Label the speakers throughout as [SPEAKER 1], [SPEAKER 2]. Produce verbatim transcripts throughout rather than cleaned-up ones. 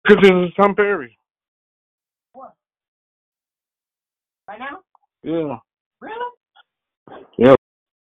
[SPEAKER 1] Because it's Tom Perry.
[SPEAKER 2] What? Right now?
[SPEAKER 1] Yeah.
[SPEAKER 2] Really?
[SPEAKER 1] Yeah.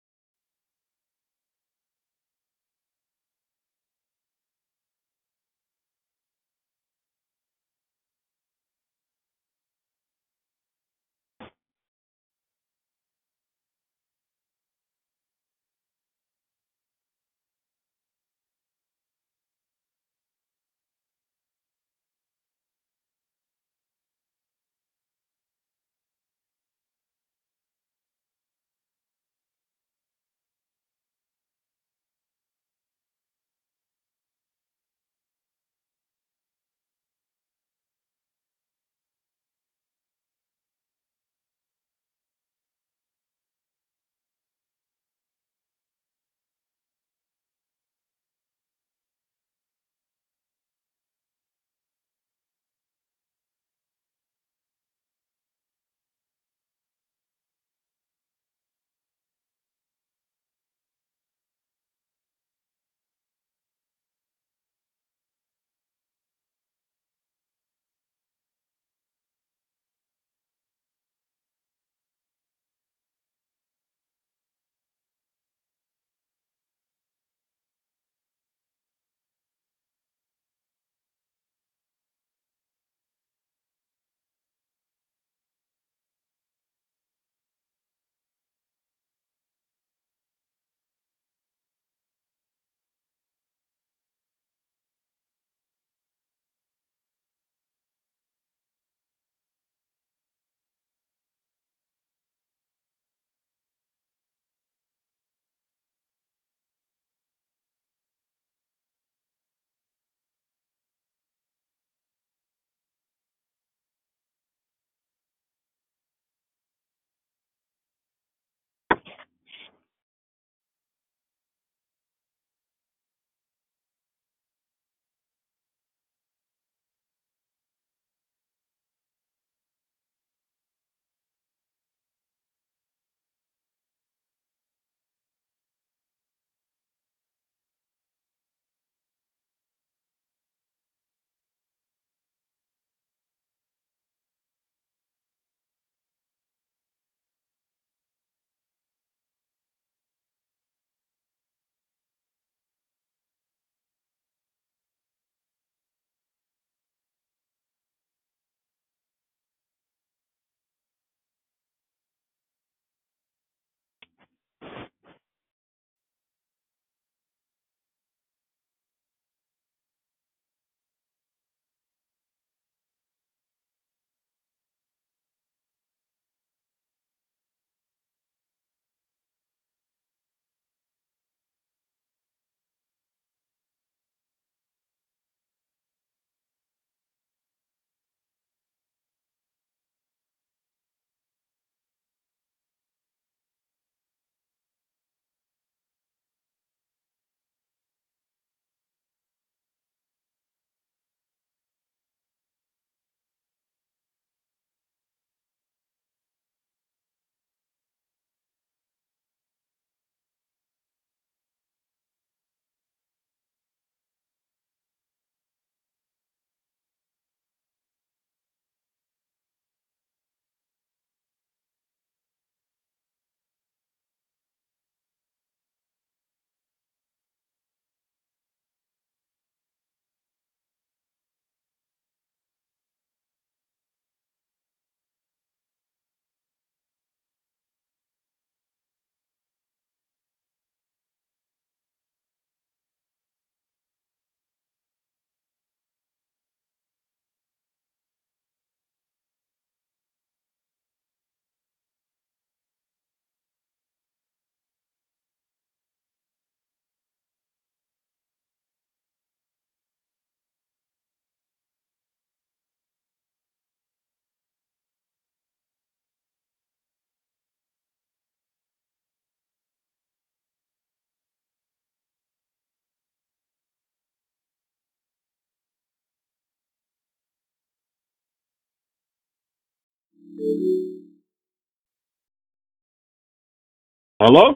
[SPEAKER 1] Hello?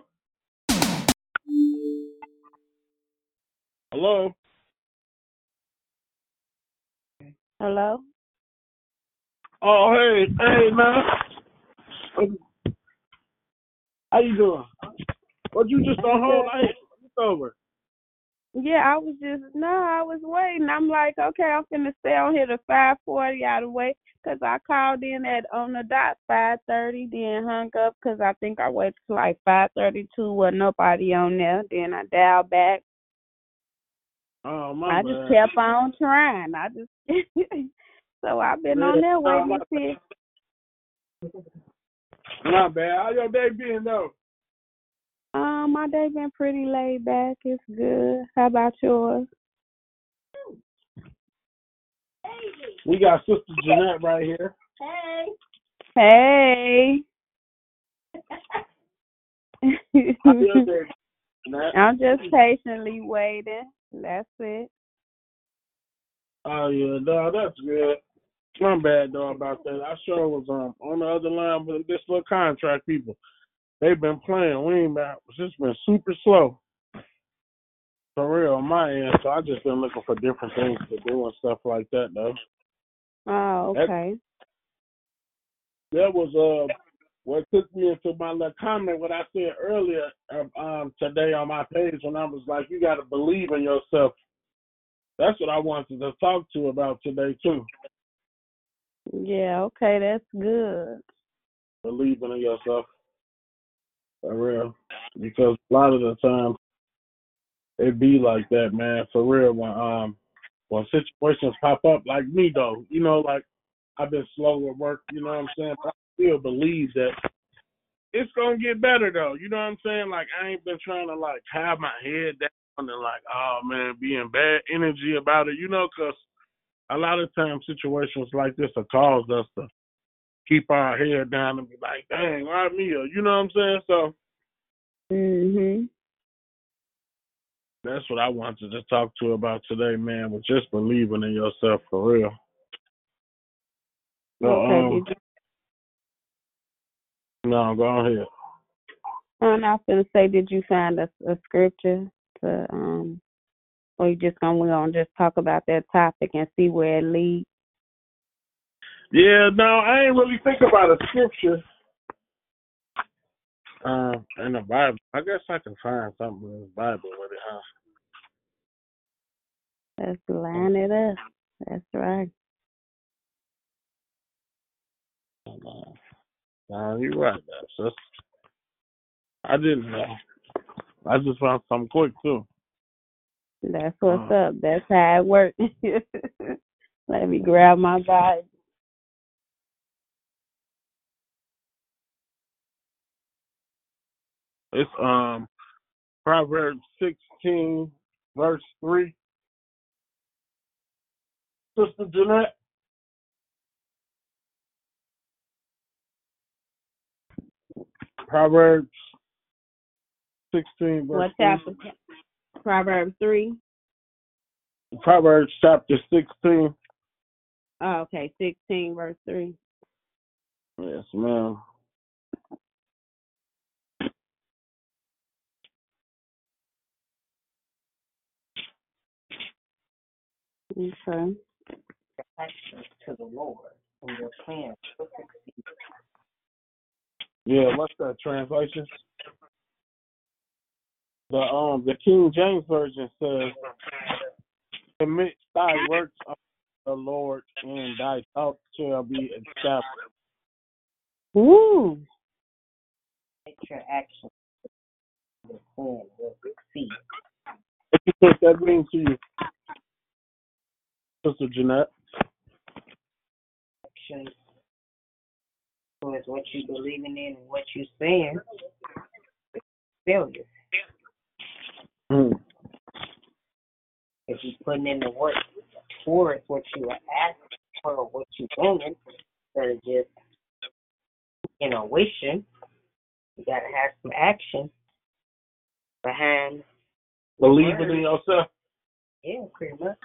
[SPEAKER 1] Hello?
[SPEAKER 2] Hello?
[SPEAKER 1] Oh, hey, hey, man. How you doing? What you just on
[SPEAKER 2] I'm
[SPEAKER 1] hold?
[SPEAKER 2] good.
[SPEAKER 1] I ain't it's over.
[SPEAKER 2] Yeah, I was just, no, I was waiting. I'm like, okay, I'm finna stay on here to five forty out of the way, 'cause I called in at on the dot five thirty, then hung up 'cause I think I waited till like five thirty-two, wasn't nobody on there. Then I dialed back.
[SPEAKER 1] Oh, my
[SPEAKER 2] I just
[SPEAKER 1] bad.
[SPEAKER 2] kept on trying. I just, so I've been
[SPEAKER 1] Yeah,
[SPEAKER 2] on there
[SPEAKER 1] no,
[SPEAKER 2] waiting
[SPEAKER 1] my,
[SPEAKER 2] to see.
[SPEAKER 1] my bad. How your day been, though?
[SPEAKER 2] Um, my day been pretty laid back. It's good. How about yours?
[SPEAKER 1] We got Sister Jeanette right here.
[SPEAKER 2] Hey.
[SPEAKER 1] How your day, Jeanette?
[SPEAKER 2] I'm just patiently waiting. That's it.
[SPEAKER 1] Oh, yeah, no, that's good. My bad, though, about that. I sure was um, on the other line with this little contract people. They've been playing. We ain't been, it's just been super slow. For real, on my end. So I just been looking for different things to do and stuff like that, though.
[SPEAKER 2] Oh,
[SPEAKER 1] That,
[SPEAKER 2] okay.
[SPEAKER 1] that was uh what took me into my little comment, what I said earlier uh, um, today on my page when I was like, you got to believe in yourself. That's what I wanted to talk to you about today, too.
[SPEAKER 2] Yeah, okay, that's good.
[SPEAKER 1] Believing in yourself, for real. Because a lot of the time, it be like that, man, for real. When, um, when situations pop up, like me, though, you know, like I've been slow at work, you know what I'm saying? But I still believe that it's gonna get better though. You know what I'm saying? Like I ain't been trying to like have my head down and like, oh man, be in bad energy about it. You know, 'cause a lot of times situations like this have caused us to keep our head down and be like, dang, why me? Or, you know what I'm saying? So
[SPEAKER 2] Mhm.
[SPEAKER 1] that's what I wanted to talk to you about today, man. Was just believing in yourself for real. So
[SPEAKER 2] Okay,
[SPEAKER 1] um,
[SPEAKER 2] did you?
[SPEAKER 1] no, go ahead.
[SPEAKER 2] I'm not gonna say, did you find a, a scripture to um, or you just gonna we gonna just talk about that topic and see where it leads?
[SPEAKER 1] Yeah, no, I ain't really think about a scripture. Um, in the Bible, I guess I can find something in the Bible with it, huh?
[SPEAKER 2] Let's line it up. That's right.
[SPEAKER 1] No, no, you're right, though. So I didn't know. I just found something quick too.
[SPEAKER 2] That's what's
[SPEAKER 1] Uh,
[SPEAKER 2] up. That's how it works. Let me grab my Bible.
[SPEAKER 1] it's um Proverbs sixteen, verse three. Sister Jeanette, Proverbs sixteen, verse
[SPEAKER 2] What
[SPEAKER 1] three.
[SPEAKER 2] chapter? Proverbs three.
[SPEAKER 1] Proverbs chapter sixteen.
[SPEAKER 2] Oh, okay, sixteen verse three.
[SPEAKER 1] Yes, ma'am.
[SPEAKER 2] Okay.
[SPEAKER 3] To the Lord and your plans.
[SPEAKER 1] Yeah, what's that translation? The um the King James version says, "Commit thy works unto the Lord, and thy thoughts shall be established."
[SPEAKER 2] Woo.
[SPEAKER 3] Make your actions the plan will succeed.
[SPEAKER 1] What you think that means to you, Sister Jeanette?
[SPEAKER 3] Actions towards what you believing in and what you saying. Failure.
[SPEAKER 1] Hmm.
[SPEAKER 3] If you're putting in the work towards what you are asking for or what you wanted, instead of just, you know, wishing, you gotta have some action behind the
[SPEAKER 1] Believing
[SPEAKER 3] word.
[SPEAKER 1] in yourself.
[SPEAKER 3] Yeah, pretty much.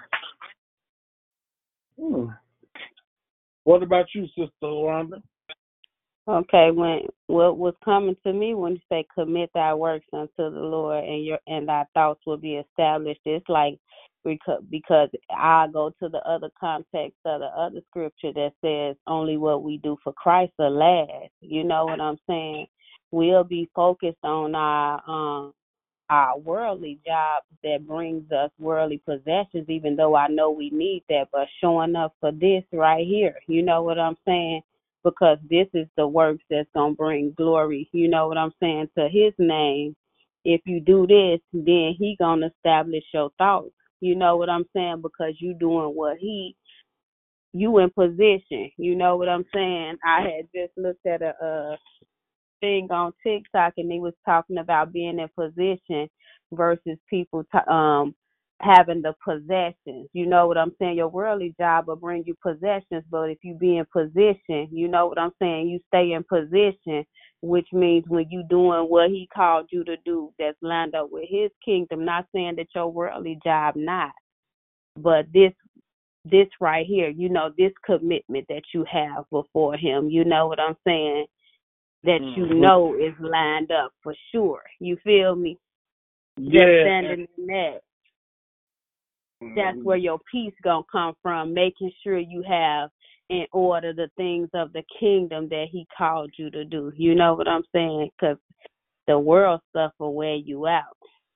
[SPEAKER 1] Hmm. What about you, Sister Rhonda?
[SPEAKER 2] Okay, when what was coming to me when you say commit thy works unto the Lord and your and thy thoughts will be established, it's like because because I go to the other context of the other scripture that says only what we do for Christ will last. You know what I'm saying? We'll be focused on our um our worldly jobs that brings us worldly possessions, even though I know we need that, but showing up for this right here, you know what I'm saying? Because this is the works that's going to bring glory, you know what I'm saying, to his name. If you do this, then he going to establish your thoughts, you know what I'm saying, because you doing what he, you in position, you know what I'm saying? I had just looked at a, uh thing on TikTok, and he was talking about being in position versus people t- um having the possessions. You know what I'm saying? Your worldly job will bring you possessions, but if you be in position, you know what I'm saying? You stay in position, which means when you doing what he called you to do, that's lined up with his kingdom. Not saying that your worldly job not, but this this right here, you know, this commitment that you have before him. You know what I'm saying? That you
[SPEAKER 1] Mm-hmm.
[SPEAKER 2] know is lined up for sure. You feel me? Just
[SPEAKER 1] Yeah.
[SPEAKER 2] standing in that. That's where your peace gonna come from, making sure you have in order the things of the kingdom that he called you to do. You know what I'm saying? Because the world stuff will wear you out.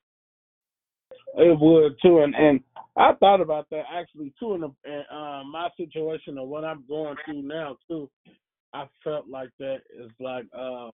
[SPEAKER 1] It would too, and and I thought about that actually too in, the, in uh, my situation or what I'm going through now too. I felt like that is like um,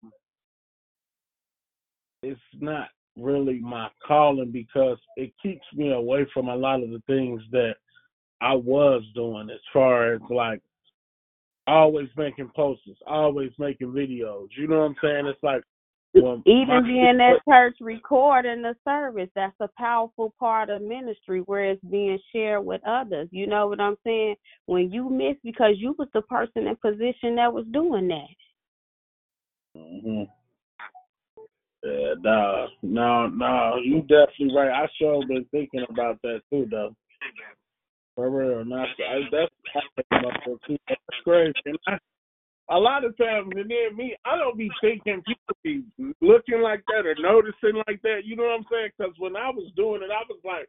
[SPEAKER 1] it's not really my calling because it keeps me away from a lot of the things that I was doing as far as like always making posters, always making videos. You know what I'm saying? It's like well,
[SPEAKER 2] even being at church recording the service, that's a powerful part of ministry where it's being shared with others. You know what I'm saying? When you miss because you was the person in position that was doing that.
[SPEAKER 1] Mm-hmm. Yeah, no, no, no, you definitely right. I sure been thinking about that too, though. For real, not I, that's I think about that too. That's crazy. And I, a lot of times, and then me, I don't be thinking people be looking like that or noticing like that. You know what I'm saying? Because when I was doing it, I was like,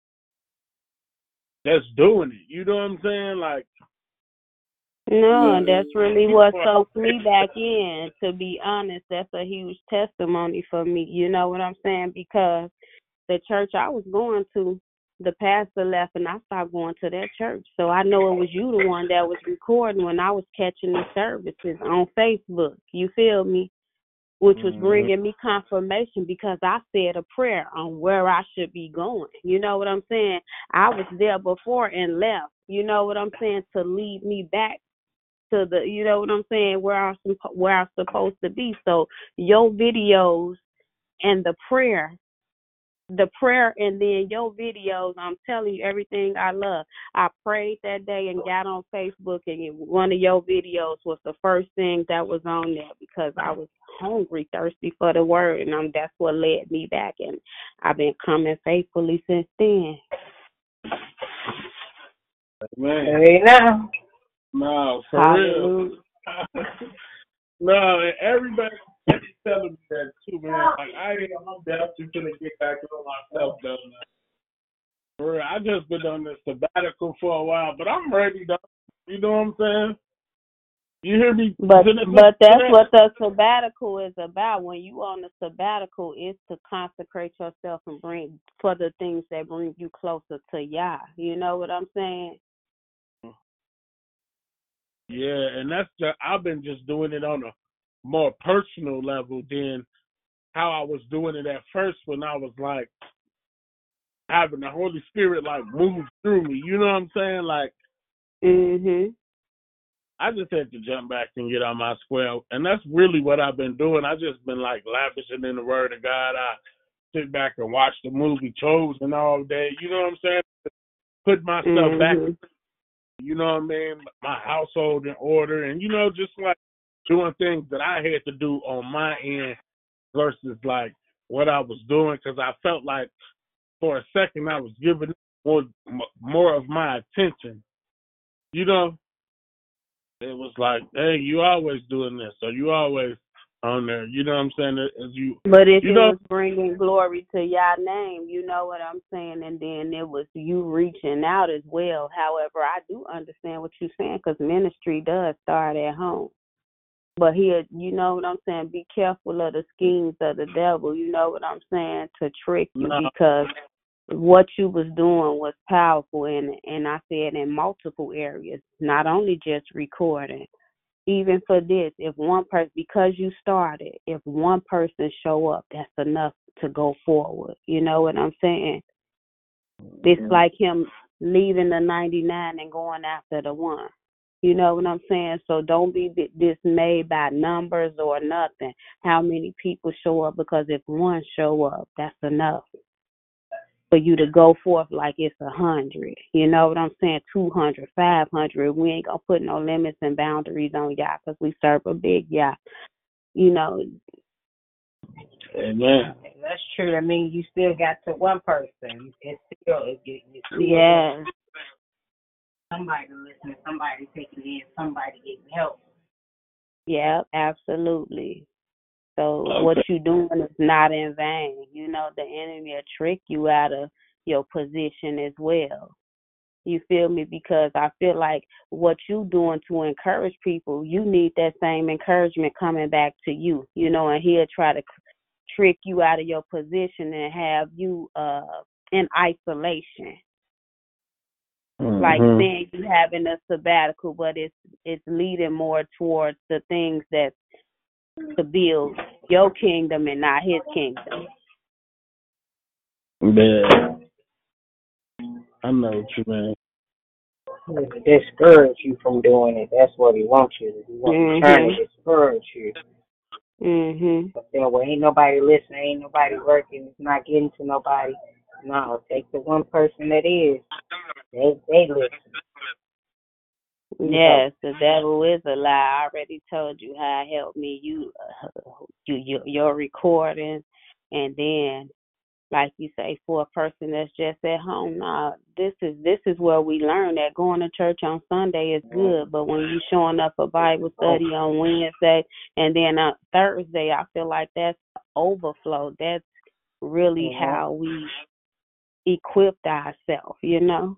[SPEAKER 1] just doing it. You know what I'm saying? Like.
[SPEAKER 2] No, yeah, that's really what soaked me back in, to be honest. That's a huge testimony for me, you know what I'm saying? Because the church I was going to, the pastor left and I stopped going to that church. So I know it was you the one that was recording when I was catching the services on Facebook. You feel me? Which was bringing me confirmation because I said a prayer on where I should be going. You know what I'm saying? I was there before and left, you know what I'm saying, to lead me back to the, you know what I'm saying, where I'm where I'm supposed to be. So your videos and the prayer, the prayer, and then your videos, I'm telling you everything I love. I prayed that day and got on Facebook, and one of your videos was the first thing that was on there because I was hungry, thirsty for the word, and um, that's what led me back, and I've been coming faithfully since then.
[SPEAKER 1] Man.
[SPEAKER 3] Hey now.
[SPEAKER 1] No, for
[SPEAKER 2] Hallelujah.
[SPEAKER 1] real. No, and everybody telling me that too, man. Like I am definitely gonna get back on myself though. For real, I just been on this sabbatical for a while, but I'm ready though. You know what I'm saying? You hear me?
[SPEAKER 2] But but that's what the sabbatical is about. When you on the sabbatical, it's to consecrate yourself and bring for the things that bring you closer to Yah. You know what I'm saying?
[SPEAKER 1] Yeah, and that's just, I've been just doing it on a more personal level than how I was doing it at first when I was like having the Holy Spirit like move through me. You know what I'm saying? Like,
[SPEAKER 2] mhm.
[SPEAKER 1] I just had to jump back and get on my square, and that's really what I've been doing. I just been like lavishing in the Word of God. I sit back and watch the movie Chosen all day. You know what I'm saying? Put myself mm-hmm. back. You know what I mean? My household in order, and you know, just like doing things that I had to do on my end versus like what I was doing, because I felt like for a second I was giving more more of my attention. You know, it was like, hey, you always doing this, or you always on there. You know what I'm saying? As you,
[SPEAKER 2] But if
[SPEAKER 1] you
[SPEAKER 2] it
[SPEAKER 1] know,
[SPEAKER 2] was bringing glory to your name, you know what I'm saying, and then it was you reaching out as well. However, I do understand what you're saying because ministry does start at home. But here, you know what I'm saying, be careful of the schemes of the devil, you know what I'm saying, to trick you
[SPEAKER 1] no,
[SPEAKER 2] because what you was doing was powerful, and, and I said in multiple areas, not only just recording. Even for this, if one person, because you started, if one person show up, that's enough to go forward. You know what I'm saying? It's like him leaving the ninety-nine and going after the one. You know what I'm saying? So don't be di- dismayed by numbers or nothing. How many people show up? Because if one show up, that's enough for you to go forth like it's a hundred. You know what I'm saying? Two hundred, five hundred. We ain't gonna put no limits and boundaries on y'all because we serve a big y'all. You know.
[SPEAKER 1] amen.
[SPEAKER 3] That's true. I mean, you still got to one person. It's still, it, it, it's still
[SPEAKER 2] Yeah.
[SPEAKER 3] somebody listening, somebody taking in, somebody getting help.
[SPEAKER 2] Yeah, absolutely. So
[SPEAKER 1] Okay.
[SPEAKER 2] what you doing is not in vain. You know, the enemy will trick you out of your position as well. You feel me? Because I feel like what you doing to encourage people, you need that same encouragement coming back to you. You know, and he'll try to trick you out of your position and have you uh in isolation.
[SPEAKER 1] Mm-hmm.
[SPEAKER 2] Like saying you having a sabbatical, but it's it's leading more towards the things that to build your kingdom and not his kingdom.
[SPEAKER 1] Yeah. I know what you mean.
[SPEAKER 3] To discourage you from doing it. That's what he wants you to do. He wants
[SPEAKER 2] Mhm.
[SPEAKER 3] to try to discourage you.
[SPEAKER 2] Mhm.
[SPEAKER 3] But then, well, ain't nobody listening, ain't nobody working, it's not getting to nobody. No, take the one person that is. They they listen.
[SPEAKER 2] Yes, the devil is a lie. I already told you how it helped me. You, uh, you, you, your recording, and then, like you say, for a person that's just at home. Nah, this is this is where we learn that going to church on Sunday is good, but when you showing up for Bible study on Wednesday and then on Thursday, I feel like that's overflow. That's really
[SPEAKER 3] Mhm.
[SPEAKER 2] how we equipped ourselves, you know.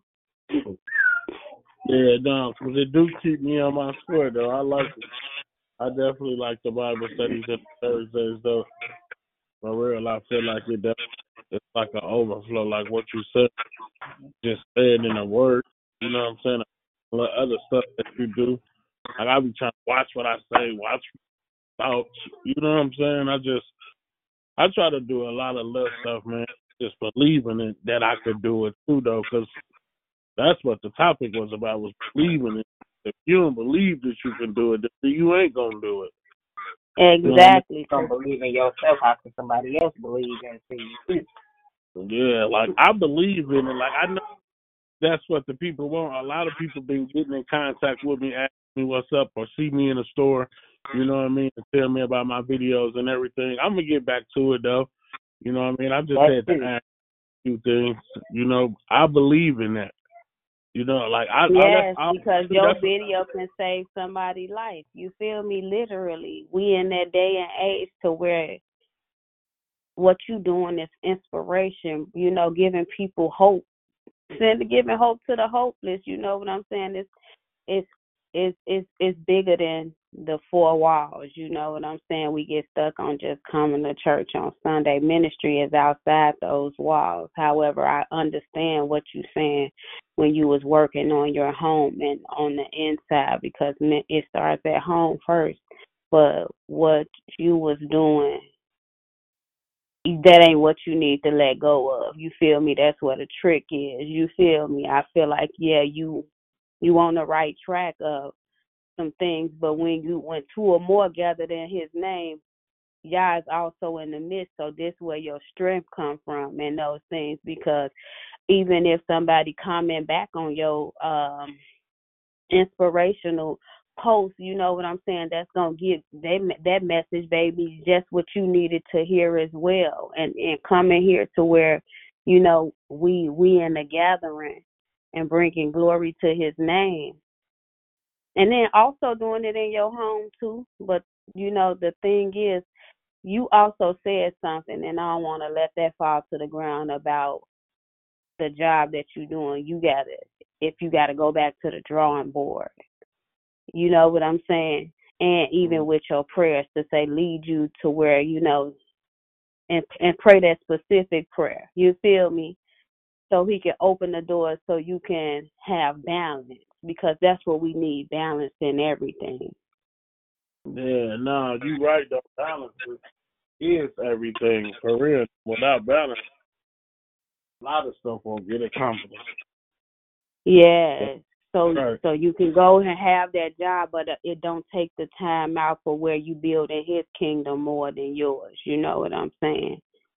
[SPEAKER 1] Yeah, no, because it do keep me on my square, though. I like it. I definitely like the Bible studies on Thursdays, though. For real, I feel like it does. It's like an overflow, like what you said, just saying in a word. You know what I'm saying? A lot of other stuff that you do. Like, I be trying to watch what I say, watch my thoughts. You know what I'm saying? I just, I try to do a lot of little stuff, man. Just believing it that I could do it too, though, because that's what the topic was about, was believing it. If you don't believe that you can do it, then you ain't going to do it.
[SPEAKER 2] Exactly.
[SPEAKER 3] You don't believe in yourself, how can somebody else believe in you?
[SPEAKER 1] Yeah, like, I believe in it. Like, I know that's what the people want. A lot of people been getting in contact with me, asking me what's up, or see me in the store, you know what I mean, and tell me about my videos and everything. I'm going to get back to it, though. You know what I mean? I just
[SPEAKER 3] That's
[SPEAKER 1] had to ask a few things. You know, I believe in that. You know, like, I,
[SPEAKER 2] Yes,
[SPEAKER 1] I, I
[SPEAKER 2] because your video can save somebody's life. You feel me? Literally. We in that day and age to where what you doing is inspiration, you know, giving people hope. Send giving hope to the hopeless, you know what I'm saying? It's it's it's it's it's bigger than the four walls, you know what I'm saying? We get stuck on just coming to church on Sunday. Ministry is outside those walls. However, I understand what you're saying when you was working on your home and on the inside, because it starts at home first. But what you was doing, that ain't what you need to let go of. You feel me? That's what a trick is. You feel me? I feel like, yeah, you you on the right track of some things, but when you when two or more gathered in his name, Yah is also in the midst. So this is where your strength come from and those things, because even if somebody comment back on your um inspirational post, you know what I'm saying, that's gonna give that that message, baby, just what you needed to hear as well, and and coming here to where, you know, we we in the gathering and bringing glory to his name, and then also doing it in your home too. But you know, the thing is, you also said something, and I don't want to let that fall to the ground about the job that you're doing. You got to, if you got to go back to the drawing board. You know what I'm saying? And even with your prayers to say, lead you to where, you know, and and pray that specific prayer. You feel me? So he can open the doors so you can have balance, because that's what we need, balance in everything.
[SPEAKER 1] Yeah, no, you right though. Balance is is everything for real. Without balance, a lot of stuff won't get accomplished.
[SPEAKER 2] Yeah. So
[SPEAKER 1] Right.
[SPEAKER 2] so you can go and have that job, but it don't take the time out for where you build in his kingdom more than yours. You know what I'm saying?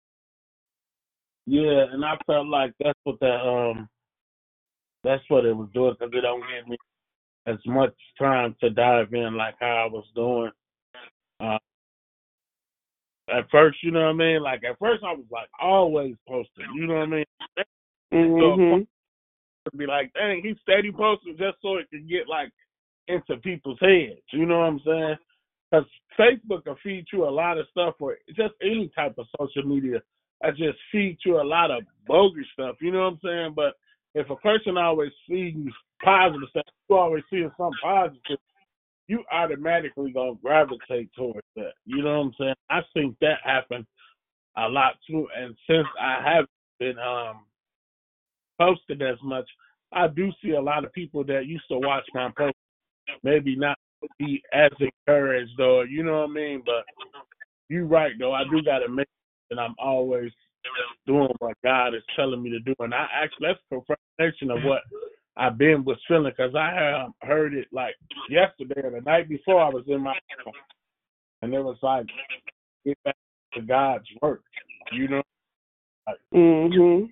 [SPEAKER 1] Yeah, and I felt like that's what that um that's what it was doing, because it don't give me as much time to dive in like how I was doing. Uh, at first, you know what I mean? Like at first, I was like always posting. You know what I mean? So
[SPEAKER 2] Mhm.
[SPEAKER 1] to be like, dang, he's steady posting just so it can get like into people's heads. You know what I'm saying? Because Facebook will feed you a lot of stuff, or just any type of social media that just feeds you a lot of bogus stuff. You know what I'm saying? But if a person always feeds you positive stuff, you always see something positive, you automatically gonna gravitate towards that. You know what I'm saying? I think that happened a lot too. And since I haven't been um posted as much, I do see a lot of people that used to watch my post maybe not be as encouraged, or you know what I mean. But you're right though. I do gotta make sure that I'm always doing what God is telling me to do, and I actually that's confirmation of what I've been was feeling, because I have heard it like yesterday or the night before. I was in my house, and it was like, get back to God's work, you know. Like,
[SPEAKER 2] Mhm.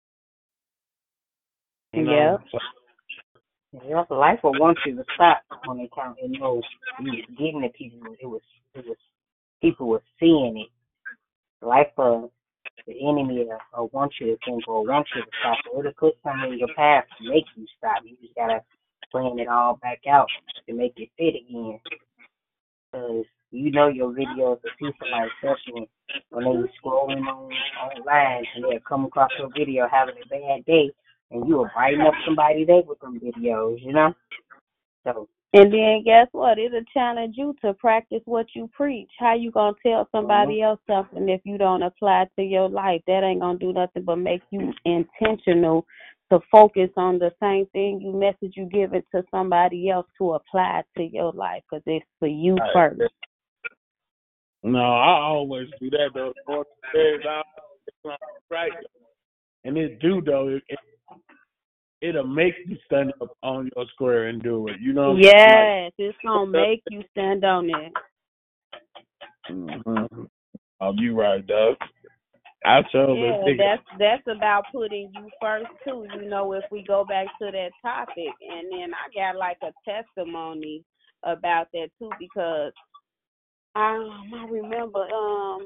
[SPEAKER 1] you know.
[SPEAKER 2] Yep.
[SPEAKER 1] So,
[SPEAKER 3] Your life will want you to stop on account and know you was getting it. People, it was, it was, people were seeing it. Life, uh, the enemy will uh, want you to think or want you to stop. Or it'll put something in your path to make you stop. You just gotta plan it all back out to make it fit again. Because you know your videos will see somebody, especially when they scrolling on online and they'll come across your video having a bad day, and you will brighten up somebody's day with them videos, you know? So,
[SPEAKER 2] And then guess what? It'll challenge you to practice what you preach. How you gonna tell
[SPEAKER 1] uh-huh.
[SPEAKER 2] somebody else something if you don't apply it to your life? That ain't gonna do nothing but make you intentional to focus on the same thing you message you give it to somebody else to apply it to your life, because it's for you
[SPEAKER 1] Right.
[SPEAKER 2] first.
[SPEAKER 1] No, I always do that though. Four days out, right? And it do though. It, it it'll make you stand up on your square and do it. You know what I'm saying?
[SPEAKER 2] Yes, it's gonna make you stand on it.
[SPEAKER 1] Like, mm-hmm. Oh, you right, Doug. I totally
[SPEAKER 2] Yeah,
[SPEAKER 1] think.
[SPEAKER 2] that's that's about putting you first too. You know, if we go back to that topic, and then I got like a testimony about that too, because um, I remember um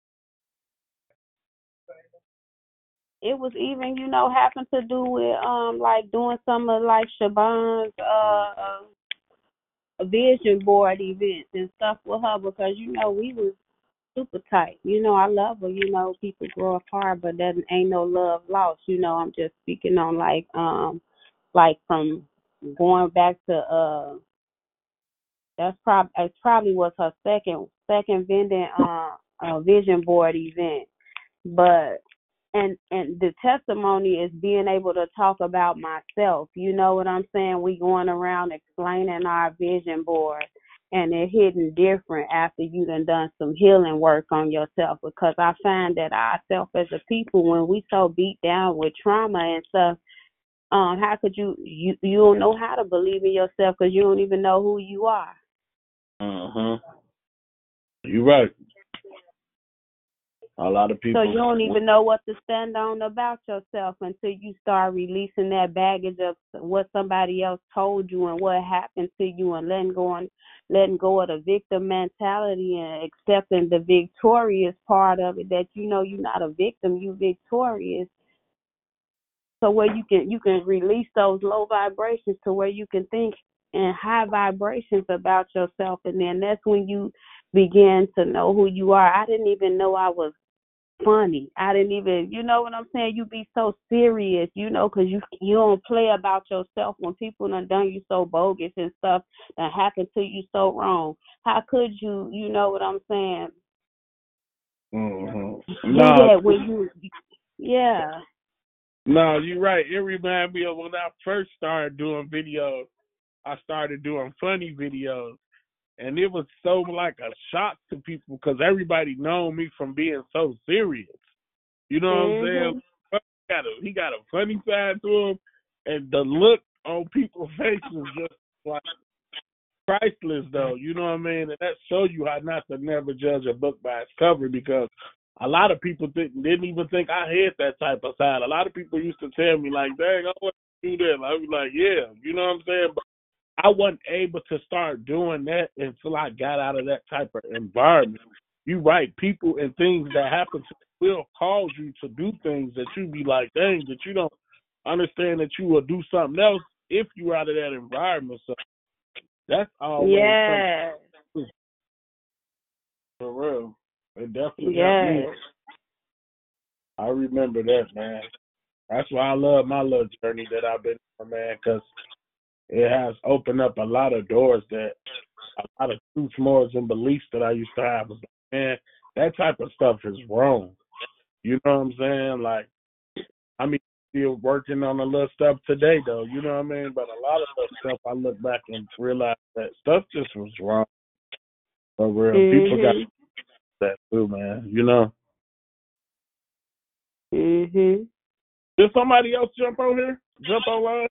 [SPEAKER 2] it was even, you know, having to do with um like doing some of like Shaban's uh vision board events and stuff with her, because you know we was super tight. You know, I love her. You know, people grow apart, but that ain't no love lost. You know, I'm just speaking on like um like from going back to uh that's probably it probably was her second second vending uh, uh vision board event. But and and the testimony is being able to talk about myself. You know what I'm saying? We going around explaining our vision board, and it hitting different after you done done some healing work on yourself. Because I find that ourselves as a people, when we so beat down with trauma and stuff, um, how could you you you don't know how to believe in yourself, because you don't even know who you are.
[SPEAKER 1] Uh huh. You right. A lot of
[SPEAKER 2] So
[SPEAKER 1] people.
[SPEAKER 2] you don't even know what to stand on about yourself until you start releasing that baggage of what somebody else told you and what happened to you, and letting go on, letting go of the victim mentality and accepting the victorious part of it. That you know you're not a victim, you victorious. So where you can you can release those low vibrations to where you can think in high vibrations about yourself, and then that's when you begin to know who you are. I didn't even know I was funny. I didn't even, you know what I'm saying? You be so serious, you know, 'cause you you don't play about yourself when people done done you so bogus and stuff that happened to you so wrong. How could you, you know what I'm saying?
[SPEAKER 1] Mm-hmm.
[SPEAKER 2] Do
[SPEAKER 1] No,
[SPEAKER 2] that when you, yeah.
[SPEAKER 1] no, you're right. It reminds me of when I first started doing videos. I started doing funny videos, and it was so like a shock to people because everybody know me from being so serious. You know what I'm saying?
[SPEAKER 2] Mhm.
[SPEAKER 1] He got a, he got a funny side to him, and the look on people's faces just like priceless, though. You know what I mean? And that shows you how not to never judge a book by its cover because a lot of people think, didn't even think I had that type of side. A lot of people used to tell me like, "Dang, I want to do that." I was like, "Yeah," you know what I'm saying? But I wasn't able to start doing that until I got out of that type of environment. You right, people and things that happen to will cause you to do things that you be like, dang, that you don't understand that you will do something else if you're out of that environment. So that's always
[SPEAKER 2] Yeah.
[SPEAKER 1] something for real. It definitely helped me.
[SPEAKER 2] Yes.
[SPEAKER 1] I remember that, man. That's why I love my little journey that I've been on, man, because it has opened up a lot of doors that a lot of truths, morals, and beliefs that I used to have. Was like, man, that type of stuff is wrong. You know what I'm saying? Like, I mean, still working on a little stuff today, though. You know what I mean? But a lot of the stuff, I look back and realize that stuff just was wrong. For real, people got
[SPEAKER 2] Mhm.
[SPEAKER 1] that too, man. You know.
[SPEAKER 2] Mhm.
[SPEAKER 1] Did somebody else jump on here? Jump online?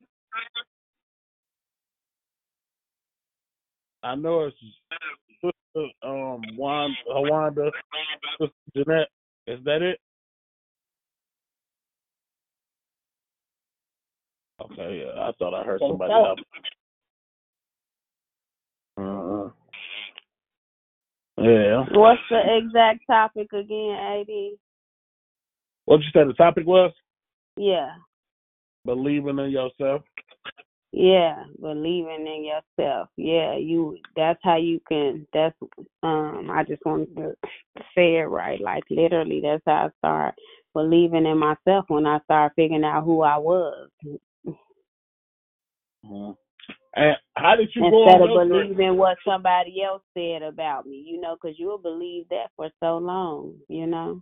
[SPEAKER 1] I know it's Sister um Wanda, Wanda, Sister Jeanette. Is that it? Okay, yeah. I thought I heard
[SPEAKER 3] Think
[SPEAKER 1] somebody
[SPEAKER 3] so.
[SPEAKER 1] else. Uh, yeah.
[SPEAKER 2] What's the exact topic again, A D?
[SPEAKER 1] What you said the topic was?
[SPEAKER 2] Yeah.
[SPEAKER 1] Believing in yourself.
[SPEAKER 2] Yeah, believing in yourself. Yeah, you that's how you can that's um I just wanted to say it right. Like literally that's how I start believing in myself when I start figuring out who I was.
[SPEAKER 1] Mm-hmm. And how did you go
[SPEAKER 2] Instead
[SPEAKER 1] on
[SPEAKER 2] of
[SPEAKER 1] your journey?
[SPEAKER 2] believing what somebody else said about me, you know, because you'll believe that for so long, you know.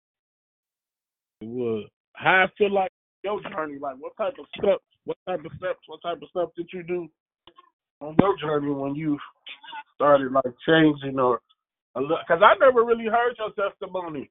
[SPEAKER 1] It was. How I feel like your journey, like what type of steps, what type of steps, what type of stuff did you do on your journey when you started like changing or because I never really heard your testimony.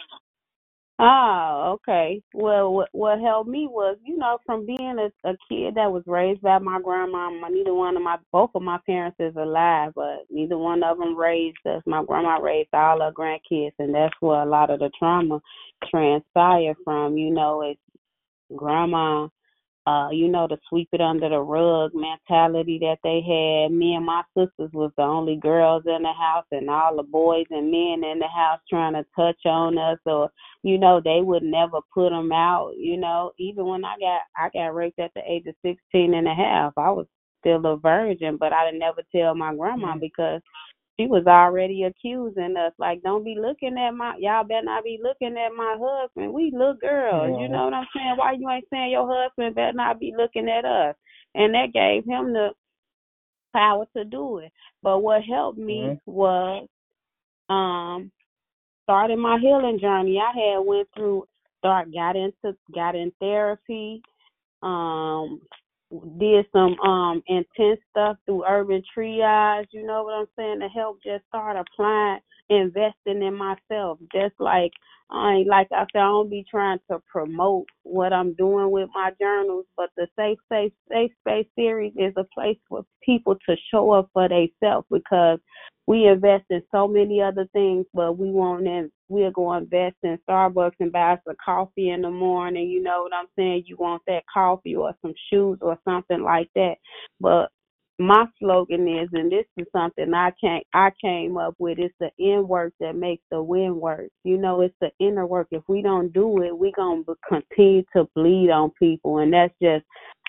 [SPEAKER 2] Oh, okay. Well, what what helped me was, you know, from being a, a kid that was raised by my grandma. My, neither one of my, both of my parents is alive, but neither one of them raised us. My grandma raised all her grandkids, and that's where a lot of the trauma transpired from. You know, it's grandma uh, you know, to sweep it under the rug mentality that they had. Me and my sisters was the only girls in the house and all the boys and men in the house trying to touch on us or, you know, they would never put them out, you know. Even when I got, I got raped at the age of sixteen and a half, I was still a virgin, but I didn't never tell my grandma because she was already accusing us. Like, don't be looking at my, y'all better not be looking at my husband. We little girls, you know what I'm saying? Why you ain't saying your husband better not be looking at us? And that gave him the power to do it. But what helped me
[SPEAKER 1] Mm-hmm.
[SPEAKER 2] was um starting my healing journey. I had went through, start, got into, got in therapy, um, did some um intense stuff through urban triage, you know what I'm saying, to help just start applying, investing in myself. Just like I ain't like I said, I don't be trying to promote what I'm doing with my journals, but the Safe Safe Safe Space series is a place for people to show up for themselves because we invest in so many other things, but we won't in, we'll go invest in Starbucks and buy us a coffee in the morning. You know what I'm saying? You want that coffee or some shoes or something like that. But my slogan is, and this is something I can't, I came up with, it's the in work that makes the win work. You know, it's the inner work. If we don't do it, we're going to continue to bleed on people. And that's just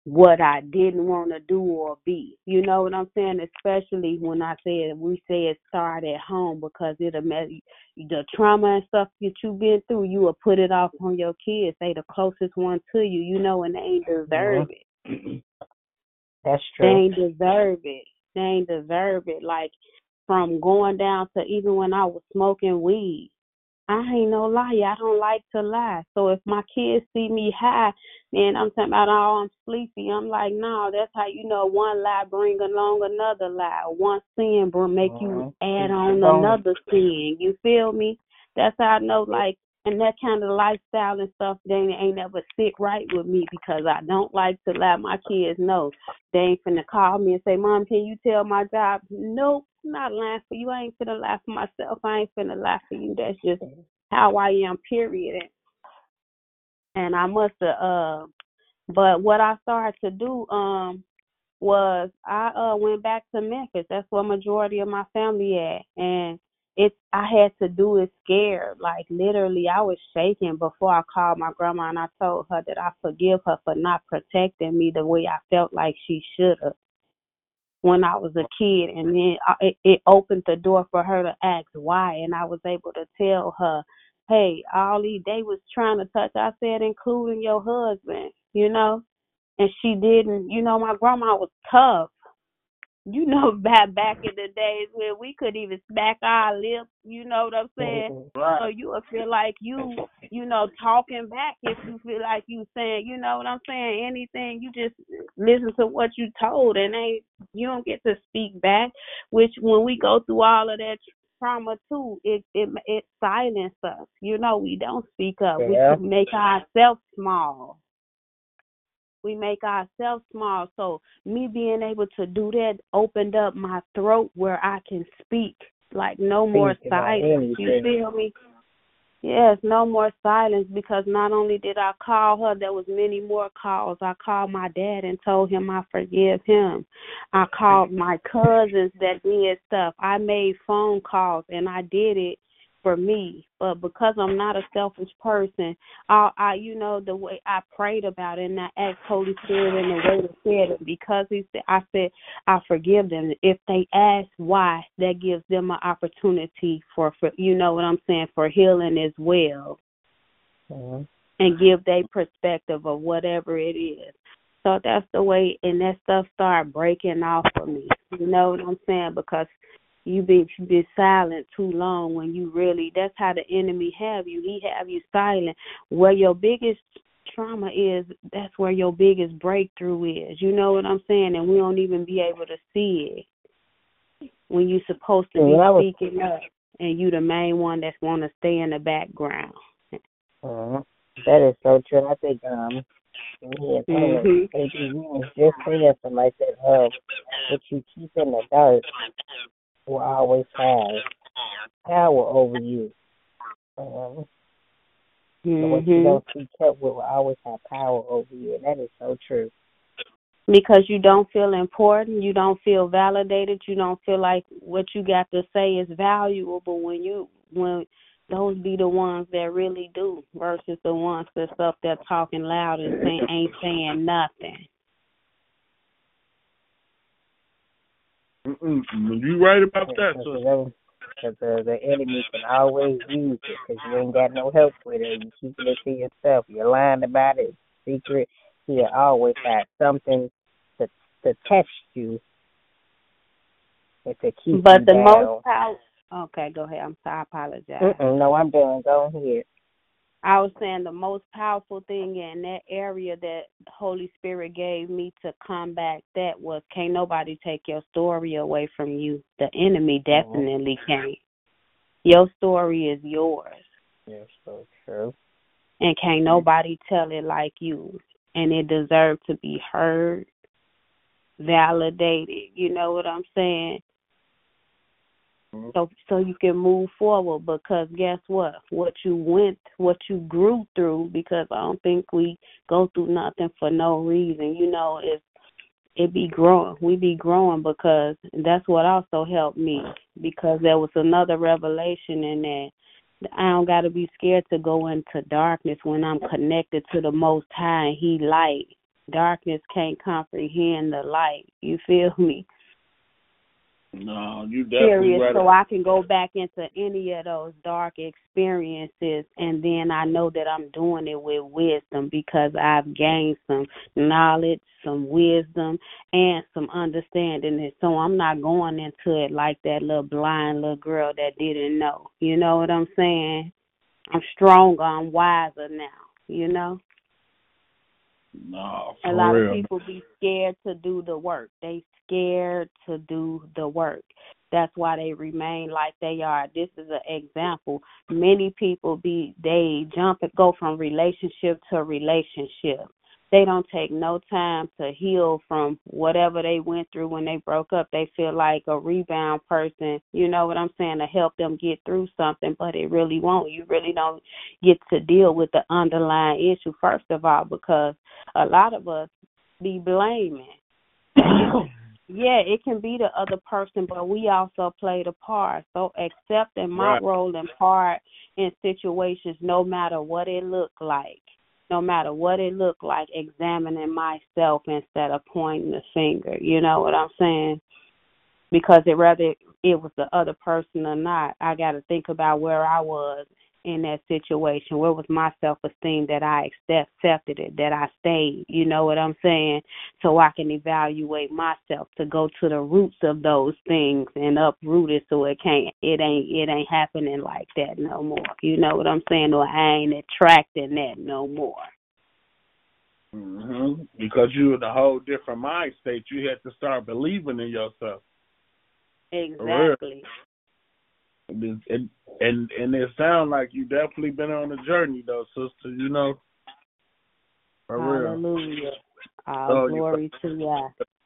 [SPEAKER 2] what I didn't want to do or be. You know what I'm saying? Especially when I said we say it started at home, because it'll mess the trauma and stuff that you've been through. You will put it off on your kids. They the closest one to you. You know, and they ain't deserve
[SPEAKER 3] Mm-hmm.
[SPEAKER 2] it.
[SPEAKER 3] That's
[SPEAKER 2] They
[SPEAKER 3] true.
[SPEAKER 2] ain't deserve it. They ain't deserve it. Like from going down to even when I was smoking weed. I ain't no liar. I don't like to lie. So if my kids see me high, then I'm talking about, oh, I'm sleepy. I'm like, no, that's how you know one lie bring along another lie. One sin bring make
[SPEAKER 3] Mm-hmm.
[SPEAKER 2] you add
[SPEAKER 3] Keep
[SPEAKER 2] on
[SPEAKER 3] going.
[SPEAKER 2] another sin. You feel me? That's how I know, like, and that kind of lifestyle and stuff, they ain't never sit right with me, because I don't like to lie. My kids know. They ain't finna call me and say, Mom, can you tell my job? Nope, I'm not lying for you. I ain't finna lie for myself. I ain't finna lie for you. That's just how I am, period. And I must have, uh, but what I started to do, um, was I uh went back to Memphis. That's where majority of my family at, and it's I had to do it scared. Like literally, I was shaking before I called my grandma, and I told her that I forgive her for not protecting me the way I felt like she should have when I was a kid. And then I, it, it opened the door for her to ask why, and I was able to tell her, hey, all these they was trying to touch. I said, including your husband, you know. And she didn't, you know, my grandma was tough. You know, back back in the days where we could even smack our lips, you know what I'm saying?
[SPEAKER 3] Mm-hmm.
[SPEAKER 1] Right.
[SPEAKER 2] So you will feel like you, you know, talking back if you feel like you saying, you know what I'm saying, anything. You just listen to what you told, and they you don't get to speak back. Which when we go through all of that trauma too, it it it silences us. You know, we don't speak up. We
[SPEAKER 3] Yeah.
[SPEAKER 2] make ourselves small. We make ourselves small. So me being able to do that opened up my throat where I can speak. Like no more
[SPEAKER 3] Speak about
[SPEAKER 2] silence. You
[SPEAKER 3] anything.
[SPEAKER 2] feel me? Yes, no more silence, because not only did I call her, there was many more calls. I called my dad and told him I forgive him. I called my cousins that did stuff. I made phone calls, and I did it for me. But because I'm not a selfish person, I, I you know, the way I prayed about it, and I asked Holy Spirit in the way to say it, because he said, I said, I forgive them. If they ask why, that gives them an opportunity for, for you know what I'm saying, for healing as well,
[SPEAKER 3] Mm-hmm.
[SPEAKER 2] and give their perspective of whatever it is. So that's the way, and that stuff started breaking off for me. You know what I'm saying? Because you be you be silent too long when you really, that's how the enemy have you. He have you silent. Where your biggest trauma is, that's where your biggest breakthrough is. You know what I'm saying? And we don't even be able to see it when you're supposed to be
[SPEAKER 3] was,
[SPEAKER 2] speaking up, and you the main one that's want to stay in the background.
[SPEAKER 3] mm-hmm. That is so true. I think um, yeah,
[SPEAKER 2] Mm-hmm.
[SPEAKER 3] A D was just saying something like that. Uh, what you keep in the dark will always have power over you. Um,
[SPEAKER 2] Mm-hmm.
[SPEAKER 3] what you don't speak up with will always have power over you, and that is so true.
[SPEAKER 2] Because you don't feel important, you don't feel validated, you don't feel like what you got to say is valuable. But when you when those be the ones that really do, versus the ones that's up there talking loud and saying ain't saying nothing.
[SPEAKER 1] Mm-mm. You right about that,
[SPEAKER 3] Because
[SPEAKER 1] sister.
[SPEAKER 3] the, the enemy can always use it, because you ain't got no help with it. You keeping it to yourself. You're lying about it. Secret. He'll always have something to to test you and to keep
[SPEAKER 2] But
[SPEAKER 3] you
[SPEAKER 2] the
[SPEAKER 3] down.
[SPEAKER 2] most power. Okay, go ahead. I'm sorry. I apologize.
[SPEAKER 3] Mm-mm, no, I'm done. Go ahead.
[SPEAKER 2] I was saying the most powerful thing in that area that the Holy Spirit gave me to combat that was, can't nobody take your story away from you. The enemy definitely mm-hmm. can't. Your story is yours.
[SPEAKER 3] Yes, so true.
[SPEAKER 2] And can't nobody tell it like you. And it deserves to be heard, validated. You know what I'm saying? So so you can move forward, because guess what? What you went, what you grew through, because I don't think we go through nothing for no reason. You know, it's, it be growing. We be growing, because that's what also helped me, because there was another revelation in that. I don't got to be scared to go into darkness when I'm connected to the Most High and He light. darkness can't comprehend the light. You feel me?
[SPEAKER 1] No, you definitely
[SPEAKER 2] Serious,
[SPEAKER 1] right.
[SPEAKER 2] so I can go back into any of those dark experiences, and then I know that I'm doing it with wisdom because I've gained some knowledge, some wisdom, and some understanding. And so I'm not going into it like that little blind little girl that didn't know. You know what I'm saying? I'm stronger, I'm wiser now, you know?
[SPEAKER 1] No,
[SPEAKER 2] A
[SPEAKER 1] for
[SPEAKER 2] lot
[SPEAKER 1] real.
[SPEAKER 2] of people be scared to do the work. They scared to do the work. That's why they remain like they are. This is an example. Many people be they jump and go from relationship to relationship. They don't take no time to heal from whatever they went through when they broke up. They feel like a rebound person, you know what I'm saying, to help them get through something, but it really won't. You really don't get to deal with the underlying issue, first of all, because a lot of us be blaming. Yeah, it can be the other person, but we also played a part. So accepting my
[SPEAKER 1] Right.
[SPEAKER 2] role and part in situations, no matter what it looked like. No matter what it looked like, examining myself instead of pointing the finger. You know what I'm saying? Because it rather it was the other person or not, I got to think about where I was in that situation. Where was my self-esteem that I accepted it, that I stayed? You know what I'm saying? So I can evaluate myself to go to the roots of those things and uproot it so it can't, it ain't, it ain't happening like that no more. You know what I'm saying? Or I ain't attracting that no more.
[SPEAKER 1] Mm-hmm. Because you in a whole different mind state, you had to start believing in yourself.
[SPEAKER 2] Exactly.
[SPEAKER 1] And and and, and it sounds like you definitely been on a journey though, sister. You know, for real.
[SPEAKER 2] Hallelujah. All
[SPEAKER 1] So
[SPEAKER 2] glory
[SPEAKER 1] you,
[SPEAKER 2] to God.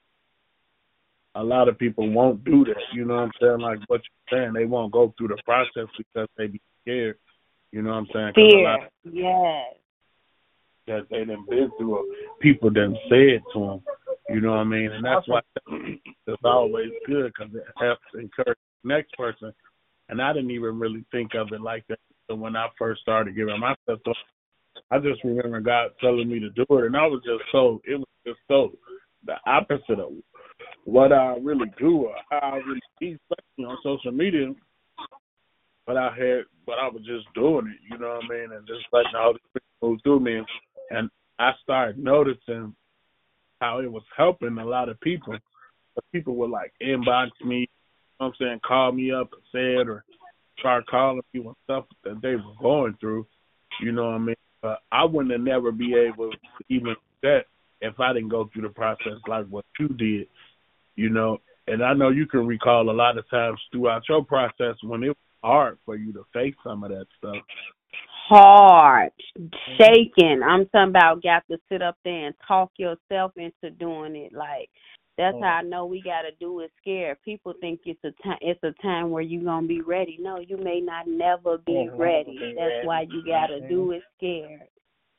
[SPEAKER 1] a lot of people won't do that. You know what I'm saying? Like what you're saying, they won't go through the process because they be scared. You know what I'm saying? 'Cause
[SPEAKER 2] Fear.
[SPEAKER 1] a lot of
[SPEAKER 2] Yes.
[SPEAKER 1] that they done been through, or people done said to them. You know what I mean? And that's why it's always good because it helps encourage the next person. And I didn't even really think of it like that. So when I first started giving myself thought, I just remember God telling me to do it, and I was just so it was just so the opposite of what I really do or how I really be, especially on social media. But I had, but I was just doing it, you know what I mean, and just letting all the Spirit move through me, and I started noticing how it was helping a lot of people. But people would like inbox me, you know what I'm saying, call me up and said, or start calling people and stuff that they were going through, you know what I mean. But I wouldn't have never be able to even do that if I didn't go through the process like what you did, you know. And I know you can recall a lot of times throughout your process when it was hard for you to face some of that stuff.
[SPEAKER 2] Hard, shaking. I'm talking about got to sit up there and talk yourself into doing it. Like that's how I know we got to do it scared. People think it's a time. It's a time where you gonna be ready. No, you may not never be ready. That's why you got to do it scared.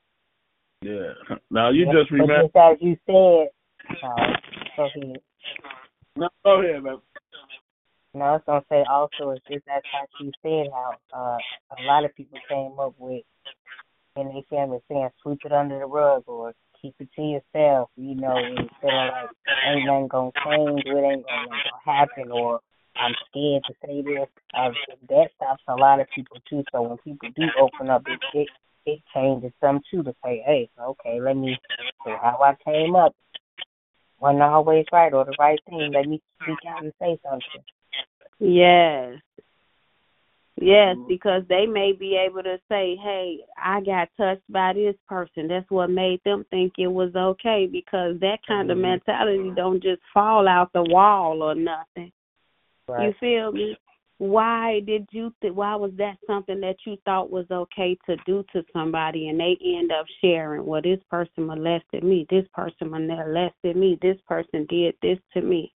[SPEAKER 1] Yeah. Now you
[SPEAKER 3] yeah,
[SPEAKER 1] just
[SPEAKER 3] but
[SPEAKER 1] remember.
[SPEAKER 3] just as you said, uh, go ahead.
[SPEAKER 1] No, go ahead, man.
[SPEAKER 3] No, I was gonna say also is just as how she said how uh a lot of people came up with in their family saying sweep it under the rug or keep it to yourself, you know, and feeling like ain't nothing gonna change, it ain't gonna, ain't gonna happen, or I'm scared to say this. Uh, that stops a lot of people too. So when people do open up, it it, it changes some too to say, hey, okay, let me. So how I came up wasn't always right or the right thing. Let me speak out and say something.
[SPEAKER 2] Yes. Yes, because they may be able to say, hey, I got touched by this person. That's what made them think it was okay, because that kind of mentality don't just fall out the wall or nothing. Right. You feel me? Why did you th- why was that something that you thought was okay to do to somebody, and they end up sharing, well, this person molested me, this person molested me, this person did this to me.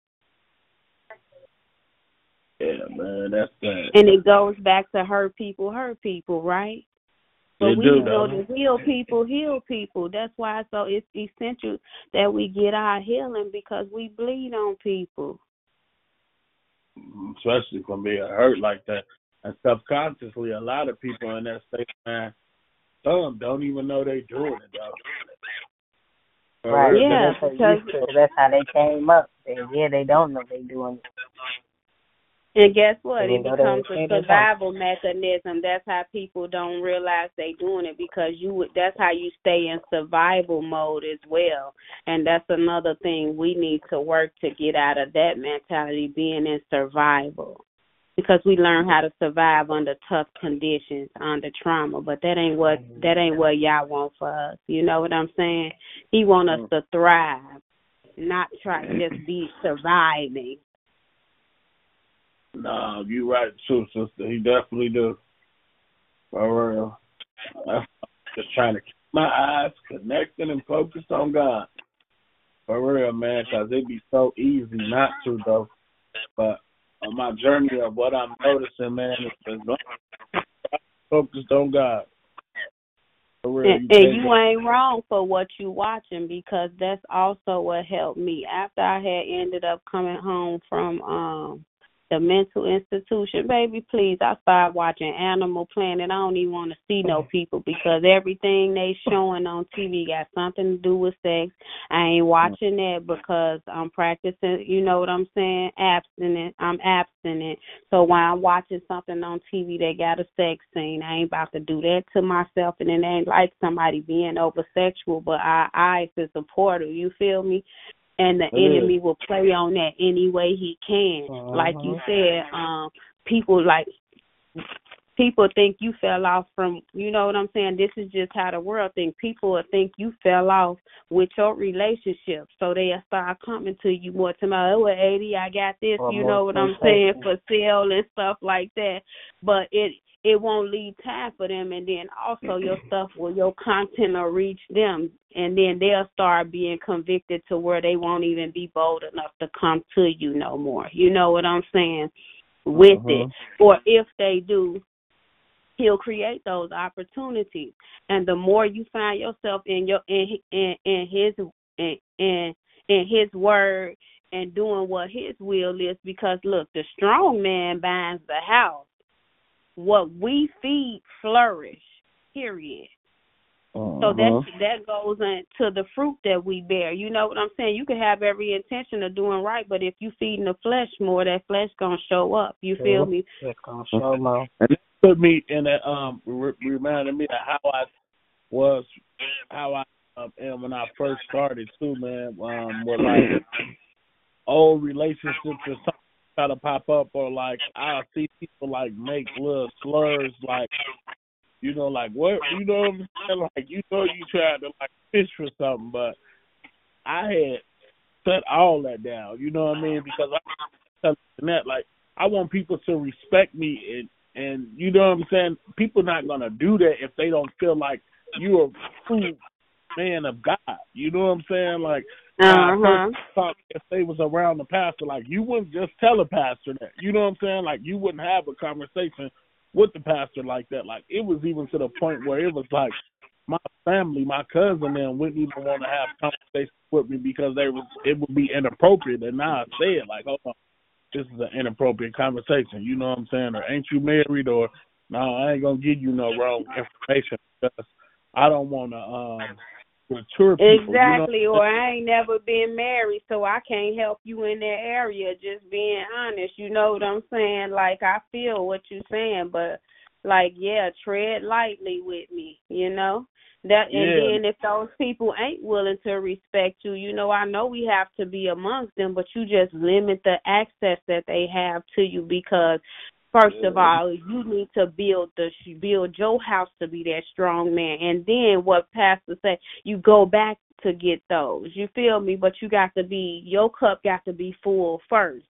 [SPEAKER 1] Yeah, man, that's bad.
[SPEAKER 2] And it goes back to hurt people, hurt people, right? But
[SPEAKER 1] They
[SPEAKER 2] we
[SPEAKER 1] do,
[SPEAKER 2] know
[SPEAKER 1] though.
[SPEAKER 2] to heal people, heal people. That's why so it's essential that we get our healing, because we bleed on people.
[SPEAKER 1] Especially from being hurt like that. And subconsciously, a lot of people in that state, man, some don't even know they doing it, though.
[SPEAKER 3] Right.
[SPEAKER 1] For
[SPEAKER 2] Yeah,
[SPEAKER 3] They're so
[SPEAKER 2] because
[SPEAKER 3] used to it. That's how they came up. And yeah, they don't know they doing it.
[SPEAKER 2] and guess what?
[SPEAKER 3] Even
[SPEAKER 2] It
[SPEAKER 3] though they
[SPEAKER 2] becomes a
[SPEAKER 3] say they don't.
[SPEAKER 2] survival mechanism. That's how people don't realize they doing it because you would. That's how you stay in survival mode as well. And that's another thing we need to work to get out of that mentality, being in survival. Because we learn how to survive under tough conditions, under trauma, but that ain't what that ain't what Yah want for us. You know what I'm saying? He want us to thrive, not try to just be surviving.
[SPEAKER 1] No, you right too, sister. He definitely do. For real. I'm just trying to keep my eyes connected and focused on God. For real, man, because it'd be so easy not to, though. But on my journey of what I'm noticing, man, is to focused on God. For real,
[SPEAKER 2] And,
[SPEAKER 1] you
[SPEAKER 2] and
[SPEAKER 1] can't
[SPEAKER 2] you
[SPEAKER 1] get-
[SPEAKER 2] ain't wrong for what you watching because that's also what helped me. After I had ended up coming home from um the mental institution, baby, please, I started watching Animal Planet. I don't even want to see no people because everything they showing on T V got something to do with sex. I ain't watching that because I'm practicing, you know what I'm saying, abstinent. I'm abstinent. So when I'm watching something on T V that got a sex scene, I ain't about to do that to myself. And it ain't like somebody being over sexual, but our eyes is a portal, you feel me? And the
[SPEAKER 1] It
[SPEAKER 2] enemy
[SPEAKER 1] is.
[SPEAKER 2] will play on that any way he can.
[SPEAKER 3] Uh-huh.
[SPEAKER 2] Like you said, um, people like people think you fell off from, you know what I'm saying? This is just how the world think. People will think you fell off with your relationship, so they'll start coming to you more tomorrow. Oh, eighty, I got this,
[SPEAKER 3] Or
[SPEAKER 2] you
[SPEAKER 3] more
[SPEAKER 2] know what I'm saying,
[SPEAKER 3] temptation.
[SPEAKER 2] for sale and stuff like that. But it it won't leave time for them, and then also your stuff will, your content will reach them, and then they'll start being convicted to where they won't even be bold enough to come to you no more. You know what I'm saying? With
[SPEAKER 1] Uh-huh.
[SPEAKER 2] it. Or if they do, he'll create those opportunities. And the more you find yourself in your in in, in his in, in in his word and doing what his will is, because look, the strong man binds the house. What we feed flourish, period.
[SPEAKER 1] Uh-huh.
[SPEAKER 2] So that that goes into the fruit that we bear. You know what I'm saying? You can have every intention of doing right, but if you feeding the flesh more, that flesh gonna show up. You feel me?
[SPEAKER 3] It's gonna show more.
[SPEAKER 1] And that put me in that, um, re- reminded me of how I was, how I um, am when I first started too, man. Um, with like old relationships or something try to pop up, or like I see people like make little slurs, like, you know, like what, you know what I'm saying? Like, you know, you tried to like fish for something, but I had set all that down. You know what I mean? Because I that like I want people to respect me, and and you know what I'm saying. People not gonna do that if they don't feel like you're a true man of God. You know what I'm saying? Like, when I
[SPEAKER 2] Uh-huh.
[SPEAKER 1] first thought if they was around the pastor, like you wouldn't just tell a pastor that. You know what I'm saying? Like you wouldn't have a conversation with the pastor like that. Like it was even to the point where it was like my family, my cousin, and wouldn't even want to have conversations with me because they was it would be inappropriate. And now I say it like, hold on, this is an inappropriate conversation. You know what I'm saying? Or ain't you married? Or no, I ain't gonna give you no wrong information because I don't want to um mature people.
[SPEAKER 2] Exactly,
[SPEAKER 1] You know?
[SPEAKER 2] or I ain't never been married, so I can't help you in that area, just being honest. You know what I'm saying? Like, I feel what you're saying, but, like, yeah, tread lightly with me, you know? That And
[SPEAKER 1] Yeah.
[SPEAKER 2] then if those people ain't willing to respect you, you know, I know we have to be amongst them, but you just limit the access that they have to you because, first of all, you need to build the build your house to be that strong man, and then what Pastor say, you go back to get those. You feel me? But you got to be your cup got to be full first.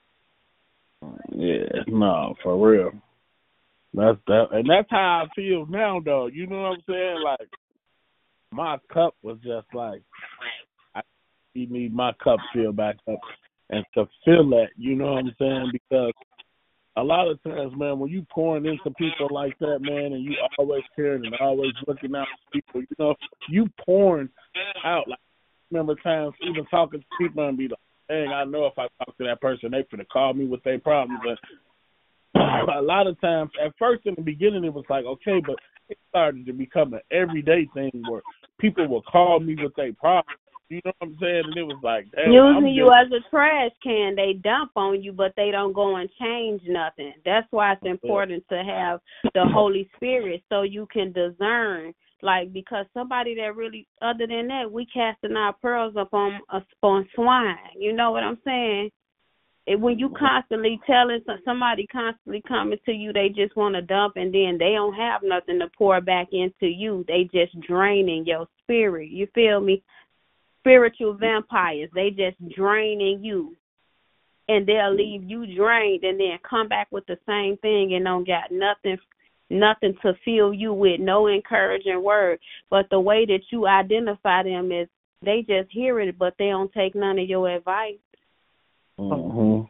[SPEAKER 1] Yeah, no, for real. That's that, and that's how I feel now, though. You know what I'm saying? Like my cup was just like I need my cup filled back up, and to feel that, you know what I'm saying? Because a lot of times, man, when you pouring into people like that, man, and you always caring and always looking out for people, you know, you pouring out. Like, I remember times even talking to people and be like, dang, I know if I talk to that person, they finna call me with their problems. But a lot of times, at first in the beginning, it was like, okay, but it started to become an everyday thing where people will call me with their problems. You know what I'm saying? And it was like, damn,
[SPEAKER 2] Using
[SPEAKER 1] I'm
[SPEAKER 2] you
[SPEAKER 1] just,
[SPEAKER 2] as a trash can, they dump on you, but they don't go and change nothing. That's why it's important to have the Holy Spirit so you can discern. Like, because somebody that really, other than that, we casting our pearls up on, on swine. You know what I'm saying? And when you constantly telling somebody constantly coming to you, they just want to dump, and then they don't have nothing to pour back into you. They just draining your spirit. You feel me? Spiritual vampires, they just draining you, and they'll leave you drained and then come back with the same thing and don't got nothing nothing to fill you with, no encouraging word. But the way that you identify them is they just hear it, but they don't take none of your advice.
[SPEAKER 1] Mm-hmm.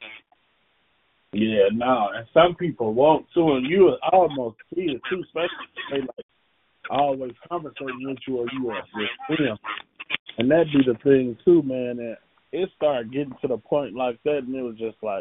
[SPEAKER 1] Yeah, no, and some people won't too, and you almost see it too, especially if they like always conversating with you or you are with them. And that be the thing too, man. And it started getting to the point like that, and it was just like,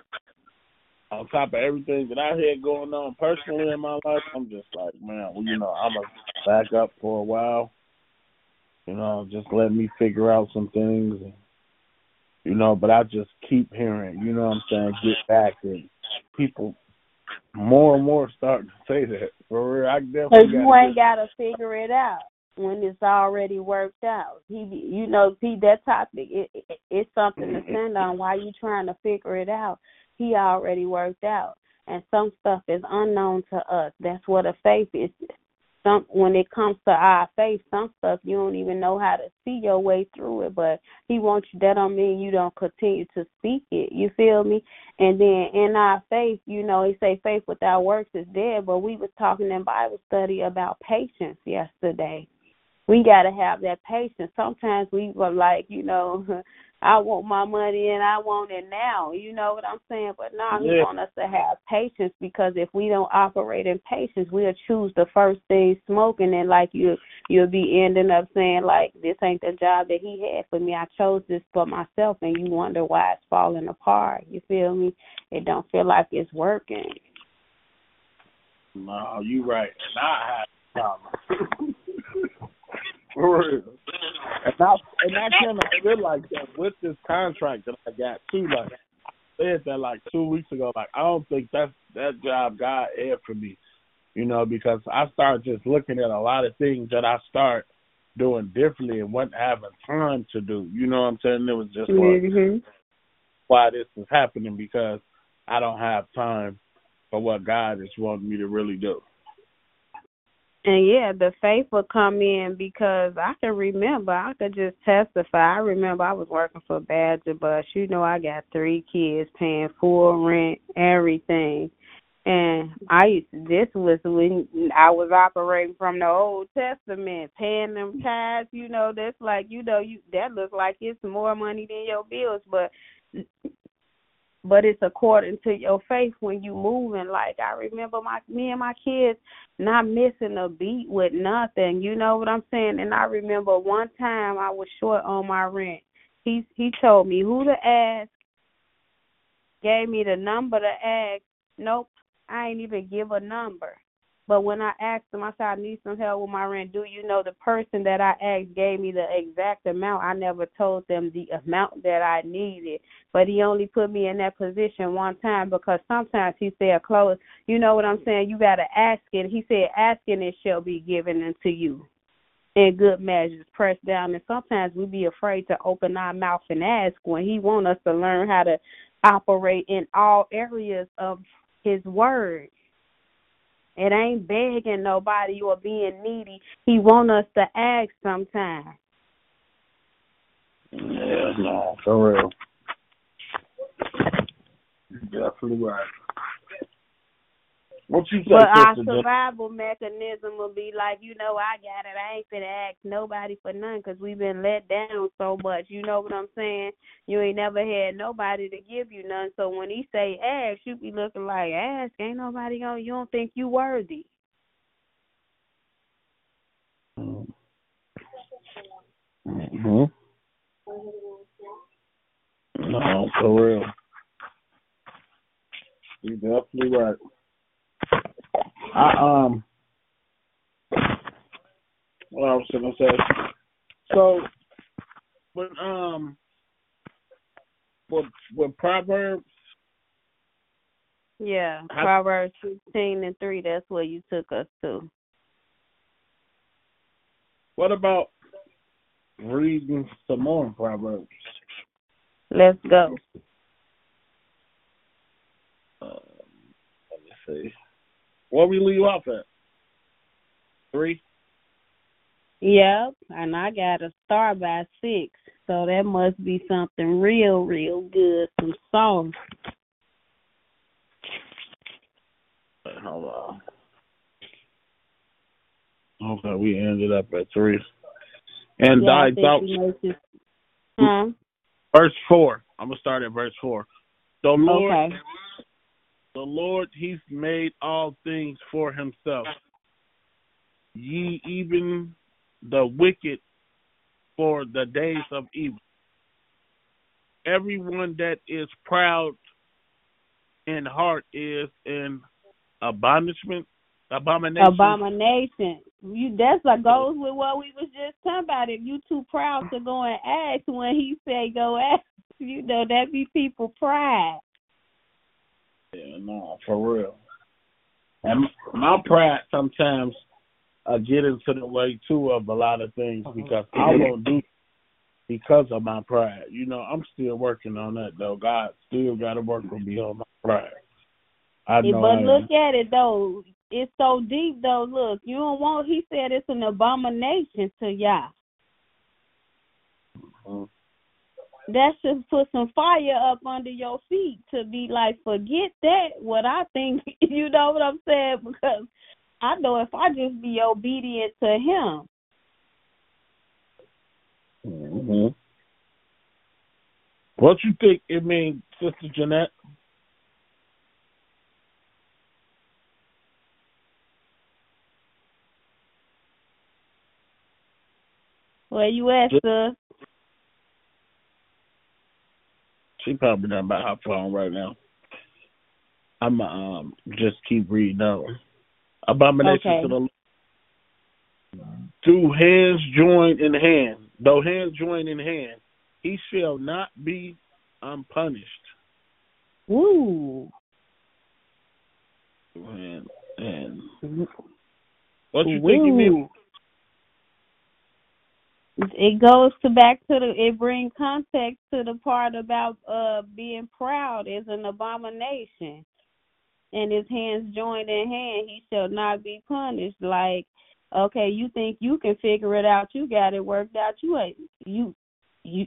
[SPEAKER 1] on top of everything that I had going on personally in my life, I'm just like, man, well, you know, I'm gonna back up for a while. You know, just let me figure out some things, and, you know. But I just keep hearing, you know what I'm saying, get back, and people more and more starting to say that. For real, I definitely.
[SPEAKER 2] Because you ain't gotta figure it out when it's already worked out. He, you know, see that topic, it, it, it's something to stand on. Why you trying to figure it out? He already worked out, and some stuff is unknown to us. That's what a faith is. Some when it comes to our faith, some stuff you don't even know how to see your way through it. But he wants you. That don't mean you don't continue to speak it. You feel me? And then in our faith, you know, he say faith without works is dead. But we was talking in Bible study about patience yesterday. We got to have that patience. Sometimes we were like, you know, I want my money and I want it now. You know what I'm saying? But no, he
[SPEAKER 1] yeah.
[SPEAKER 2] want us to have patience, because if we don't operate in patience, we'll choose the first thing smoking, and like you, you'll be ending up saying, like, this ain't the job that he had for me. I chose this for myself, and you wonder why it's falling apart. You feel me? It don't feel like it's working.
[SPEAKER 1] No, you right. And I had problems. For real. And I, and I kind of feel like that with this contract that I got too. Like I said that like two weeks ago. Like I don't think that's that job God had for me, you know, because I started just looking at a lot of things that I start doing differently and wasn't having time to do. You know what I'm saying? It was just like
[SPEAKER 2] Mm-hmm.
[SPEAKER 1] why this is happening, because I don't have time for what God is wanting me to really do.
[SPEAKER 2] And, yeah, the faith will come in, because I can remember, I could just testify. I remember I was working for Badger Bus. You know, I got three kids paying full rent, everything. And I used to, this was when I was operating from the Old Testament, paying them tithes. You know, that's like, you know, you that looks like it's more money than your bills, but But it's according to your faith when you moving. Like I remember my me and my kids not missing a beat with nothing. You know what I'm saying? And I remember one time I was short on my rent. He he told me who to ask, gave me the number to ask. Nope, I ain't even give a number. But when I asked him, I said, I need some help with my rent. Do you know the person that I asked gave me the exact amount? I never told them the amount that I needed. But he only put me in that position one time, because sometimes he said, close, you know what I'm saying? You got to ask it. He said, asking it shall be given unto you in good measures, pressed down. And sometimes we be afraid to open our mouth and ask when he want us to learn how to operate in all areas of his word. It ain't begging nobody or being needy. He want us to ask sometimes.
[SPEAKER 1] Yeah, no, for real. You're definitely right. What you say,
[SPEAKER 2] But our
[SPEAKER 1] sister?
[SPEAKER 2] survival mechanism will be like, you know, I got it. I ain't finna ask nobody for nothing, because we've been let down so much. You know what I'm saying? You ain't never had nobody to give you none. So when he say ask, you be looking like, ask. Ain't nobody gonna, you don't think you worthy.
[SPEAKER 1] Mm-hmm. No, for real. You're definitely right. I um, what I was gonna say. So but um, with with Proverbs,
[SPEAKER 2] Yeah,
[SPEAKER 1] I,
[SPEAKER 2] Proverbs sixteen and three. That's where you took us to.
[SPEAKER 1] what about reading some more Proverbs?
[SPEAKER 2] Let's go.
[SPEAKER 1] Um, let me see. What we leave off at? Three.
[SPEAKER 2] Yep, and I got to start by six, so that must be something real, real good, some song.
[SPEAKER 1] Wait, hold on. Okay, we ended up at three. And
[SPEAKER 2] Yeah, I
[SPEAKER 1] I
[SPEAKER 2] think
[SPEAKER 1] thought
[SPEAKER 2] we must just, huh?
[SPEAKER 1] verse four. I'm gonna start at verse four. The Lord,
[SPEAKER 2] Okay.
[SPEAKER 1] the Lord, He's made all things for Himself. Ye even the wicked for the days of evil. Everyone that is proud in heart is an abomination. Abomination.
[SPEAKER 2] Abomination. You that's what goes with what we was just talking about. If you too proud to go and ask when he say go ask, you know that be people pride.
[SPEAKER 1] Yeah, no, for real. And my pride sometimes I get into the way too of a lot of things because I won't do because of my pride. You know, I'm still working on that though. God still got to work with me on my pride. I know.
[SPEAKER 2] But
[SPEAKER 1] I
[SPEAKER 2] look
[SPEAKER 1] am.
[SPEAKER 2] at it though. It's so deep though. Look, you don't want. He said it's an abomination to Yah.
[SPEAKER 1] Mm-hmm.
[SPEAKER 2] That should put some fire up under your feet to be like, forget that. What I think, you know what I'm saying? Because I know if I just be obedient to Him.
[SPEAKER 1] Mm-hmm. What you think it means, Sister Jeanette?
[SPEAKER 2] Where you at, sir?
[SPEAKER 1] She probably not by her phone right now. I'm um just keep reading on. Abomination
[SPEAKER 2] Okay.
[SPEAKER 1] to the Lord. Do hands join in hand? Though hands join in hand, he shall not be unpunished.
[SPEAKER 2] Ooh.
[SPEAKER 1] And, and what you
[SPEAKER 2] Ooh.
[SPEAKER 1] think he mean?
[SPEAKER 2] It goes to back to the. It brings context to the part about uh being proud is an abomination, and his hands joined in hand, he shall not be punished. Like, okay, you think you can figure it out? You got it worked out. You ain't you you.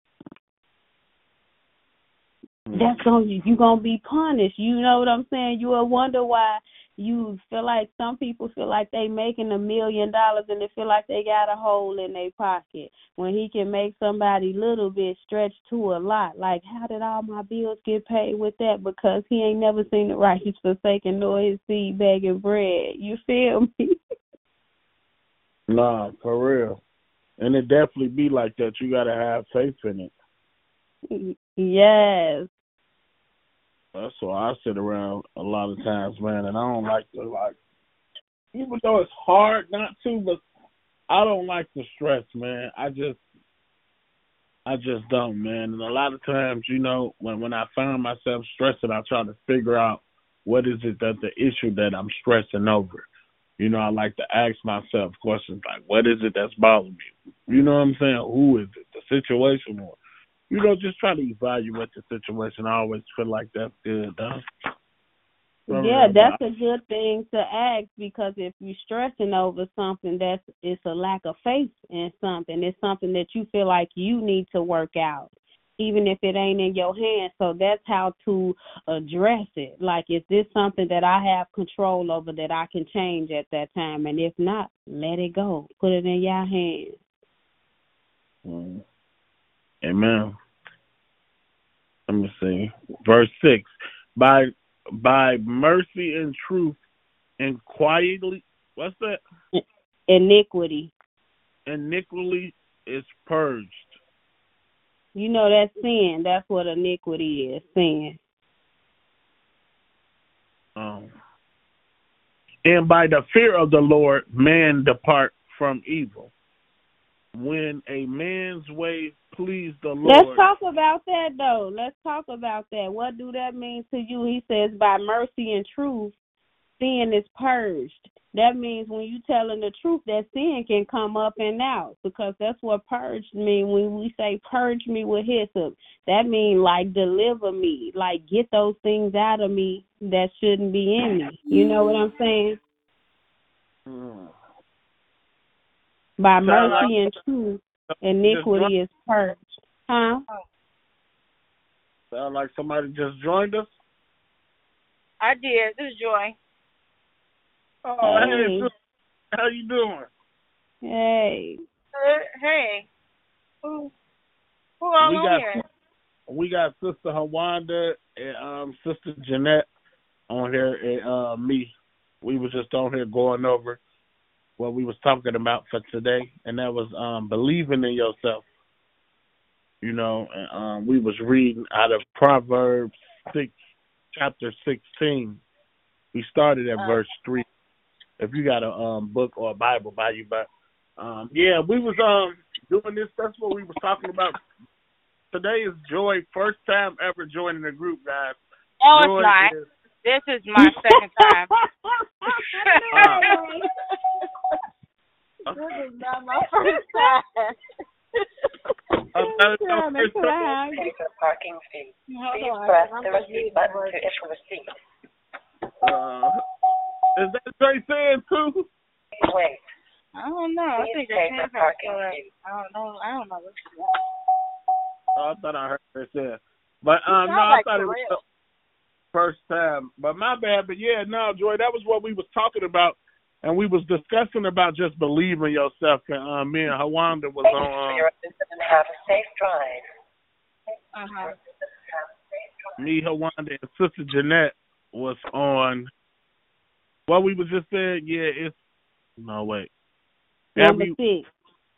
[SPEAKER 2] That's gonna you gonna be punished. You know what I'm saying? You will wonder why you feel like some people feel like they making a million dollars and they feel like they got a hole in their pocket when he can make somebody little bit stretch to a lot. Like, how did all my bills get paid with that? Because he ain't never seen the righteous forsaken nor his seed begging bread. You feel me?
[SPEAKER 1] Nah, for real. And it definitely be like that. You gotta have faith in
[SPEAKER 2] it. Yes.
[SPEAKER 1] That's why I sit around a lot of times, man, and I don't like to, like, even though it's hard not to, but I don't like the stress, man. I just, I just don't, man. And a lot of times, you know, when, when I find myself stressing, I try to figure out what is it that the issue that I'm stressing over. You know, I like to ask myself questions like, what is it that's bothering me? You know what I'm saying? Who is it? The situation or you know, just try to evaluate the situation. I always feel like that's good, though.
[SPEAKER 2] Yeah, that's a good thing to ask because if you're stressing over something, that's it's a lack of faith in something. It's something that you feel like you need to work out, even if it ain't in your hands. So that's how to address it. Like, is this something that I have control over that I can change at that time? And if not, let it go. Put it in your hands.
[SPEAKER 1] Mm. Amen. Let me see. Verse six. By by mercy and truth and quietly, what's that?
[SPEAKER 2] Iniquity.
[SPEAKER 1] Iniquity is purged.
[SPEAKER 2] You know that's sin. That's what iniquity is, sin.
[SPEAKER 1] Um, and by the fear of the Lord, man depart from evil. when a man's way please the Lord.
[SPEAKER 2] Let's talk about that, though. Let's talk about that. What do that mean to you? He says, by mercy and truth, sin is purged. That means when you telling the truth, that sin can come up and out, because that's what purged mean. When we say purge me with hyssop, that means like deliver me, like get those things out of me that shouldn't be in me. You know what I'm saying?
[SPEAKER 1] Mm.
[SPEAKER 2] By
[SPEAKER 1] Sound
[SPEAKER 2] mercy
[SPEAKER 1] like
[SPEAKER 2] and truth, iniquity is purged. Huh?
[SPEAKER 1] Sound like somebody just joined us.
[SPEAKER 4] I did. This is Joy.
[SPEAKER 1] Oh,
[SPEAKER 2] Hey.
[SPEAKER 1] hey, sister, how you doing?
[SPEAKER 2] Hey.
[SPEAKER 4] Uh, hey. Who? Who all
[SPEAKER 1] We
[SPEAKER 4] on
[SPEAKER 1] got
[SPEAKER 4] here?
[SPEAKER 1] we got Sister Hawanda and um, Sister Jeanette on here, and uh, me. We was just on here going over what we was talking about for today, and that was um, believing in yourself. You know, and um, we was reading out of Proverbs six, chapter sixteen. We started at
[SPEAKER 4] Uh,
[SPEAKER 1] verse three. If you got a um, book or a Bible by you, but um, yeah, we was um doing this. That's what we was talking about. Today is Joy, first time ever joining the group, guys.
[SPEAKER 4] no,
[SPEAKER 1] Joy
[SPEAKER 4] it's not.
[SPEAKER 1] is,
[SPEAKER 4] This is my second time.
[SPEAKER 1] uh,
[SPEAKER 4] This is not my first time.
[SPEAKER 1] uh, that is your
[SPEAKER 2] Trying to
[SPEAKER 1] first time.
[SPEAKER 2] clown.
[SPEAKER 5] Pay for parking fee.
[SPEAKER 4] Hold
[SPEAKER 5] Please
[SPEAKER 4] on.
[SPEAKER 5] press
[SPEAKER 4] I'm
[SPEAKER 5] the
[SPEAKER 4] gonna
[SPEAKER 5] receipt
[SPEAKER 4] leave
[SPEAKER 5] button
[SPEAKER 4] the
[SPEAKER 5] to issue a receipt.
[SPEAKER 1] Uh, is that Trey saying too?
[SPEAKER 5] Please wait.
[SPEAKER 4] I don't know. I
[SPEAKER 5] Please
[SPEAKER 4] think
[SPEAKER 5] pay
[SPEAKER 4] that's
[SPEAKER 5] for
[SPEAKER 4] him.
[SPEAKER 5] parking
[SPEAKER 4] So,
[SPEAKER 5] fee.
[SPEAKER 4] I don't know. I don't know what she
[SPEAKER 1] Oh, I thought I heard her say it. But
[SPEAKER 4] You
[SPEAKER 1] um,
[SPEAKER 4] sound
[SPEAKER 1] no, I
[SPEAKER 4] like
[SPEAKER 1] thought it was
[SPEAKER 4] Terrell.
[SPEAKER 1] the first time. But my bad. But yeah, no, Joy, that was what we was talking about, and we was discussing about just believing yourself. And um, me and Hawanda was
[SPEAKER 5] Thank you
[SPEAKER 1] on.
[SPEAKER 5] for
[SPEAKER 1] Um,
[SPEAKER 5] your assistance and have a safe drive.
[SPEAKER 4] Uh-huh.
[SPEAKER 1] me, Hawanda, and Sister Jeanette was on. What we was just saying, yeah, it's no wait.
[SPEAKER 2] Number
[SPEAKER 1] Every
[SPEAKER 2] six.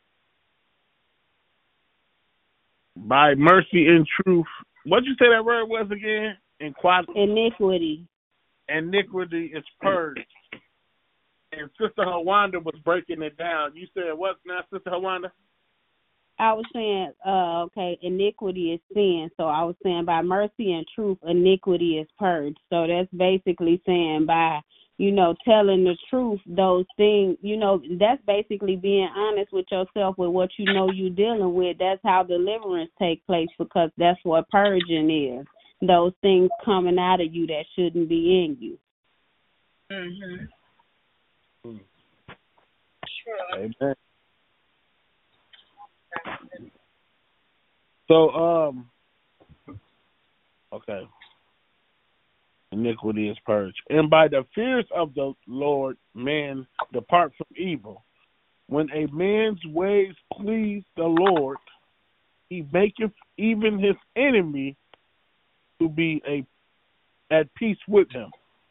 [SPEAKER 1] by mercy and truth. What'd you say that word was again? Inquality.
[SPEAKER 2] Iniquity.
[SPEAKER 1] Iniquity is purged. And Sister Hawanda was breaking it down. You said what now, Sister Hawanda?
[SPEAKER 2] I was saying, uh, okay, iniquity is sin. So I was saying by mercy and truth, iniquity is purged. So that's basically saying by, you know, telling the truth, those things, you know, that's basically being honest with yourself with what you know you're dealing with. That's how deliverance take place, because that's what purging is. Those things coming out of you that shouldn't be in you.
[SPEAKER 4] Mm-hmm.
[SPEAKER 1] Hmm.
[SPEAKER 4] Sure.
[SPEAKER 1] Amen. So, um, okay. Iniquity is purged. And by the fears of the Lord, man depart from evil. When a man's ways please the Lord, he maketh even his enemy to be a at peace with him.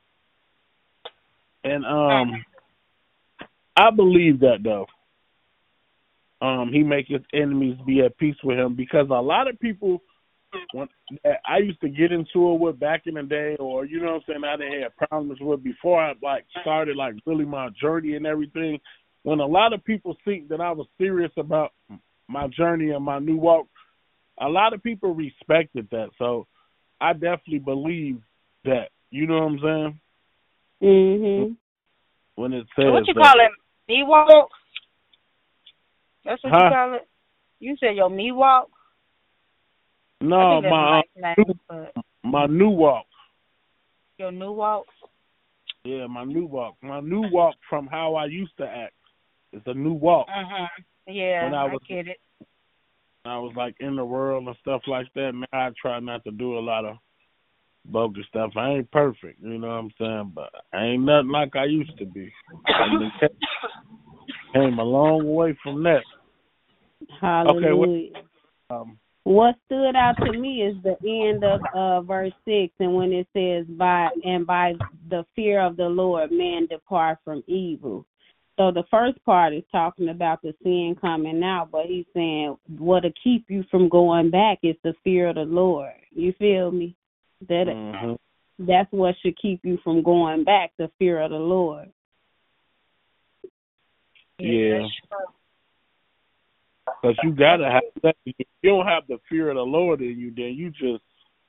[SPEAKER 1] And um, I believe that though. Um, he make his enemies be at peace with him, because a lot of people when, that I used to get into it with back in the day, or you know what I'm saying, I didn't have problems with before I like started like really my journey and everything. When a lot of people think that I was serious about my journey and my new walk, a lot of people respected that. So I definitely believe that. You know what I'm saying?
[SPEAKER 2] Mhm.
[SPEAKER 1] When it says
[SPEAKER 4] So what you
[SPEAKER 1] that.
[SPEAKER 4] call it? Me walk? That's what
[SPEAKER 1] Huh?
[SPEAKER 4] you call it? You said your me walk?
[SPEAKER 1] No,
[SPEAKER 4] I think that's
[SPEAKER 1] my
[SPEAKER 4] a nice
[SPEAKER 1] uh,
[SPEAKER 4] name, but
[SPEAKER 1] my new walk.
[SPEAKER 4] your new walk?
[SPEAKER 1] Yeah, my new walk. My new walk from how I used to act. It's a new walk.
[SPEAKER 4] Uh-huh. Yeah,
[SPEAKER 1] When I
[SPEAKER 4] I,
[SPEAKER 1] was
[SPEAKER 4] get it.
[SPEAKER 1] I was like in the world and stuff like that. Now I try not to do a lot of bogus stuff. I ain't perfect, you know what I'm saying? But I ain't nothing like I used to be. I came a long way from that.
[SPEAKER 2] Hallelujah.
[SPEAKER 1] Okay, well, um,
[SPEAKER 2] What stood out to me is the end of uh, verse six, and when it says, "By and by the fear of the Lord, man depart from evil." So the first part is talking about the sin coming out, but he's saying what'll keep you from going back is the fear of the Lord. You feel me? That
[SPEAKER 1] mhm.
[SPEAKER 2] that's what should keep you from going back, the fear of the Lord.
[SPEAKER 1] Yeah. Because you got to have that. If you don't have the fear of the Lord in you, then you just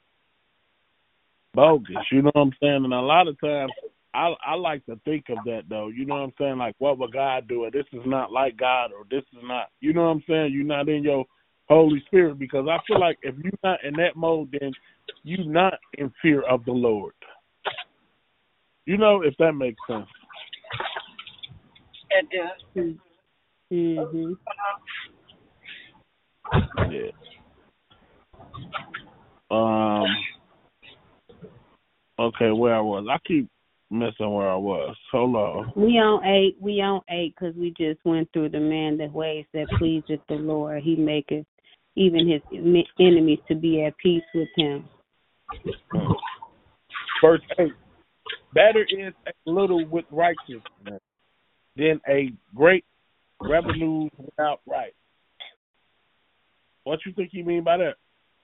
[SPEAKER 1] bogus. You know what I'm saying? And a lot of times, I I like to think of that, though. You know what I'm saying? Like, what would God do? Or this is not like God, or this is not. You know what I'm saying? You're not in your Holy Spirit, because I feel like if you're not in that mode, then you're not in fear of the Lord. You know, if that makes sense.
[SPEAKER 5] It does.
[SPEAKER 2] Mhm.
[SPEAKER 1] Yeah. Um. Okay, where I was. I keep missing where I was. Hold on.
[SPEAKER 2] We on eight. We on eight because we just went through the man that ways that pleaseth the Lord. He maketh even his en- enemies to be at peace with him.
[SPEAKER 1] Verse eight. Better is a little with righteousness than a great revenue without right. What you think you mean by that?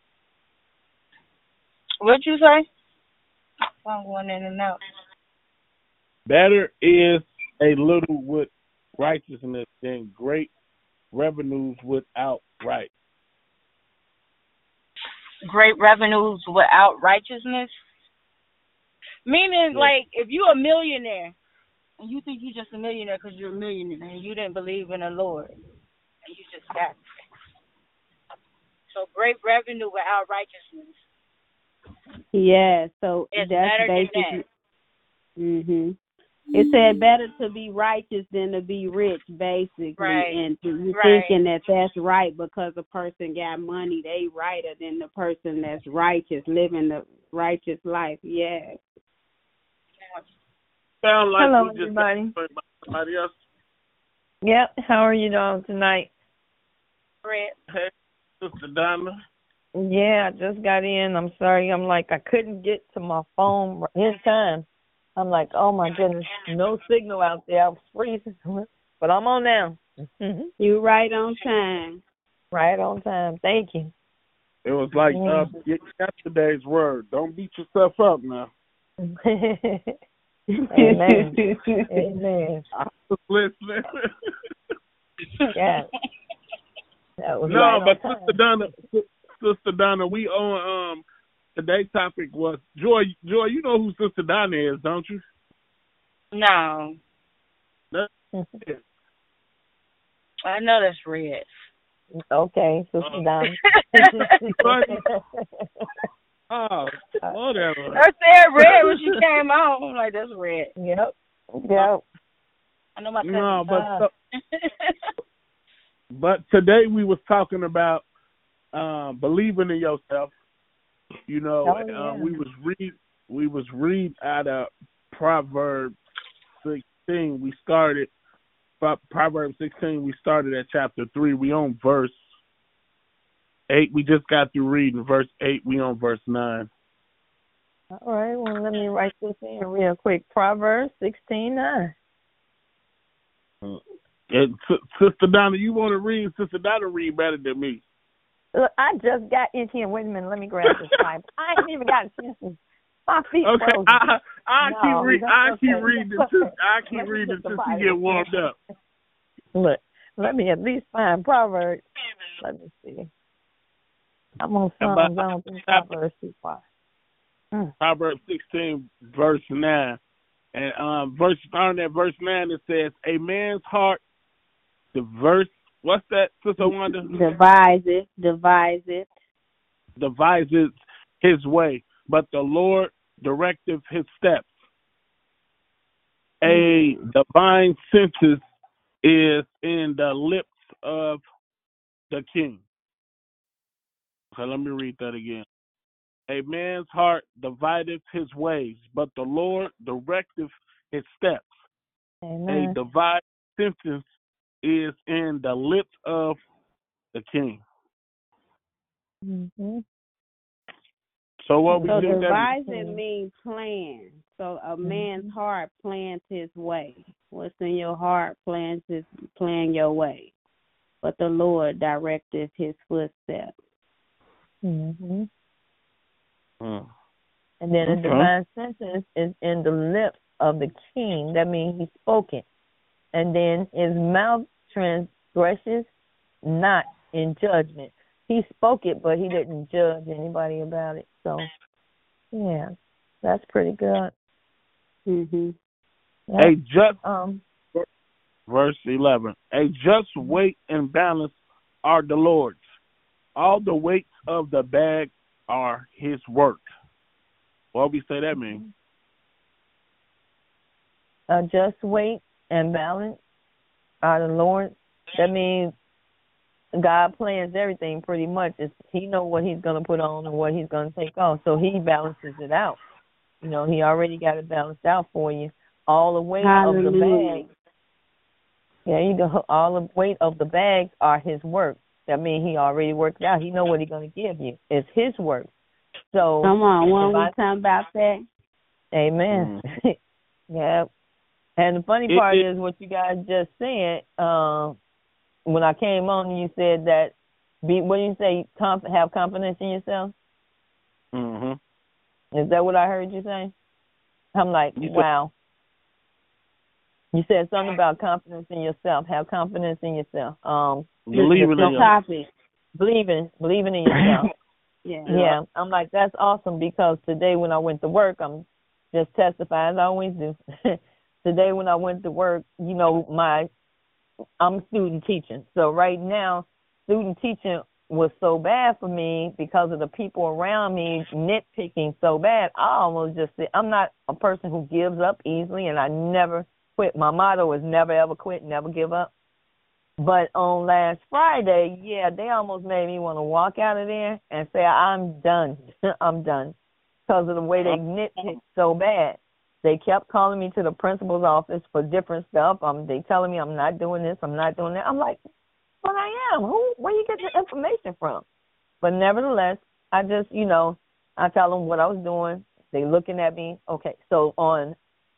[SPEAKER 3] What'd you say? I'm going in and out.
[SPEAKER 1] Better is a little with righteousness than great revenues without right.
[SPEAKER 3] Great revenues without righteousness? Meaning,
[SPEAKER 1] Yeah.
[SPEAKER 3] like, if you're a millionaire, and you think you're just a millionaire because you're a millionaire, and you didn't believe in the Lord, and you just got it. So great revenue without righteousness.
[SPEAKER 2] Yeah, so
[SPEAKER 3] It's
[SPEAKER 2] that's
[SPEAKER 3] better than
[SPEAKER 2] basically. Mhm. It said better to be righteous than to be rich, basically,
[SPEAKER 3] Right.
[SPEAKER 2] and you
[SPEAKER 3] Right.
[SPEAKER 2] thinking that that's right because a person got money, they righter than the person that's righteous, living the righteous life. Yeah.
[SPEAKER 1] Sound like
[SPEAKER 4] Hello,
[SPEAKER 1] we just
[SPEAKER 4] everybody.
[SPEAKER 1] got about somebody else.
[SPEAKER 4] Yep. How are you doing tonight?
[SPEAKER 3] Red.
[SPEAKER 1] Hey, Sister Donna.
[SPEAKER 4] Yeah, I just got in. I'm sorry. I'm like, I couldn't get to my phone in time. I'm like, oh my goodness, no signal out there. I was freezing. But I'm on now.
[SPEAKER 2] You right on time.
[SPEAKER 4] Right on time. Thank you.
[SPEAKER 1] It was like uh, yesterday's word. Don't beat yourself up now.
[SPEAKER 4] Amen. Amen.
[SPEAKER 1] I was listening.
[SPEAKER 4] Yeah. That was
[SPEAKER 1] No,
[SPEAKER 4] right
[SPEAKER 1] but
[SPEAKER 4] on
[SPEAKER 1] Sister
[SPEAKER 4] time.
[SPEAKER 1] Donna, Sister Donna, we on um today's topic was Joy. Joy, you know who Sister Donna is, don't you?
[SPEAKER 3] No.
[SPEAKER 1] That's it.
[SPEAKER 3] I know that's red.
[SPEAKER 4] Okay, Sister
[SPEAKER 1] Uh,
[SPEAKER 4] Donna.
[SPEAKER 1] Oh, whatever.
[SPEAKER 3] I said red when she came out. I'm like, that's red.
[SPEAKER 4] Yep. Yep.
[SPEAKER 3] I know my cousin.
[SPEAKER 1] No, but
[SPEAKER 4] Uh.
[SPEAKER 1] so, but today we was talking about um, believing in yourself. You know,
[SPEAKER 4] Oh, yeah.
[SPEAKER 1] um, we was read we was read out of Proverbs sixteen. We started Proverbs sixteen. We started at chapter three. We on verse eight. We just got through reading verse eight. We on verse nine.
[SPEAKER 4] All right. Well, let me write this in real quick. Proverbs sixteen nine.
[SPEAKER 1] And Sister Donna, you want to read? Sister Donna read better than me.
[SPEAKER 4] Look, I just got in here. Wait a minute. Let me grab this Bible. I ain't even got a chance to. My feet
[SPEAKER 1] Okay,
[SPEAKER 4] frozen.
[SPEAKER 1] I I
[SPEAKER 4] No,
[SPEAKER 1] keep read
[SPEAKER 4] that's
[SPEAKER 1] I
[SPEAKER 4] okay.
[SPEAKER 1] keep reading
[SPEAKER 4] That's
[SPEAKER 1] until
[SPEAKER 4] okay.
[SPEAKER 1] I keep
[SPEAKER 4] Let me
[SPEAKER 1] reading
[SPEAKER 4] get the
[SPEAKER 1] until she
[SPEAKER 4] Bible.
[SPEAKER 1] get warmed up.
[SPEAKER 4] Look, let me at least find Proverbs. Let me see. I'm on Psalms. I don't think Proverbs too far. Mm.
[SPEAKER 1] Proverbs sixteen, verse nine, and um, verse starting at verse nine, it says, "A man's heart, diverse. What's that, Sister Wanda?
[SPEAKER 2] Devise it, devise it.
[SPEAKER 1] Devises his way, but the Lord directeth his steps. A divine sentence is in the lips of the king." So let me read that again. A man's heart divideth his ways, but the Lord directeth his steps.
[SPEAKER 4] Amen.
[SPEAKER 1] A divine sentence is in the lips of the king.
[SPEAKER 4] Mm-hmm.
[SPEAKER 1] So what we
[SPEAKER 2] So
[SPEAKER 1] do
[SPEAKER 2] devise
[SPEAKER 1] that
[SPEAKER 2] it means plan. So a
[SPEAKER 4] Mm-hmm.
[SPEAKER 2] man's heart plans his way. What's in your heart plans his plan your way. But the Lord directeth his footsteps.
[SPEAKER 4] Mm-hmm.
[SPEAKER 1] Hmm.
[SPEAKER 4] And then
[SPEAKER 1] Okay.
[SPEAKER 4] a divine sentence is in the lips of the king. That means he's spoken. And then his mouth transgresses not in judgment. He spoke it, but he didn't judge anybody about it. So, yeah, that's pretty good.
[SPEAKER 2] Mhm.
[SPEAKER 1] A just
[SPEAKER 4] um,
[SPEAKER 1] verse eleven. A just weight and balance are the Lord's. All the weights of the bag are His work. What we say that mean?
[SPEAKER 4] A just weight and balance are the Lord's. That means God plans everything pretty much. It's, he knows what He's going to put on and what He's going to take off, so He balances it out. You know, He already got it balanced out for you. All the weight
[SPEAKER 2] Hallelujah.
[SPEAKER 4] of the bag, yeah, you know, all the weight of the bags are His work. That means He already worked it out. He know what He's going to give you. It's His work. So
[SPEAKER 2] come on, when we
[SPEAKER 4] I,
[SPEAKER 2] talking about that?
[SPEAKER 4] Amen. Mm. Yeah. And the funny part it, it, is what you guys just said. Uh, when I came on, you said that. Be what do you say? Conf, have confidence in yourself.
[SPEAKER 1] Mhm.
[SPEAKER 4] Is that what I heard you say? I'm like,
[SPEAKER 1] you
[SPEAKER 4] wow. You said something about confidence in yourself. Have confidence in yourself. Um,
[SPEAKER 1] believing in yourself.
[SPEAKER 4] Believing, believing in yourself.
[SPEAKER 2] yeah.
[SPEAKER 4] Yeah. I'm like, that's awesome because today when I went to work, I'm just testifying as I always do. Today when I went to work, you know, my I'm student teaching. So right now, student teaching was so bad for me because of the people around me nitpicking so bad. I almost just said, I'm not a person who gives up easily, and I never quit. My motto is never, ever quit, never give up. But on last Friday, yeah, they almost made me want to walk out of there and say, I'm done. I'm done because of the way they nitpicked so bad. They kept calling me to the principal's office for different stuff. Um, they telling me I'm not doing this, I'm not doing that. I'm like, but I am. Who? Where you get the information from? But nevertheless, I just, you know, I tell them what I was doing. They looking at me. Okay, so on,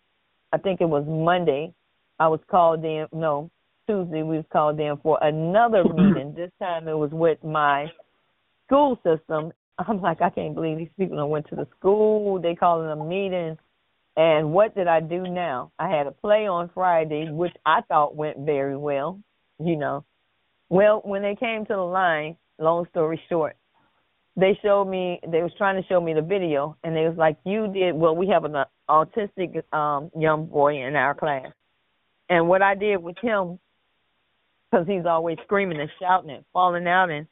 [SPEAKER 4] I think it was Monday, I was called in. No, Tuesday we was called in for another meeting. This time it was with my school system. I'm like, I can't believe these people that went to the school. They calling a meeting. And what did I do now? I had a play on Friday, which I thought went very well, you know. Well, when they came to the line, long story short, they showed me, they was trying to show me the video, and they was like, you did, well, we have an autistic um, young boy in our class. And what I did with him, because he's always screaming and shouting and falling out, and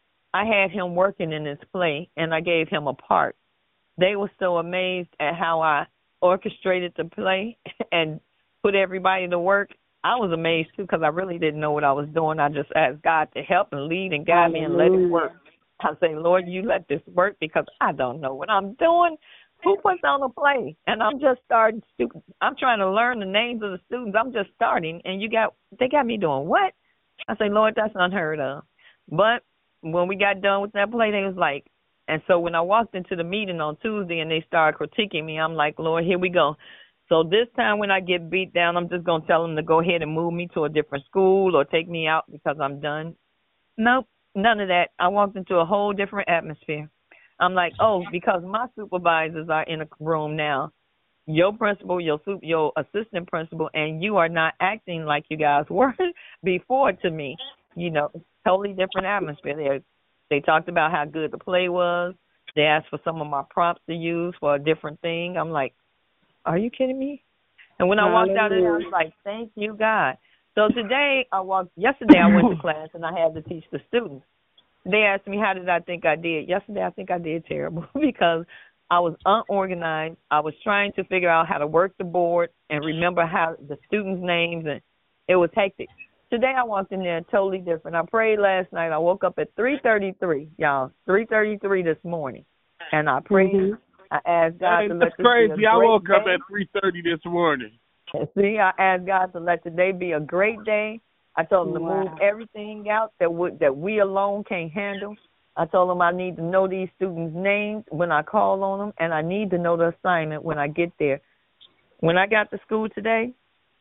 [SPEAKER 4] I had him working in this play, and I gave him a part. They were so amazed at how I orchestrated the play and put everybody to work. I was amazed too because I really didn't know what I was doing. I just asked God to help and lead and guide me and let it work. I say, Lord, you let this work because I don't know what I'm doing. Who puts on a play? And I'm just starting. I'm trying to learn the names of the students. I'm just starting, and you got they got me doing what? I say, Lord, that's unheard of. But when we got done with that play, they was like. And so when I walked into the meeting on Tuesday and they started critiquing me, I'm like, Lord, here we go. So this time when I get beat down, I'm just going to tell them to go ahead and move me to a different school or take me out because I'm done. Nope, none of that. I walked into a whole different atmosphere. I'm like, oh, because my supervisors are in a room now, your principal, your super, your assistant principal, and you are not acting like you guys were before to me. You know, it's totally different atmosphere there. They talked about how good the play was. They asked for some of my prompts to use for a different thing. I'm like, are you kidding me? And when I walked out of there, I was like, thank you, God. So today, I walked. Yesterday, I went to class, and I had to teach the students. They asked me, how did I think I did? Yesterday, I think I did terrible because I was unorganized. I was trying to figure out how to work the board and remember how the students' names, and it was hectic. Today I walked in there totally different. I prayed last night. I woke up at three thirty-three, y'all, three thirty-three this morning, and I prayed. Mm-hmm. I asked God
[SPEAKER 1] hey,
[SPEAKER 4] to let
[SPEAKER 1] that's
[SPEAKER 4] this
[SPEAKER 1] crazy.
[SPEAKER 4] be a
[SPEAKER 1] I
[SPEAKER 4] great
[SPEAKER 1] woke
[SPEAKER 4] day.
[SPEAKER 1] up at three thirty this morning.
[SPEAKER 4] See, I asked God to let today be a great day. I told him to
[SPEAKER 2] wow.
[SPEAKER 4] move everything out that would that we alone can't handle. I told him I need to know these students' names when I call on them, and I need to know the assignment when I get there. When I got to school today,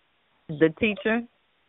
[SPEAKER 4] the teacher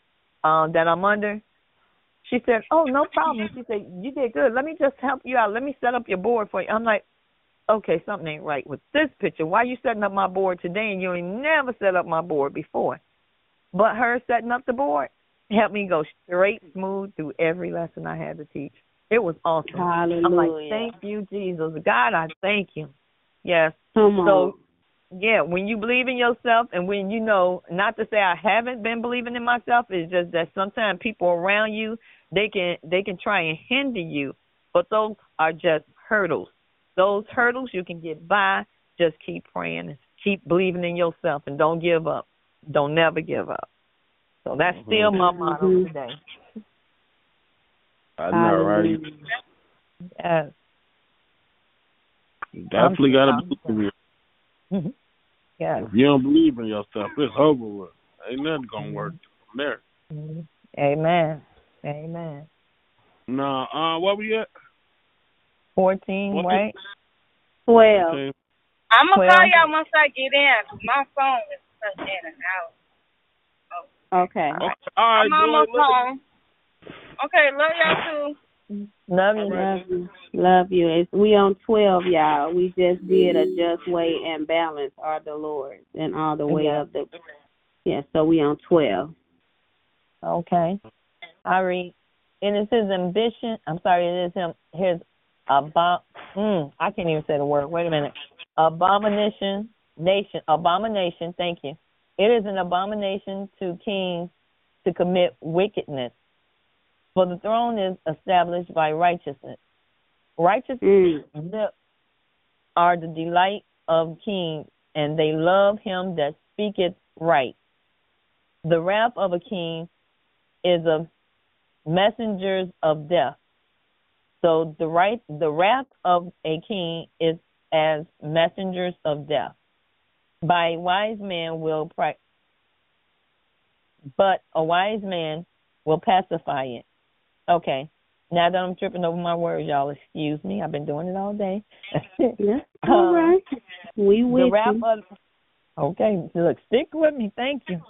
[SPEAKER 4] uh, that I'm under, she said, oh, no problem. She said, you did good. Let me just help you out. Let me set up your board for you. I'm like, okay, something ain't right with this picture. Why are you setting up my board today and you ain't never set up my board before? But her setting up the board, helped me go straight smooth through every lesson I had to teach. It was awesome.
[SPEAKER 2] Hallelujah.
[SPEAKER 4] I'm like, thank you, Jesus. God, I thank you. Yes.
[SPEAKER 2] Come on.
[SPEAKER 4] So, yeah, when you believe in yourself and when you know, not to say I haven't been believing in myself, it's just that sometimes people around you, they can they can try and hinder you, but those are just hurdles. Those hurdles you can get by. Just keep praying and keep believing in yourself and don't give up. Don't never give up. So that's
[SPEAKER 1] Mm-hmm.
[SPEAKER 4] still my motto
[SPEAKER 2] Mhm.
[SPEAKER 4] today.
[SPEAKER 1] I know, right?
[SPEAKER 4] Yes.
[SPEAKER 1] You definitely got to believe in
[SPEAKER 4] Mhm. Yes.
[SPEAKER 1] If you don't believe in yourself, it's over with. Ain't nothing going to work from there.
[SPEAKER 4] Mhm. Amen. Amen.
[SPEAKER 1] No, uh, what we at?
[SPEAKER 4] fourteen,
[SPEAKER 1] What?
[SPEAKER 4] right?
[SPEAKER 2] Twelve.
[SPEAKER 1] Okay.
[SPEAKER 6] I'm going to
[SPEAKER 4] Well-
[SPEAKER 6] call y'all once I get in. My phone is stuck in and out.
[SPEAKER 2] Okay.
[SPEAKER 1] Okay. All right,
[SPEAKER 6] I'm almost
[SPEAKER 1] Joy, look-
[SPEAKER 6] home. Okay, love y'all too.
[SPEAKER 4] Love you.
[SPEAKER 2] Love you. Love you. It's, we on twelve, y'all. We just did a just weight and balance are the Lord and all the way
[SPEAKER 4] Yeah.
[SPEAKER 2] of the. Yeah, so we on twelve.
[SPEAKER 4] Okay. I read. And it's his ambition. I'm sorry, it is him. His abom. Mm, I can't even say the word. Wait a minute. Abomination, nation, abomination. Thank you. It is an abomination to kings to commit wickedness. For the throne is established by righteousness. Righteous
[SPEAKER 2] Mm.
[SPEAKER 4] lips are the delight of kings, and they love him that speaketh right. The wrath of a king is of messengers of death. So the right, the wrath of a king is as messengers of death. By a wise man will, pri- but a wise man will pacify it. Okay. Now that I'm tripping over my words, y'all, excuse me. I've been doing it all day.
[SPEAKER 2] Yeah. All
[SPEAKER 4] Um,
[SPEAKER 2] right. We
[SPEAKER 4] The
[SPEAKER 2] with
[SPEAKER 4] wrath
[SPEAKER 2] you.
[SPEAKER 4] of okay, look, stick with me. Thank you.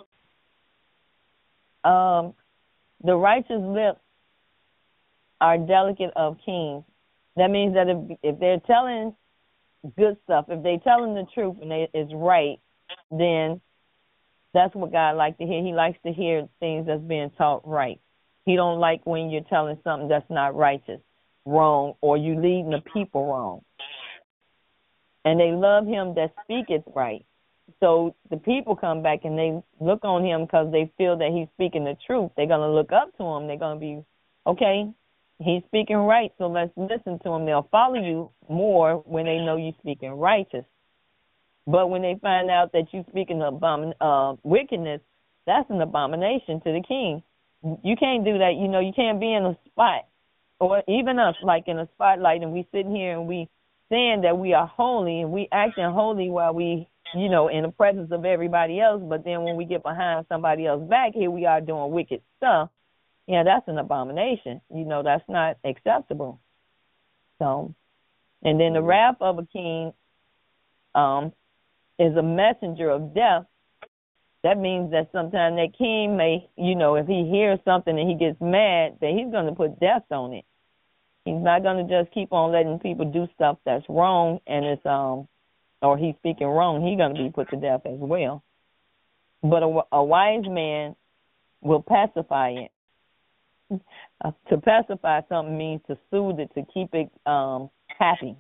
[SPEAKER 4] Um, the righteous lips are delicate of kings. That means that if if they're telling good stuff, if they're telling the truth and they, it's right, then that's what God likes to hear. He likes to hear things that's being taught right. He don't like when you're telling something that's not righteous, wrong, or you leading the people wrong. And they love him that speaketh right. So the people come back and they look on him because they feel that he's speaking the truth. They're going to look up to him. They're going to be, okay, he's speaking right, so let's listen to him. They'll follow you more when they know you're speaking righteous. But when they find out that you're speaking abomin- uh, wickedness, that's an abomination to the king. You can't do that. You know, you can't be in a spot, or even us, like in a spotlight, and we sitting here and we saying that we are holy and we acting holy while we, you know, in the presence of everybody else. But then when we get behind somebody else's back, here we are doing wicked stuff. Yeah, that's an abomination. You know, that's not acceptable. So, and then the wrath of a king um, is a messenger of death. That means that sometimes that king may, you know, if he hears something and he gets mad, that he's going to put death on it. He's not going to just keep on letting people do stuff that's wrong and it's um, or he's speaking wrong. He's going to be put to death as well. But a, a wise man will pacify it. Uh, to pacify something means to soothe it, to keep it um, happy.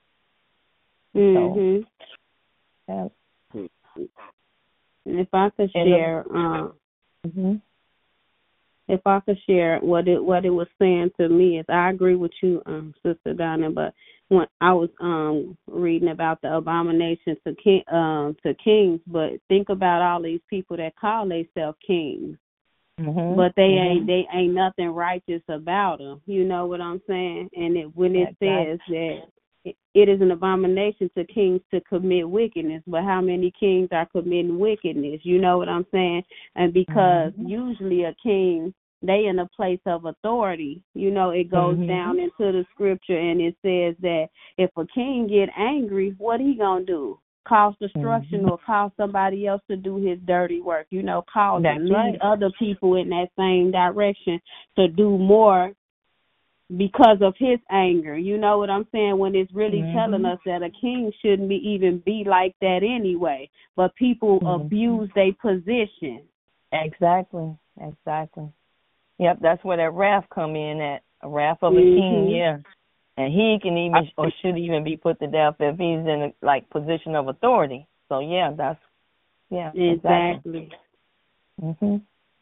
[SPEAKER 2] Mhm.
[SPEAKER 4] So, yeah.
[SPEAKER 2] If I could
[SPEAKER 4] And,
[SPEAKER 2] share, um,
[SPEAKER 4] mm-hmm.
[SPEAKER 2] if I could share what it what it was saying to me is, I agree with you, um, Sister Donna. But when I was um reading about the abomination to king, um to kings, but think about all these people that call themselves kings,
[SPEAKER 4] Mm-hmm.
[SPEAKER 2] but they
[SPEAKER 4] mm-hmm.
[SPEAKER 2] ain't they ain't nothing righteous about them. You know what I'm saying? And it, when it
[SPEAKER 4] Exactly.
[SPEAKER 2] says that it, it is an abomination to kings to commit wickedness, but how many kings are committing wickedness? You know what I'm saying? And because
[SPEAKER 4] Mm-hmm.
[SPEAKER 2] usually a king, they in a place of authority. You know, it goes
[SPEAKER 4] Mm-hmm.
[SPEAKER 2] down into the scripture and it says that if a king get angry, what he gonna do? Cause destruction
[SPEAKER 4] Mm-hmm.
[SPEAKER 2] or cause somebody else to do his dirty work. You know, cause
[SPEAKER 4] That's
[SPEAKER 2] lead
[SPEAKER 4] right.
[SPEAKER 2] other people in that same direction to do more because of his anger. You know what I'm saying? When it's really
[SPEAKER 4] Mm-hmm.
[SPEAKER 2] telling us that a king shouldn't be even be like that anyway. But people
[SPEAKER 4] Mm-hmm.
[SPEAKER 2] abuse their position.
[SPEAKER 4] Exactly. Exactly. Yep, that's where that wrath come in at. A wrath of a
[SPEAKER 2] Mhm.
[SPEAKER 4] king, yeah. And he can even
[SPEAKER 1] I
[SPEAKER 4] or should even be put to death if he's in a like position of authority. So yeah, that's yeah, exactly.
[SPEAKER 2] Exactly.
[SPEAKER 4] Mhm.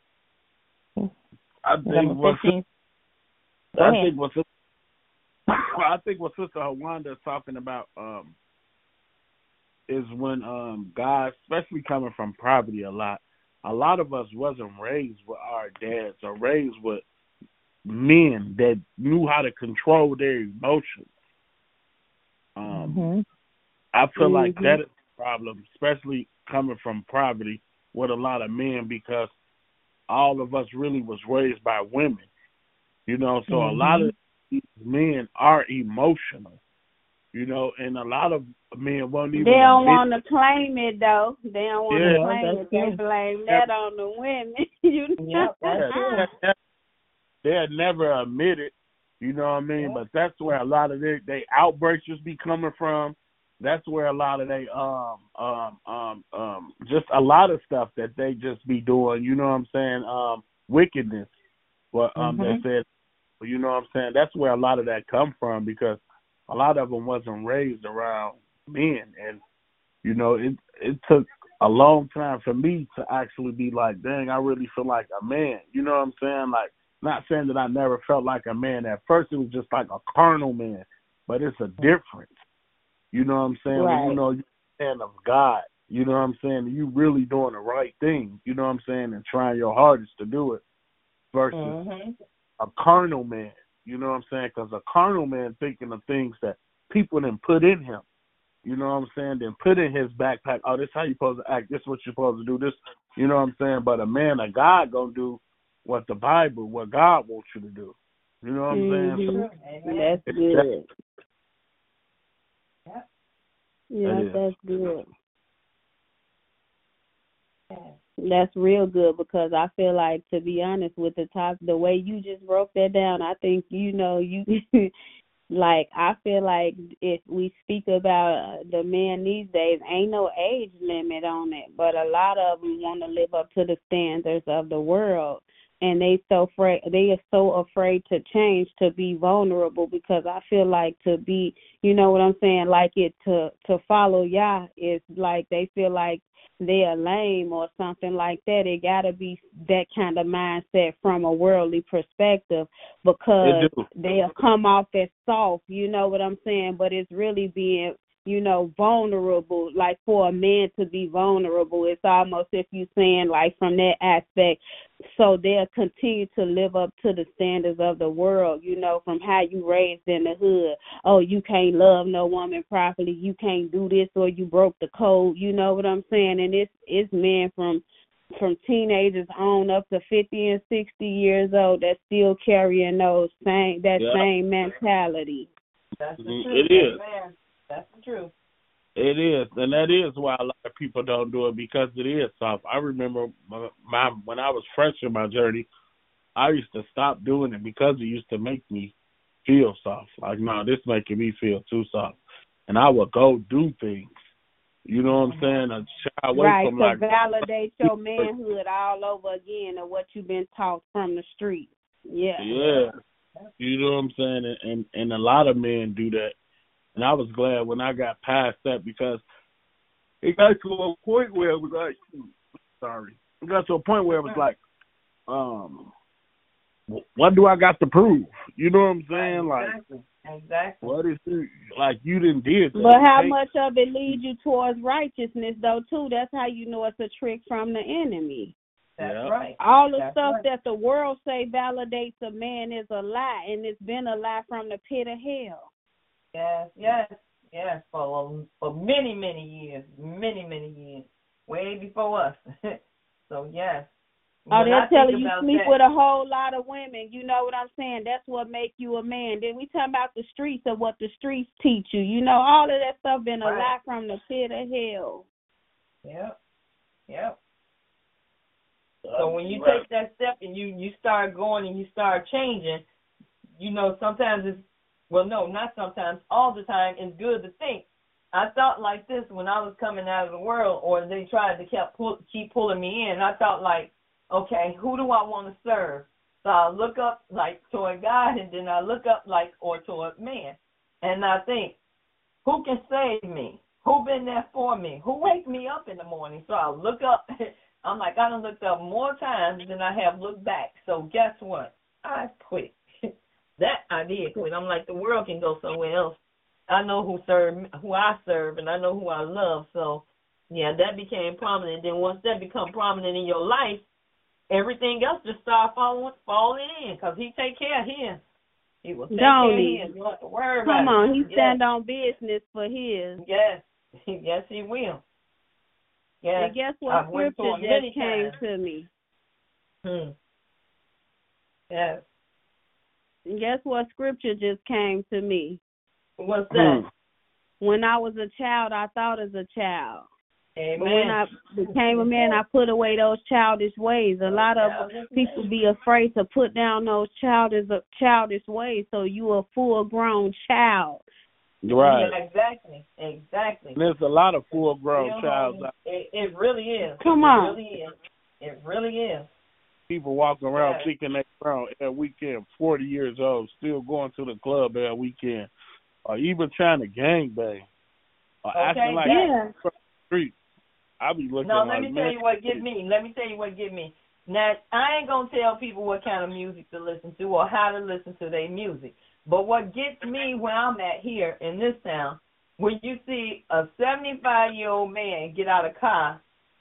[SPEAKER 1] I think
[SPEAKER 4] Number
[SPEAKER 1] what sis-
[SPEAKER 4] fifteen. Go
[SPEAKER 1] I
[SPEAKER 4] ahead.
[SPEAKER 1] think what sis- I think what Sister Hawanda is talking about um is when um guys, especially coming from poverty a lot, a lot of us wasn't raised with our dads or raised with men that knew how to control their emotions. Um,
[SPEAKER 4] Mhm.
[SPEAKER 1] I feel like
[SPEAKER 2] Mhm.
[SPEAKER 1] that is a problem, especially coming from poverty with a lot of men, because all of us really was raised by women, you know. So a lot of
[SPEAKER 4] Mhm.
[SPEAKER 1] these men are emotional, you know, and a lot of men won't
[SPEAKER 2] They
[SPEAKER 1] even
[SPEAKER 2] don't
[SPEAKER 1] admit.
[SPEAKER 2] want to claim it though. They don't want to
[SPEAKER 1] Yeah,
[SPEAKER 4] Yeah,
[SPEAKER 2] claim
[SPEAKER 4] that's
[SPEAKER 2] it. They
[SPEAKER 4] true.
[SPEAKER 2] blame
[SPEAKER 1] yeah,
[SPEAKER 2] that on the women. you know?
[SPEAKER 4] Yep, that's
[SPEAKER 1] yeah.
[SPEAKER 4] true.
[SPEAKER 1] They'll they'll never admit it, you know what I mean?
[SPEAKER 4] Yep.
[SPEAKER 1] But that's where a lot of their they outbreaks just be coming from. That's where a lot of they um um um um just a lot of stuff that they just be doing, you know what I'm saying? Um wickedness. What um they
[SPEAKER 4] Mhm.
[SPEAKER 1] said, you know what I'm saying? That's where a lot of that come from, because a lot of them wasn't raised around men, and you know, it it took a long time for me to actually be like, dang, I really feel like a man. You know what I'm saying? Like, not saying that I never felt like a man. At first, it was just like a carnal man, but it's a difference. You know what I'm saying? When you
[SPEAKER 2] Right.
[SPEAKER 1] know you're a man of God, you know what I'm saying? You really doing the right thing, you know what I'm saying, and trying your hardest to do it versus
[SPEAKER 4] Mhm.
[SPEAKER 1] a carnal man, you know what I'm saying? Because a carnal man thinking of things that people didn't put in him. You know what I'm saying? Then put in his backpack, oh, this how you supposed to act, this what you're supposed to do, this, you know what I'm saying? But a man of God gonna do what the Bible, what God wants you to do. You know what I'm saying? So
[SPEAKER 2] Mhm.
[SPEAKER 4] Amen.
[SPEAKER 2] That's
[SPEAKER 1] it's
[SPEAKER 2] good.
[SPEAKER 4] Yep.
[SPEAKER 2] Yeah,
[SPEAKER 1] that is.
[SPEAKER 2] that's good.
[SPEAKER 4] Yeah.
[SPEAKER 2] That's real good, because I feel like, to be honest, with the top, the way you just broke that down, I think, you know, you like, I feel like if we speak about the men these days, ain't no age limit on it, but a lot of them want to live up to the standards of the world, and they so afraid, they are so afraid to change, to be vulnerable, because I feel like to be, you know what I'm saying, like it to to follow Yah is like they feel like they're lame or something like that. It got to be that kind of mindset from a worldly perspective, because
[SPEAKER 1] do.
[SPEAKER 2] they'll come off as soft, you know what I'm saying, but it's really being, you know, vulnerable. Like, for a man to be vulnerable, it's almost if you saying, like, from that aspect, so they'll continue to live up to the standards of the world, you know, from how you raised in the hood. Oh, you can't love no woman properly, you can't do this, or you broke the code, you know what I'm saying? And it's it's men from from teenagers on up to fifty and sixty years old that's still carrying those same that
[SPEAKER 1] Yeah.
[SPEAKER 2] same mentality.
[SPEAKER 4] That's the
[SPEAKER 1] Mhm.
[SPEAKER 4] truth.
[SPEAKER 1] It is.
[SPEAKER 4] Amen. That's the truth.
[SPEAKER 1] It is, and that is why a lot of people don't do it, because it is soft. I remember my, my when I was fresh in my journey, I used to stop doing it because it used to make me feel soft. Like, no, this making me feel too soft, and I would go do things. You know what I'm saying? I shy away
[SPEAKER 2] Right,
[SPEAKER 1] from
[SPEAKER 2] to
[SPEAKER 1] like
[SPEAKER 2] validate your manhood all over again of what you've been taught from the street. Yeah.
[SPEAKER 1] yeah. You know what I'm saying? And, and and a lot of men do that, and I was glad when I got past that, because it got to a point where it was like, sorry, it got to a point where it was like, um, what do I got to prove? You know what I'm saying? Like,
[SPEAKER 4] Exactly. Exactly.
[SPEAKER 1] what is it? Like, you didn't did that.
[SPEAKER 2] But how
[SPEAKER 1] Hey,
[SPEAKER 2] much of it leads you towards righteousness, though, too? That's how you know it's a trick from the enemy.
[SPEAKER 4] That's
[SPEAKER 1] Yeah.
[SPEAKER 4] right.
[SPEAKER 2] All the
[SPEAKER 4] That's
[SPEAKER 2] stuff
[SPEAKER 4] right.
[SPEAKER 2] that the world say validates a man is a lie, and it's been a lie from the pit of hell.
[SPEAKER 4] Yes, yes, yes. For for many, many years, many, many years, way before us. So yes.
[SPEAKER 2] Oh,
[SPEAKER 4] When I
[SPEAKER 2] they're
[SPEAKER 4] think
[SPEAKER 2] telling you
[SPEAKER 4] about
[SPEAKER 2] sleep
[SPEAKER 4] that,
[SPEAKER 2] with a whole lot of women. You know what I'm saying? That's what make you a man. Then we talking about the streets of what the streets teach you. You know, all of that stuff been a
[SPEAKER 4] Right.
[SPEAKER 2] lie from the pit of hell.
[SPEAKER 4] Yep, yep. So when you
[SPEAKER 1] Right.
[SPEAKER 4] take that step and you you start going and you start changing, you know, sometimes it's, well, no, not sometimes, all the time, it's good to think. I thought like this when I was coming out of the world, or they tried to kept pull, keep pulling me in. I thought like, okay, who do I want to serve? So I look up like toward God, and then I look up like or toward man, and I think, who can save me? Who been there for me? Who wake me up in the morning? So I look up. I'm like, I done looked up more times than I have looked back. So guess what? I quit. That I did quit. I'm like, the world can go somewhere else. I know who serve, who I serve, and I know who I love. So, yeah, that became prominent. Then once that become prominent in your life, everything else just start falling falling in because he take care of his. He will take
[SPEAKER 2] Don't
[SPEAKER 4] care of
[SPEAKER 2] he?
[SPEAKER 4] his. You don't have to worry about
[SPEAKER 2] Come on,
[SPEAKER 4] it.
[SPEAKER 2] he
[SPEAKER 4] Yes.
[SPEAKER 2] stand on business for his.
[SPEAKER 4] Yes. Yes, he will. Yes.
[SPEAKER 2] And guess what
[SPEAKER 4] I've went
[SPEAKER 2] scripture
[SPEAKER 4] to him many
[SPEAKER 2] just came
[SPEAKER 4] times.
[SPEAKER 2] to me?
[SPEAKER 4] Hmm. Yes.
[SPEAKER 2] And guess what scripture just came to me?
[SPEAKER 4] What's that?
[SPEAKER 1] Hmm.
[SPEAKER 2] When I was a child, I thought as a child.
[SPEAKER 4] Amen.
[SPEAKER 2] But when I became a man, I put away those childish ways. A lot of people be afraid to put down those childish childish ways, so you a full-grown child.
[SPEAKER 1] Right.
[SPEAKER 4] Yeah, exactly. Exactly.
[SPEAKER 1] And there's a lot of full-grown
[SPEAKER 4] Real
[SPEAKER 1] child
[SPEAKER 4] homie. It, it really is.
[SPEAKER 2] Come
[SPEAKER 4] it
[SPEAKER 2] on.
[SPEAKER 4] really is. It really is.
[SPEAKER 1] people walking around
[SPEAKER 4] Yeah.
[SPEAKER 1] thinking they grown every weekend, forty years old, still going to the club every weekend, or even trying to gangbang, or
[SPEAKER 4] Okay,
[SPEAKER 1] acting like
[SPEAKER 2] yeah.
[SPEAKER 1] on the street. I be looking
[SPEAKER 4] No,
[SPEAKER 1] like,
[SPEAKER 4] let me
[SPEAKER 1] man,
[SPEAKER 4] tell you what get me. Let me tell you what get me. Now, I ain't going to tell people what kind of music to listen to or how to listen to their music. But what gets me where I'm at here in this town, when you see a seventy-five-year-old man get out of a car,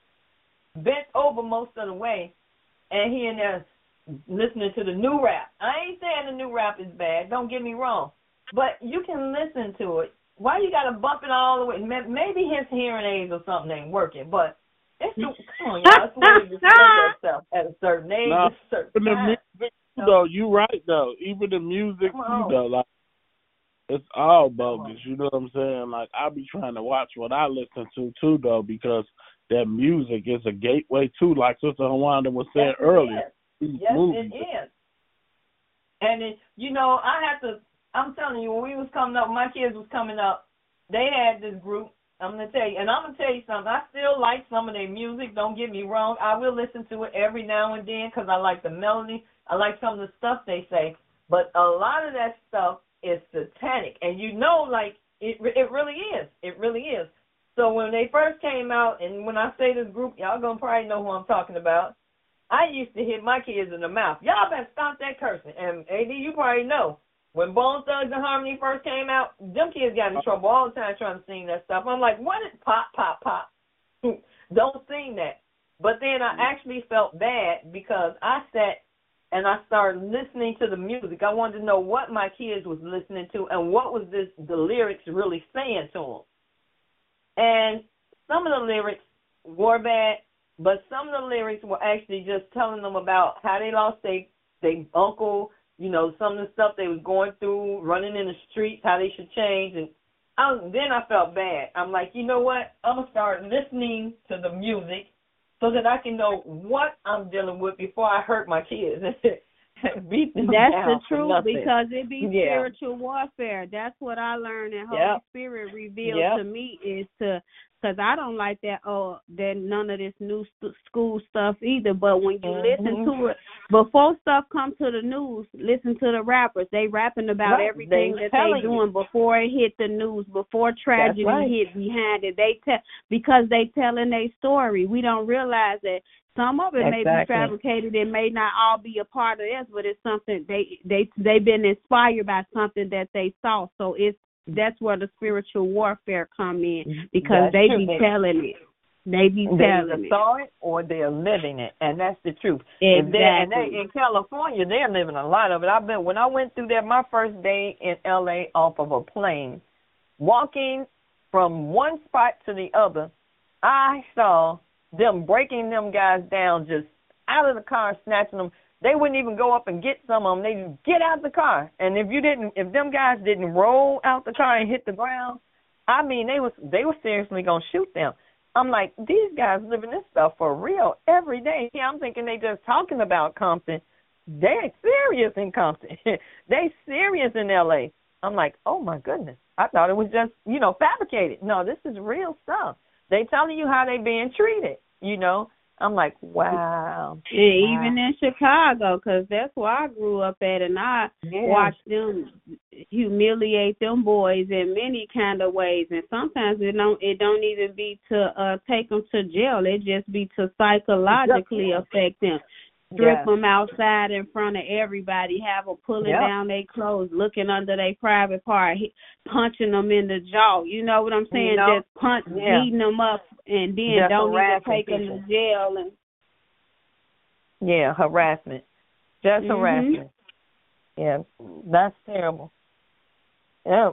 [SPEAKER 4] bent over most of the way, and he in there listening to the new rap. I ain't saying the new rap is bad. Don't get me wrong. But you can listen to it. Why you got to bump it all the way? Maybe his hearing aids or something ain't working, but it's the, come on, y'all. It's the way you display yourself at a certain age,
[SPEAKER 1] Nah,
[SPEAKER 4] at a certain
[SPEAKER 1] even the
[SPEAKER 4] time.
[SPEAKER 1] music, too, though, you right, though. Even the music,
[SPEAKER 4] Come
[SPEAKER 1] too,
[SPEAKER 4] on.
[SPEAKER 1] though, like, it's all bogus, you know what I'm saying? Like, I be trying to watch what I listen to, too, though, because that music is a gateway, too, like Sister Hawanda was saying
[SPEAKER 4] Yes, it
[SPEAKER 1] earlier.
[SPEAKER 4] is.
[SPEAKER 1] These
[SPEAKER 4] Yes,
[SPEAKER 1] movies.
[SPEAKER 4] it is. And, it, you know, I have to, I'm telling you, when we was coming up, my kids was coming up, they had this group. I'm going to tell you, and I'm going to tell you something. I still like some of their music. Don't get me wrong. I will listen to it every now and then because I like the melody. I like some of the stuff they say. But a lot of that stuff is satanic. And you know, like, it it really is. It really is. So when they first came out, and when I say this group, y'all going to probably know who I'm talking about. I used to hit my kids in the mouth. Y'all better stop that cursing. And, A D, you probably know. When Bone Thugs and Harmony first came out, them kids got in trouble all the time trying to sing that stuff. I'm like, what is pop, pop, pop? Don't sing that. But then I actually felt bad because I sat and I started listening to the music. I wanted to know what my kids was listening to and what was this the lyrics really saying to them. And some of the lyrics were bad, but some of the lyrics were actually just telling them about how they lost their they uncle, you know, some of the stuff they was going through, running in the streets, how they should change. And I, then I felt bad. I'm like, you know what? I'm going to start listening to the music so that I can know what I'm dealing with before I hurt my kids. Beat them
[SPEAKER 2] That's
[SPEAKER 4] down
[SPEAKER 2] the
[SPEAKER 4] for
[SPEAKER 2] truth
[SPEAKER 4] nothing.
[SPEAKER 2] because it be
[SPEAKER 4] Yeah.
[SPEAKER 2] spiritual warfare. That's what I learned and Holy
[SPEAKER 4] Yep.
[SPEAKER 2] Spirit revealed
[SPEAKER 4] Yep.
[SPEAKER 2] to me is to, because I don't like that, oh, that none of this new st- school stuff either. But when you
[SPEAKER 4] Mhm.
[SPEAKER 2] listen to it, before stuff comes to the news, listen to the rappers. They rapping about
[SPEAKER 4] Right.
[SPEAKER 2] everything
[SPEAKER 4] They
[SPEAKER 2] that
[SPEAKER 4] telling
[SPEAKER 2] they doing
[SPEAKER 4] you.
[SPEAKER 2] before it hit the news, before tragedy
[SPEAKER 4] right.
[SPEAKER 2] hit behind it. They tell because they telling their story. We don't realize that some of it may be
[SPEAKER 4] Exactly.
[SPEAKER 2] fabricated. It may not all be a part of this, but it's something they they they've been inspired by something that they saw. So it's that's where the spiritual warfare come in because
[SPEAKER 4] That's
[SPEAKER 2] they
[SPEAKER 4] true.
[SPEAKER 2] be
[SPEAKER 4] They-
[SPEAKER 2] telling it. They be
[SPEAKER 4] They
[SPEAKER 2] telling
[SPEAKER 4] either
[SPEAKER 2] it.
[SPEAKER 4] saw it or they're living it, and that's the truth. If they and they,
[SPEAKER 2] Exactly.
[SPEAKER 4] in California, they're living a lot of it. I've been when I went through there my first day in L A off of a plane, walking from one spot to the other, I saw them breaking them guys down just out of the car, snatching them. They wouldn't even go up and get some of them. They just get out the car, and if you didn't, if them guys didn't roll out the car and hit the ground, I mean, they was they were seriously gonna shoot them. I'm like, these guys living this stuff for real every day. Yeah, I'm thinking they just talking about Compton. They're serious in Compton. They serious in L A. I'm like, oh, my goodness. I thought it was just, you know, fabricated. No, this is real stuff. They telling you how they being treated, you know. I'm like, wow.
[SPEAKER 2] And even in Chicago, because that's where I grew up at, and I
[SPEAKER 4] Yeah.
[SPEAKER 2] watched them humiliate them boys in many kind of ways. And sometimes it don't it don't even be to uh take them to jail. It just be to psychologically
[SPEAKER 4] Yeah.
[SPEAKER 2] affect them. Strip
[SPEAKER 4] Yeah.
[SPEAKER 2] them outside in front of everybody, have them pulling
[SPEAKER 4] Yep.
[SPEAKER 2] down their clothes, looking under their private part, hit, punching them in the jaw. You know what I'm saying?
[SPEAKER 4] You know?
[SPEAKER 2] Just punch,
[SPEAKER 4] Yeah.
[SPEAKER 2] beating them up, and then
[SPEAKER 4] Just
[SPEAKER 2] don't even
[SPEAKER 4] harassing
[SPEAKER 2] take them
[SPEAKER 4] people.
[SPEAKER 2] to jail. And
[SPEAKER 4] Yeah, harassment. Just
[SPEAKER 2] Mhm.
[SPEAKER 4] harassment. Yeah, that's terrible. Yeah.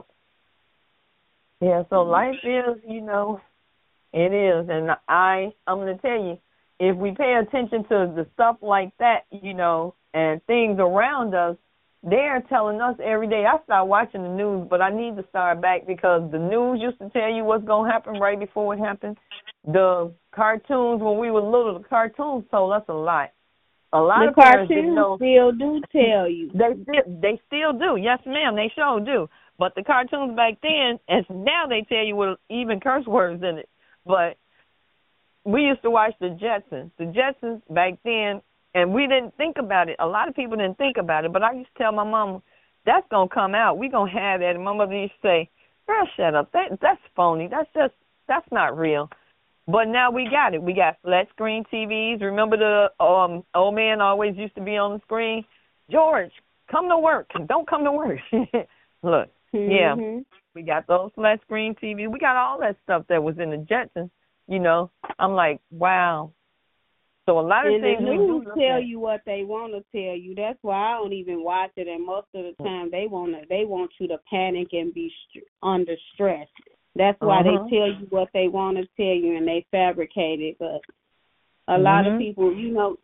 [SPEAKER 4] Yeah, so life is, you know, it is. And I, I'm going to tell you, if we pay attention to the stuff like that, you know, and things around us, they're telling us every day. I start watching the news, but I need to start back because the news used to tell you what's going to happen right before it happened. The cartoons, when we were little, the cartoons told us a lot. A lot
[SPEAKER 2] the
[SPEAKER 4] of parents didn't
[SPEAKER 2] cartoons
[SPEAKER 4] know.
[SPEAKER 2] still do tell you.
[SPEAKER 4] They still, they still do. Yes, ma'am, they sure do. But the cartoons back then, and now they tell you with even curse words in it. But we used to watch the Jetsons. The Jetsons back then, and we didn't think about it. A lot of people didn't think about it. But I used to tell my mom, that's going to come out. We're going to have that. And my mother used to say, girl, shut up. That That's phony. That's just, that's not real. But now we got it. We got flat screen T Vs. Remember the um, old man always used to be on the screen? George, come to work. Don't come to work. Look,
[SPEAKER 2] Mm-hmm.
[SPEAKER 4] yeah, we got those flat screen T Vs. We got all that stuff that was in the Jetsons, you know. I'm like, wow. So a lot of
[SPEAKER 2] and
[SPEAKER 4] things
[SPEAKER 2] the
[SPEAKER 4] we
[SPEAKER 2] news
[SPEAKER 4] do
[SPEAKER 2] tell
[SPEAKER 4] at.
[SPEAKER 2] you what they want to tell you. That's why I don't even watch it. And most of the time, they want to, they want you to panic and be st- under stress. That's why
[SPEAKER 4] Uh-huh.
[SPEAKER 2] they tell you what they want to tell you, and they fabricate it. But a
[SPEAKER 4] Mm-hmm.
[SPEAKER 2] lot of people, you know.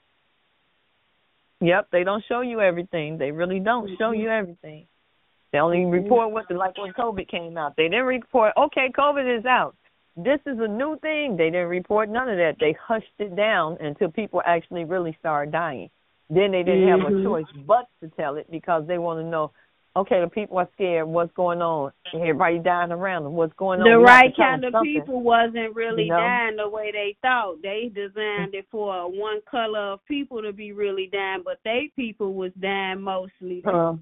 [SPEAKER 4] Yep, they don't show you everything. They really don't
[SPEAKER 2] Mm-hmm.
[SPEAKER 4] show you everything. They only report what, the, like when COVID came out. They didn't report, okay, COVID is out. This is a new thing. They didn't report none of that. They hushed it down until people actually really started dying. Then they didn't
[SPEAKER 2] Mm-hmm.
[SPEAKER 4] have a choice but to tell it because they want to know, okay, the people are scared. What's going on? Everybody dying around them. What's going on?
[SPEAKER 2] The
[SPEAKER 4] We have to
[SPEAKER 2] right
[SPEAKER 4] tell
[SPEAKER 2] kind
[SPEAKER 4] them
[SPEAKER 2] of
[SPEAKER 4] something.
[SPEAKER 2] people wasn't really
[SPEAKER 4] You know?
[SPEAKER 2] dying the way they thought. They designed it for one color of people to be really dying, but they people was dying mostly.
[SPEAKER 4] Uh,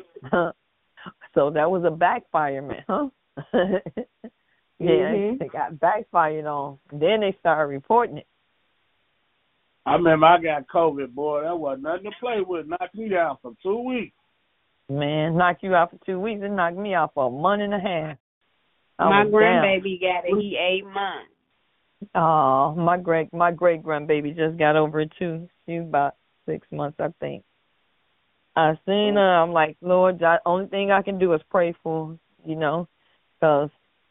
[SPEAKER 4] so that was a backfire, man, huh? Yeah,
[SPEAKER 2] Mhm.
[SPEAKER 4] they got backfired on. Then they started reporting it.
[SPEAKER 1] I remember I got COVID, boy. That wasn't nothing to play with. Knocked me down for two weeks.
[SPEAKER 4] Man, knocked you out for two weeks. It knocked me out for a month and a half. I
[SPEAKER 2] My
[SPEAKER 4] was
[SPEAKER 2] grandbaby got it. He eight months.
[SPEAKER 4] down. Oh, my great my great grandbaby just got over it too. She's about six months, I think. I seen her. I'm like, Lord, the only thing I can do is pray for her, you know, because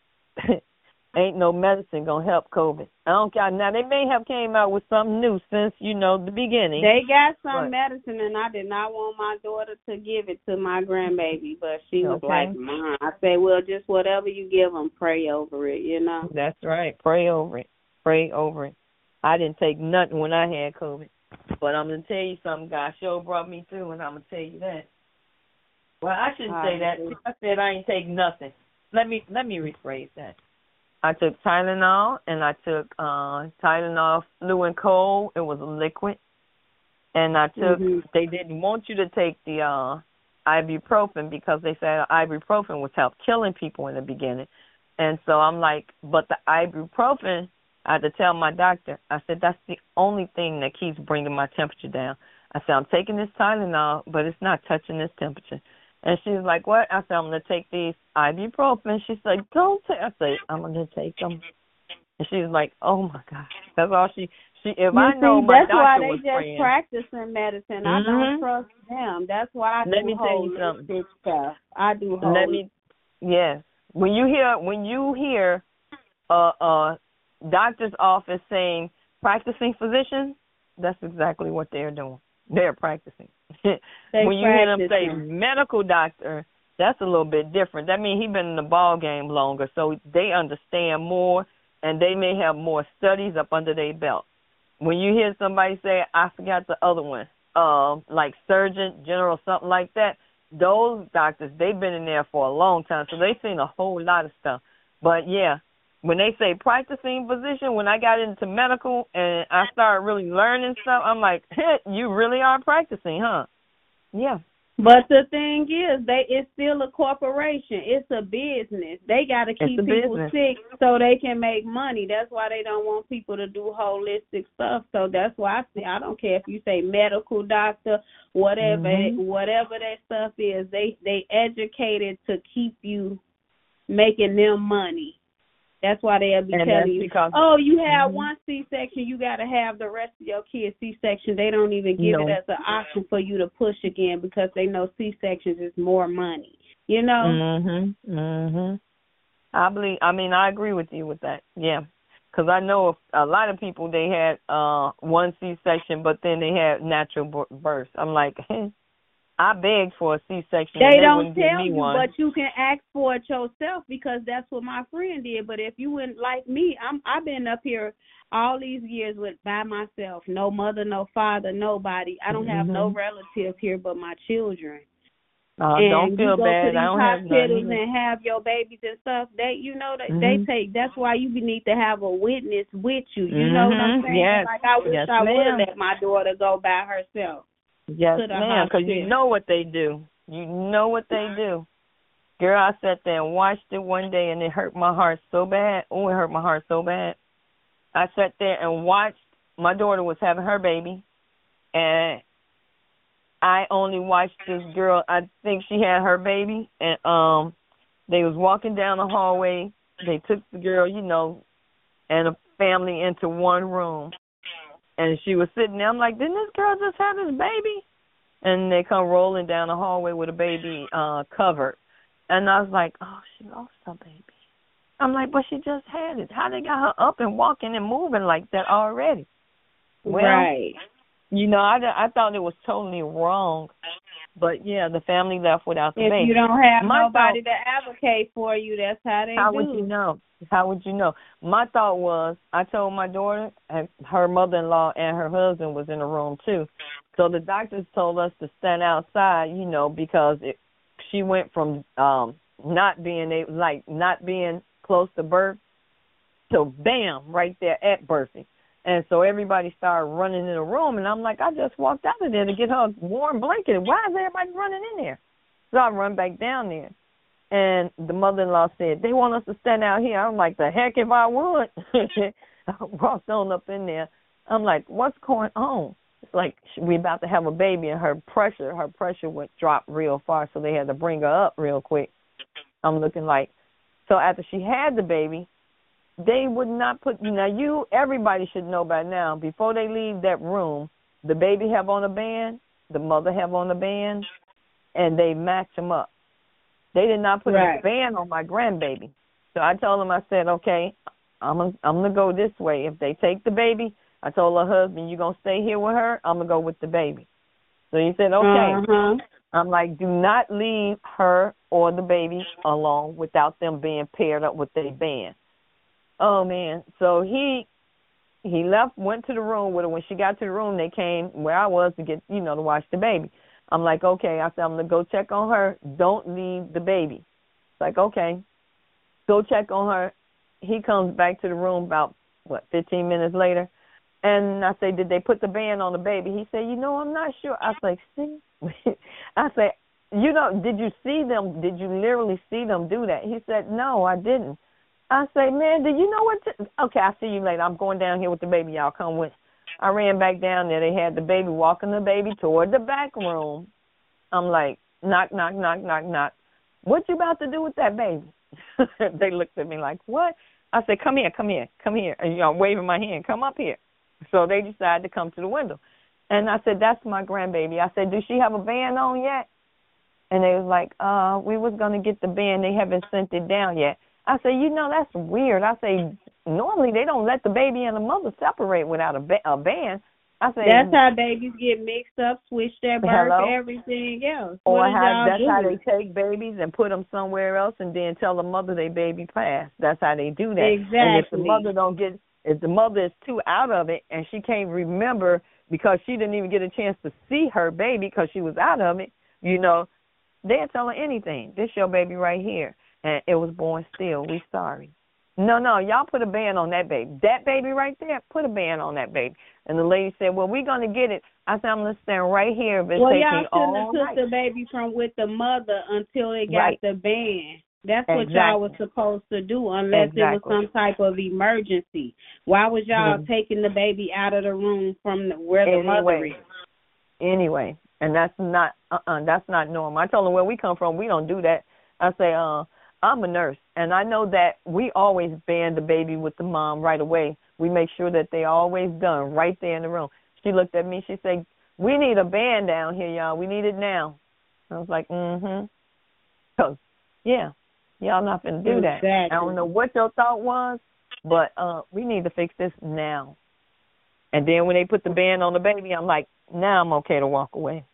[SPEAKER 4] ain't no medicine gonna help COVID. I don't care. Now they may have came out with something new since you know the beginning.
[SPEAKER 2] They got some
[SPEAKER 4] But-
[SPEAKER 2] medicine, and I did not want my daughter to give it to my grandbaby, but she was
[SPEAKER 4] Okay.
[SPEAKER 2] like, Mom. I said, well, just whatever you give them, pray over it, you know.
[SPEAKER 4] That's right. Pray over it. Pray over it. I didn't take nothing when I had COVID. But I'm going to tell you something, God sure brought me through, and I'm going to tell you that. Well, I shouldn't say that. I said I ain't take nothing. Let me let me rephrase that. I took Tylenol, and I took uh, Tylenol flu and cold. It was a liquid. And I took,
[SPEAKER 2] Mhm.
[SPEAKER 4] they didn't want you to take the uh, ibuprofen because they said ibuprofen was help killing people in the beginning. And so I'm like, but the ibuprofen, I had to tell my doctor, I said, that's the only thing that keeps bringing my temperature down. I said, I'm taking this Tylenol, but it's not touching this temperature. And she was like, what? I said, I'm going to take these ibuprofen. She said, don't take. I said, I'm going to take them. And she was like, oh, my God. That's all she, she if
[SPEAKER 2] You
[SPEAKER 4] I know
[SPEAKER 2] see,
[SPEAKER 4] my
[SPEAKER 2] that's why
[SPEAKER 4] doctor
[SPEAKER 2] they
[SPEAKER 4] was
[SPEAKER 2] just
[SPEAKER 4] praying.
[SPEAKER 2] practicing medicine. I
[SPEAKER 4] Mhm.
[SPEAKER 2] don't trust them. That's why I
[SPEAKER 4] Let
[SPEAKER 2] do
[SPEAKER 4] me tell you
[SPEAKER 2] holistic stuff. I do holistic.
[SPEAKER 4] Let me, yes. When you hear, when you hear a, a doctor's office saying practicing physician, that's exactly what they're doing. They're practicing.
[SPEAKER 2] They
[SPEAKER 4] when you hear them say
[SPEAKER 2] practicing.
[SPEAKER 4] medical doctor, that's a little bit different. That means he's been in the ball game longer, so they understand more, and they may have more studies up under their belt. When you hear somebody say, I forgot the other one, um, like surgeon, general, something like that, those doctors, they've been in there for a long time, so they've seen a whole lot of stuff. But, yeah, when they say practicing physician, when I got into medical and I started really learning stuff, I'm like, hey, you really are practicing, huh? Yeah.
[SPEAKER 2] But the thing is, they it's still a corporation. It's a business. They got to keep people
[SPEAKER 4] business.
[SPEAKER 2] sick so they can make money. That's why they don't want people to do holistic stuff. So that's why I say I don't care if you say medical doctor, whatever,
[SPEAKER 4] Mm-hmm.
[SPEAKER 2] whatever that stuff is. They they educated to keep you making them money. That's why they'll be
[SPEAKER 4] And
[SPEAKER 2] telling
[SPEAKER 4] that's
[SPEAKER 2] you,
[SPEAKER 4] because,
[SPEAKER 2] oh, you have
[SPEAKER 4] mm-hmm.
[SPEAKER 2] one C-section, you got to have the rest of your kids C-section. They don't even give
[SPEAKER 4] No.
[SPEAKER 2] it as an option for you to push again because they know C-sections is more money, you know?
[SPEAKER 4] Mhm. Mhm. I believe. I mean, I agree with you with that. Yeah, because I know a lot of people they had uh one C-section, but then they had natural b- birth. I'm like, I begged for a C-section.
[SPEAKER 2] They
[SPEAKER 4] and they
[SPEAKER 2] don't
[SPEAKER 4] wouldn't give
[SPEAKER 2] tell
[SPEAKER 4] me
[SPEAKER 2] you,
[SPEAKER 4] one.
[SPEAKER 2] but you can ask for it yourself because that's what my friend did. But if you wouldn't like me, I'm I've been up here all these years with by myself, no mother, no father, nobody. I don't have no
[SPEAKER 4] Mhm.
[SPEAKER 2] relative here but my children.
[SPEAKER 4] Uh,
[SPEAKER 2] And
[SPEAKER 4] don't
[SPEAKER 2] you
[SPEAKER 4] feel
[SPEAKER 2] go
[SPEAKER 4] bad.
[SPEAKER 2] to these
[SPEAKER 4] I don't have
[SPEAKER 2] hospitals
[SPEAKER 4] none.
[SPEAKER 2] and have your babies and stuff. They, you know, they,
[SPEAKER 4] Mhm.
[SPEAKER 2] they take. That's why you need to have a witness with you. You know what I'm
[SPEAKER 4] Mhm.
[SPEAKER 2] saying?
[SPEAKER 4] Yes.
[SPEAKER 2] Like I wish
[SPEAKER 4] Yes,
[SPEAKER 2] I would have
[SPEAKER 4] ma'am.
[SPEAKER 2] let my daughter go by herself
[SPEAKER 4] Yes,
[SPEAKER 2] to the
[SPEAKER 4] ma'am. Because you
[SPEAKER 2] hospital.
[SPEAKER 4] know what they do. You know what they do. Girl, I sat there and watched it one day, and it hurt my heart so bad. Oh, it hurt my heart so bad. I sat there and watched. My daughter was having her baby, and I only watched this girl. I think she had her baby, and um, they was walking down the hallway. They took the girl, you know, and a family into one room, and she was sitting there. I'm like, didn't this girl just have this baby? And they come rolling down the hallway with a baby uh, covered, and I was like, oh, she lost her baby. I'm like, but she just had it. How they got her up and walking and moving like that already? Well,
[SPEAKER 2] Right.
[SPEAKER 4] you know, I, I thought it was totally wrong. But, yeah, the family left without the
[SPEAKER 2] If
[SPEAKER 4] baby.
[SPEAKER 2] you don't have
[SPEAKER 4] My
[SPEAKER 2] nobody
[SPEAKER 4] thought,
[SPEAKER 2] to advocate for you, that's how they
[SPEAKER 4] how
[SPEAKER 2] do.
[SPEAKER 4] would you know? How would you know? My thought was, I told my daughter, and her mother-in-law and her husband was in the room too. So the doctors told us to stand outside, you know, because it, she went from um, not being a, like not being close to birth to bam right there at birthing. And so everybody started running in the room, and I'm like, I just walked out of there to get her a warm blanket. Why is everybody running in there? So I run back down there. And the mother-in-law said, they want us to stand out here. I'm like, the heck if I would. I walked on up in there. I'm like, what's going on? It's like we about to have a baby, and her pressure, her pressure went dropped real far, so they had to bring her up real quick. I'm looking like, so after she had the baby, they would not put, now you, everybody should know by now, before they leave that room, the baby have on a band, the mother have on a band, and they match them up. They did not put
[SPEAKER 2] Right.
[SPEAKER 4] a band on my grandbaby. So I told them, I said, okay, I'm gonna, I'm going to go this way. If they take the baby, I told her husband, you going to stay here with her? I'm going to go with the baby. So he said, okay.
[SPEAKER 2] Uh-huh.
[SPEAKER 4] I'm like, do not leave her or the baby alone without them being paired up with their band. Oh, man. So he he left, went to the room with her. When she got to the room, they came where I was to get, you know, to watch the baby. I'm like, okay. I said, I'm going to go check on her. Don't leave the baby. It's like, okay. Go check on her. He comes back to the room about, what, fifteen minutes later. And I say, did they put the band on the baby? He said, you know, I'm not sure. I was like, see? I said, you know, did you see them? Did you literally see them do that? He said, no, I didn't. I say, man, do you know what? To... Okay, I'll see you later. I'm going down here with the baby. Y'all come with. I ran back down there. They had the baby walking the baby toward the back room. I'm like, knock, knock, knock, knock, knock. What you about to do with that baby? They looked at me like, what? I said, come here, come here, come here. And, you know, I'm waving my hand, come up here. So they decided to come to the window. And I said, that's my grandbaby. I said, does she have a band on yet? And they was like, uh, we was going to get the band. They haven't sent it down yet. I said, you know, that's weird. I say, normally they don't let the baby and the mother separate without a, ba- a band. I say,
[SPEAKER 2] that's how babies get mixed up, switch their birth,
[SPEAKER 4] hello?
[SPEAKER 2] everything else.
[SPEAKER 4] Or
[SPEAKER 2] what
[SPEAKER 4] how, that's
[SPEAKER 2] do?
[SPEAKER 4] how they take babies and put them somewhere else and then tell the mother they baby passed. That's how they do that.
[SPEAKER 2] Exactly.
[SPEAKER 4] And if the mother don't get, if the mother is too out of it and she can't remember because she didn't even get a chance to see her baby because she was out of it, you know, they'll tell her anything. This your baby right here. And it was born still. We sorry. No, no, y'all put a band on that baby. That baby right there, put a band on that baby. And the lady said, well, we're going to get it. I said, I'm going to stand right here if it's
[SPEAKER 2] well,
[SPEAKER 4] taking
[SPEAKER 2] y'all shouldn't
[SPEAKER 4] all
[SPEAKER 2] have took
[SPEAKER 4] night.
[SPEAKER 2] the baby from with the mother until they got
[SPEAKER 4] Right.
[SPEAKER 2] the band. That's what
[SPEAKER 4] Exactly.
[SPEAKER 2] y'all was supposed to do, unless
[SPEAKER 4] Exactly.
[SPEAKER 2] it was some type of emergency. Why was y'all
[SPEAKER 4] Mhm.
[SPEAKER 2] taking the baby out of the room from the, where the
[SPEAKER 4] Anyway.
[SPEAKER 2] mother is?
[SPEAKER 4] Anyway, and that's not uh-uh, that's not normal. I told them where we come from, we don't do that. I say, uh, I'm a nurse, and I know that we always band the baby with the mom right away. We make sure that they always done right there in the room. She looked at me, she said, we need a band down here, y'all. We need it now. I was like, mm-hmm. Cause, yeah, y'all not going to do that.
[SPEAKER 2] Exactly.
[SPEAKER 4] I don't know what your thought was, but uh, we need to fix this now. And then when they put the band on the baby, I'm like, now I'm okay to walk away.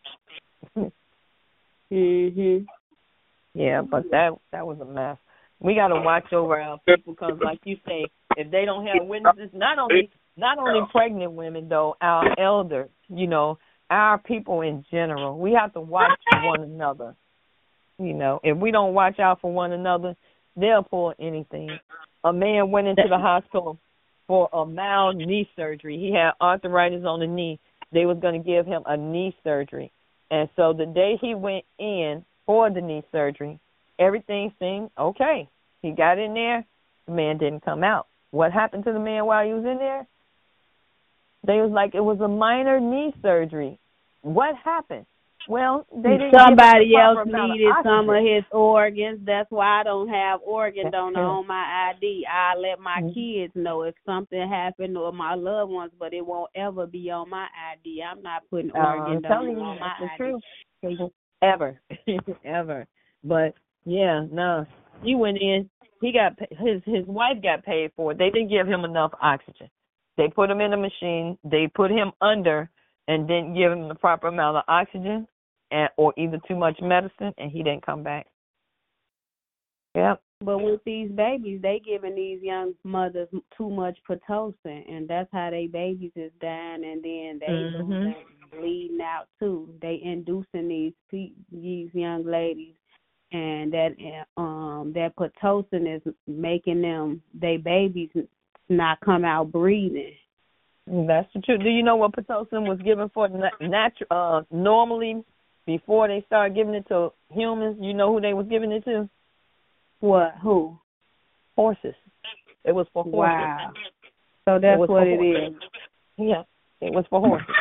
[SPEAKER 2] Mhm.
[SPEAKER 4] Yeah, but that that was a mess. We got to watch over our people because, like you say, if they don't have witnesses, not only not only pregnant women though, our elders, you know, our people in general, we have to watch one another. You know, if we don't watch out for one another, they'll pull anything. A man went into the hospital for a mild knee surgery. He had arthritis on the knee. They was going to give him a knee surgery. And so the day he went in for the knee surgery, everything seemed okay. He got in there. The man didn't come out. What happened to the man while he was in there? They was like, it was a minor knee surgery. What happened? Well, they didn't
[SPEAKER 2] Somebody
[SPEAKER 4] give him the
[SPEAKER 2] else
[SPEAKER 4] proper amount of
[SPEAKER 2] needed some of
[SPEAKER 4] oxygen.
[SPEAKER 2] his organs. That's why I don't have organ donor on my I D. I let my
[SPEAKER 4] Mhm.
[SPEAKER 2] kids know if something happened or my loved ones, but it won't ever be on my I D. I'm not putting
[SPEAKER 4] Uh,
[SPEAKER 2] organ
[SPEAKER 4] I'm telling
[SPEAKER 2] donor
[SPEAKER 4] you,
[SPEAKER 2] on my
[SPEAKER 4] that's the
[SPEAKER 2] I D.
[SPEAKER 4] truth. Ever, ever. But yeah, no, he went in. He got his his wife got paid for it. They didn't give him enough oxygen. They put him in a machine. They put him under and didn't give him the proper amount of oxygen, and or either too much medicine, and he didn't come back. Yep.
[SPEAKER 2] But with these babies, they giving these young mothers too much Pitocin, and that's how they babies is dying, and then they
[SPEAKER 4] Mhm.
[SPEAKER 2] losing, bleeding out too. They inducing these pe- these young ladies, and that um that Pitocin is making them they babies not come out breathing.
[SPEAKER 4] That's the truth. Do you know what Pitocin was given for natural? Uh, normally, before they started giving it to humans, you know who they was giving it to?
[SPEAKER 2] What? Who?
[SPEAKER 4] Horses. It was for horses.
[SPEAKER 2] Wow. So that's
[SPEAKER 4] it
[SPEAKER 2] what it
[SPEAKER 4] horses.
[SPEAKER 2] is.
[SPEAKER 4] Yeah, it was for horses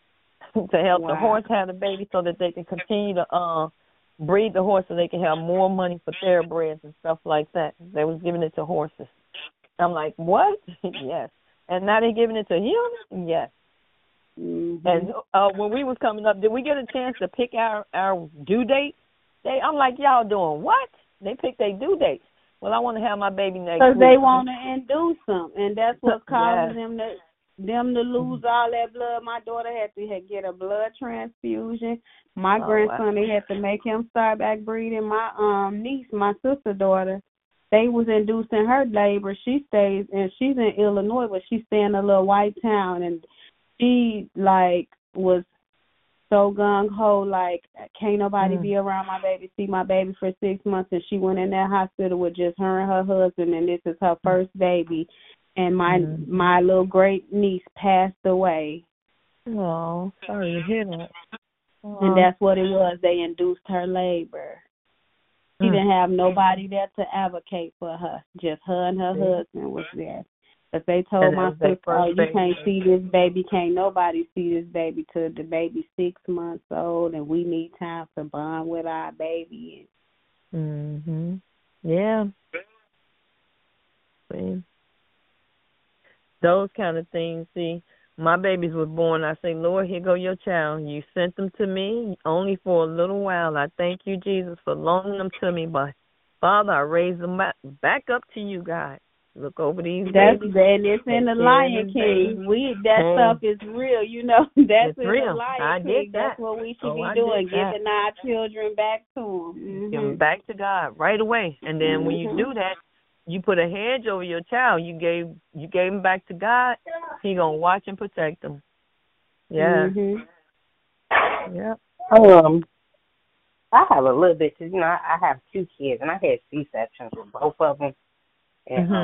[SPEAKER 4] to help
[SPEAKER 2] Wow.
[SPEAKER 4] the horse have the baby so that they can continue to uh, breed the horse so they can have more money for thoroughbreds and stuff like that. They was giving it to horses. I'm like, what? Yes. And now they're giving it to humans? Yes.
[SPEAKER 2] Mm-hmm.
[SPEAKER 4] And uh, when we was coming up, did we get a chance to pick our, our due date? They, I'm like, y'all doing what? They picked their due dates. Well, I want to have my baby next week.
[SPEAKER 2] Because they want to induce them, and that's what's causing
[SPEAKER 4] Yes.
[SPEAKER 2] them to them to lose all that blood. My daughter had to had get a blood transfusion. My
[SPEAKER 4] Oh,
[SPEAKER 2] grandson,
[SPEAKER 4] wow.
[SPEAKER 2] they had to make him start back breathing. My um niece, my sister daughter, they was inducing her labor. She stays, and she's in Illinois, but she stay in a little white town, and she like was so gung ho, like can't nobody
[SPEAKER 4] Mm.
[SPEAKER 2] be around my baby, see my baby for six months, and she went in that hospital with just her and her husband, and this is her first baby, and my
[SPEAKER 4] Mm.
[SPEAKER 2] my little great niece passed away,
[SPEAKER 4] Oh, sorry to hear that. Oh.
[SPEAKER 2] and that's what it was. They induced her labor. She
[SPEAKER 4] Mm.
[SPEAKER 2] didn't have nobody there to advocate for her. Just her and her
[SPEAKER 4] Yeah.
[SPEAKER 2] husband was there. But they told
[SPEAKER 4] And that
[SPEAKER 2] my
[SPEAKER 4] was their
[SPEAKER 2] sister, oh,
[SPEAKER 4] first
[SPEAKER 2] you
[SPEAKER 4] baby.
[SPEAKER 2] can't see this baby, can't nobody see this baby till the baby's six months old, and we need time to bond with our baby.
[SPEAKER 4] Mhm. Yeah. See, those kind of things. See, my babies was born. I say, Lord, here go your child. You sent them to me only for a little while. I thank you, Jesus, for loaning them to me. But Father, I raise them back, back up to you, God. Look over these
[SPEAKER 2] That's
[SPEAKER 4] babies.
[SPEAKER 2] and it's in the
[SPEAKER 4] Take care
[SPEAKER 2] Lion
[SPEAKER 4] of these
[SPEAKER 2] King.
[SPEAKER 4] babies.
[SPEAKER 2] We that
[SPEAKER 4] Hey.
[SPEAKER 2] stuff is real, you know. That's
[SPEAKER 4] It's
[SPEAKER 2] in
[SPEAKER 4] real.
[SPEAKER 2] the Lion
[SPEAKER 4] I
[SPEAKER 2] King.
[SPEAKER 4] did
[SPEAKER 2] That's
[SPEAKER 4] that.
[SPEAKER 2] what we should
[SPEAKER 4] Oh,
[SPEAKER 2] be
[SPEAKER 4] I
[SPEAKER 2] doing,
[SPEAKER 4] did that.
[SPEAKER 2] giving our children back to them.
[SPEAKER 4] Give them back to God right away. And then when you
[SPEAKER 2] Mhm.
[SPEAKER 4] do that, you put a hedge over your child. You gave you gave him back to God. He gonna watch and protect them. Yeah.
[SPEAKER 2] Mhm.
[SPEAKER 4] Yeah.
[SPEAKER 3] Um, I have a little bit, 'cause, you know, I, I have two kids, and I had C-sections with both of them. And
[SPEAKER 4] Mhm.
[SPEAKER 3] um,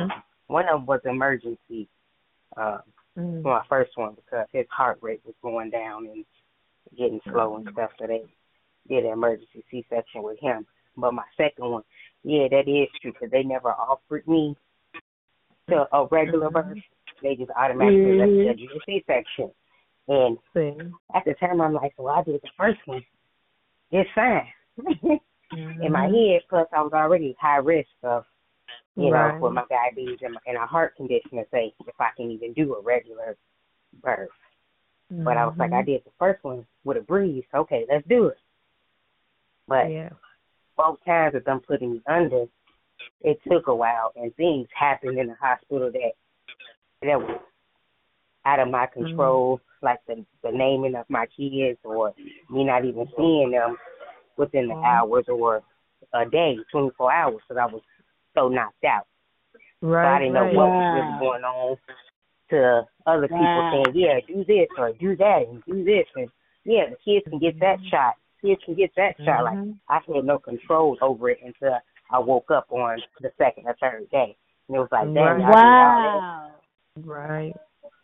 [SPEAKER 3] one of them was emergency. Uh,
[SPEAKER 4] Mm.
[SPEAKER 3] my first one because his heart rate was going down and getting slow and stuff, so they did an emergency C-section with him. But my second one, yeah, that is true because they never offered me to a regular birth. They just automatically let
[SPEAKER 2] Mhm.
[SPEAKER 3] me do the C-section. And
[SPEAKER 4] See.
[SPEAKER 3] at the time, I'm like, well, I did the first one. It's fine.
[SPEAKER 4] Mhm.
[SPEAKER 3] In my head, plus I was already high risk of, you
[SPEAKER 4] Right.
[SPEAKER 3] know, with my diabetes and, my, and a heart condition to say if I can even do a regular birth. But I was like, I
[SPEAKER 4] Mhm.
[SPEAKER 3] did the first one with a breeze. Okay, let's do it. But
[SPEAKER 4] Yeah.
[SPEAKER 3] both times of them putting me under, it took a while, and things happened in the hospital that that was out of my control, mm-hmm. like the the naming of my kids or me not even seeing them within the hours or a day, twenty-four hours, because I was so knocked out.
[SPEAKER 4] Right,
[SPEAKER 3] so I didn't know
[SPEAKER 4] right.
[SPEAKER 3] what
[SPEAKER 2] Wow.
[SPEAKER 3] was really going on. To other people
[SPEAKER 2] Wow.
[SPEAKER 3] saying, yeah, do this or do that and do this, and yeah, the kids can get that shot. Kids can get that
[SPEAKER 4] Mm-hmm.
[SPEAKER 3] shot. Like I had no control over it until I woke up on the second or third day, and it was like, damn,
[SPEAKER 4] Right.
[SPEAKER 3] y'all did all
[SPEAKER 2] Wow.
[SPEAKER 4] Right.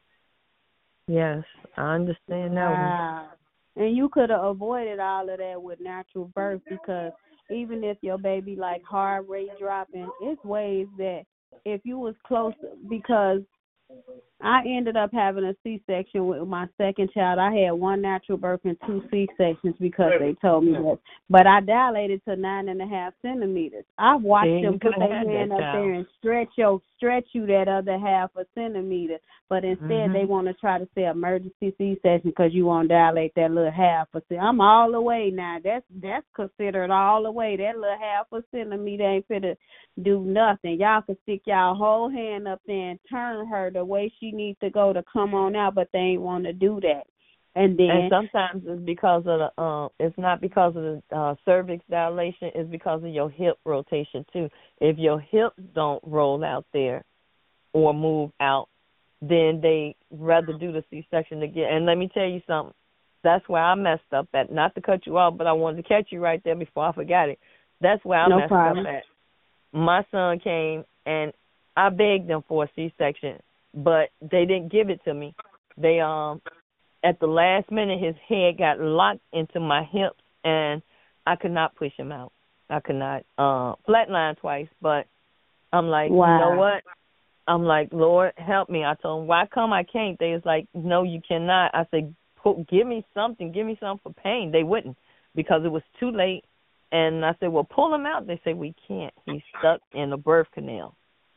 [SPEAKER 4] Yes, I understand that one.
[SPEAKER 2] Wow. And you could have avoided all of that with natural birth because even if your baby like heart rate dropping, it's ways that if you was close, because I ended up having a C-section with my second child. I had one natural birth and two C-sections because they told me that. But I dilated to nine and a half centimeters. I've watched
[SPEAKER 4] See,
[SPEAKER 2] them
[SPEAKER 4] you
[SPEAKER 2] put
[SPEAKER 4] couldn't
[SPEAKER 2] their
[SPEAKER 4] have
[SPEAKER 2] hand
[SPEAKER 4] that
[SPEAKER 2] up
[SPEAKER 4] child.
[SPEAKER 2] there and stretch your stretch you that other half a centimeter. But instead
[SPEAKER 4] Mhm.
[SPEAKER 2] they want to try to say emergency C-section because you want to dilate that little half a centimeter. I'm all the way now. That's that's considered all the way. That little half a centimeter ain't finna do nothing. Y'all can stick y'all whole hand up there and turn her the way she needs to go to come on out, but they ain't want to do that. And then
[SPEAKER 4] And sometimes it's because of the um, it's not because of the uh, cervix dilation. It's because of your hip rotation too. If your hips don't roll out there or move out, then they rather do the C-section again. And let me tell you something. That's where I messed up at. Not to cut you off, but I wanted to catch you right there before I forgot it. That's where I
[SPEAKER 2] no
[SPEAKER 4] messed
[SPEAKER 2] problem.
[SPEAKER 4] up at. My son came and I begged them for a C-section, but they didn't give it to me. They um at the last minute his head got locked into my hips and I could not push him out. I could not uh flatline twice, but I'm like,
[SPEAKER 2] Wow.
[SPEAKER 4] you know what? I'm like, Lord, help me. I told them, why come I can't? They was like, no, you cannot. I said, give me something. Give me something for pain. They wouldn't because it was too late. And I said, well, pull him out. They said, we can't. He's stuck in the birth canal.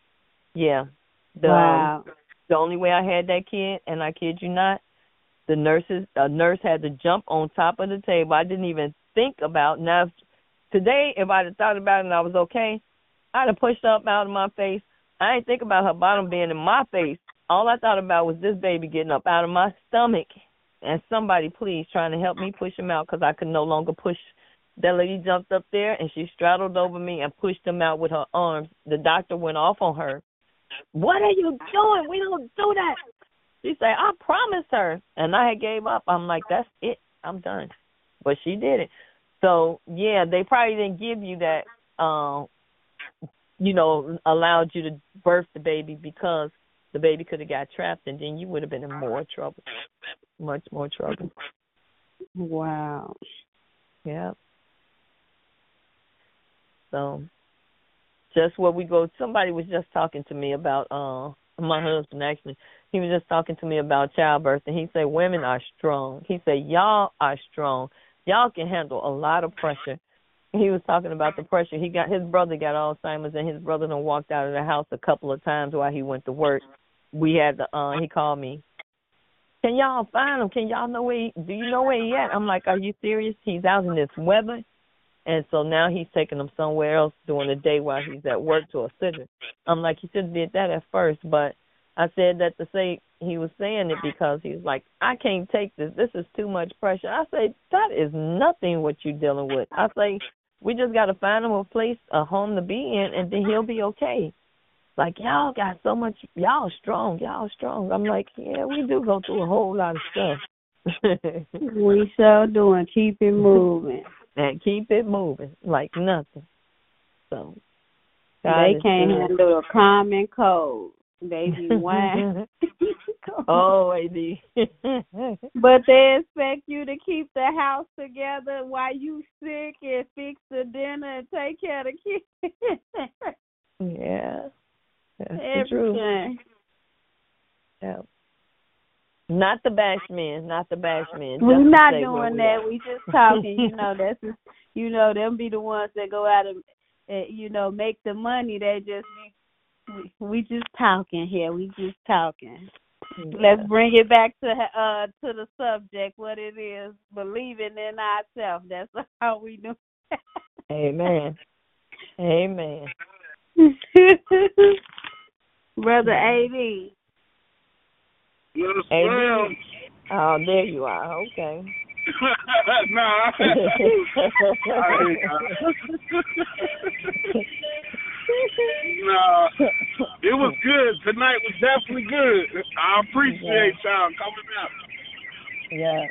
[SPEAKER 4] Yeah. The,
[SPEAKER 2] Wow.
[SPEAKER 4] um, the only way I had that kid, and I kid you not, the nurses, a nurse had to jump on top of the table. I didn't even think about, now, if, today, if I'd have thought about it and I was okay, I'd have pushed up out of my face. I didn't think about her bottom being in my face. All I thought about was this baby getting up out of my stomach. And somebody, please, trying to help me push him out because I could no longer push. That lady jumped up there, and she straddled over me and pushed him out with her arms. The doctor went off on her. What are you doing? We don't do that. She said, I promised her. And I had gave up. I'm like, that's it. I'm done. But she did it. So, yeah, they probably didn't give you that, um, you know, allowed you to birth the baby because the baby could have got trapped, and then you would have been in more trouble, much more trouble.
[SPEAKER 2] Wow.
[SPEAKER 4] Yeah. So, just where we go, somebody was just talking to me about, uh, my husband actually, he was just talking to me about childbirth, and he said women are strong. He said, y'all are strong. Y'all can handle a lot of pressure. He was talking about the pressure. He got his brother got Alzheimer's, and his brother done walked out of the house a couple of times while he went to work. We had the uh, he called me. Can y'all find him? Can y'all know where? He, do you know where he at? I'm like, are you serious? He's out in this weather, and so now he's taking him somewhere else during the day while he's at work to assist him. I'm like, he should have did that at first, but I said that to say he was saying it because he's like, I can't take this. This is too much pressure. I say, that is nothing what you're dealing with. I say, we just got to find him a place, a home to be in, and then he'll be okay. Like, y'all got so much, y'all strong, y'all strong. I'm like, yeah, we do go through a whole lot of stuff.
[SPEAKER 2] We sure do, and keep it moving.
[SPEAKER 4] And keep it moving like nothing. So God
[SPEAKER 2] they
[SPEAKER 4] is
[SPEAKER 2] can't
[SPEAKER 4] good.
[SPEAKER 2] handle a common cold. They be whining.
[SPEAKER 4] Oh, A D.
[SPEAKER 2] But they expect you to keep the house together while you sick and fix the dinner and take care of the kids.
[SPEAKER 4] Yeah. That's the truth.
[SPEAKER 2] Everything.
[SPEAKER 4] Yeah. Not the bash men, not the bash men.
[SPEAKER 2] We're
[SPEAKER 4] just to
[SPEAKER 2] not
[SPEAKER 4] say where
[SPEAKER 2] doing
[SPEAKER 4] we
[SPEAKER 2] that.
[SPEAKER 4] are.
[SPEAKER 2] We just talking. You know, that's just, you know, them be the ones that go out and, uh, you know, make the money. They just we, we just talking here. We just talking.
[SPEAKER 4] Yeah.
[SPEAKER 2] Let's bring it back to uh to the subject. What it is, believing in ourselves. That's how we do.
[SPEAKER 4] Amen. Amen.
[SPEAKER 2] Brother A D.
[SPEAKER 1] Yes,
[SPEAKER 4] A D.
[SPEAKER 1] ma'am.
[SPEAKER 4] Oh, there you are. Okay.
[SPEAKER 1] nah. Nah. It was good. Tonight was definitely good. I appreciate
[SPEAKER 4] Yeah.
[SPEAKER 1] y'all coming out.
[SPEAKER 4] Yeah.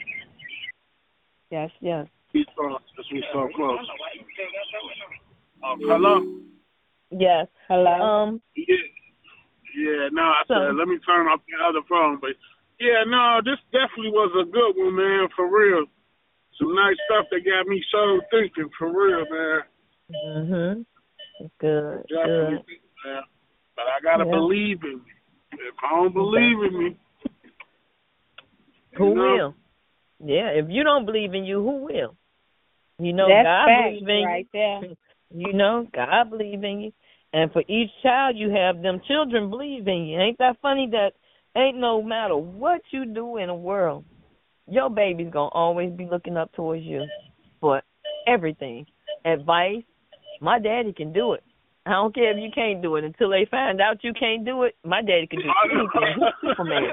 [SPEAKER 4] Yes, yes.
[SPEAKER 1] He's so, he's so close. Um, hello?
[SPEAKER 4] Yes.
[SPEAKER 2] Hello.
[SPEAKER 4] Um.
[SPEAKER 1] Yeah. Yeah, no, I
[SPEAKER 4] So,
[SPEAKER 1] said, let me turn off the other phone. But, yeah, no, this definitely was a good one, man, for real. Some nice stuff that got me so thinking, for real, man.
[SPEAKER 4] mhm. Good.
[SPEAKER 1] Definitely,
[SPEAKER 4] Good.
[SPEAKER 1] man. But I got to
[SPEAKER 4] Yeah.
[SPEAKER 1] believe in me. If I don't believe in me,
[SPEAKER 4] Who
[SPEAKER 1] you know?
[SPEAKER 4] will? Yeah. If you don't believe in you, who will? You know,
[SPEAKER 2] That's
[SPEAKER 4] God
[SPEAKER 2] facts
[SPEAKER 4] believes in
[SPEAKER 2] right there.
[SPEAKER 4] you. You know, God believes in you. And for each child you have, them children believe in you. Ain't that funny that ain't no matter what you do in the world, your baby's going to always be looking up towards you for everything. Advice. My daddy can do it. I don't care if you can't do it. Until they find out you can't do it, my daddy can do anything. He's Superman.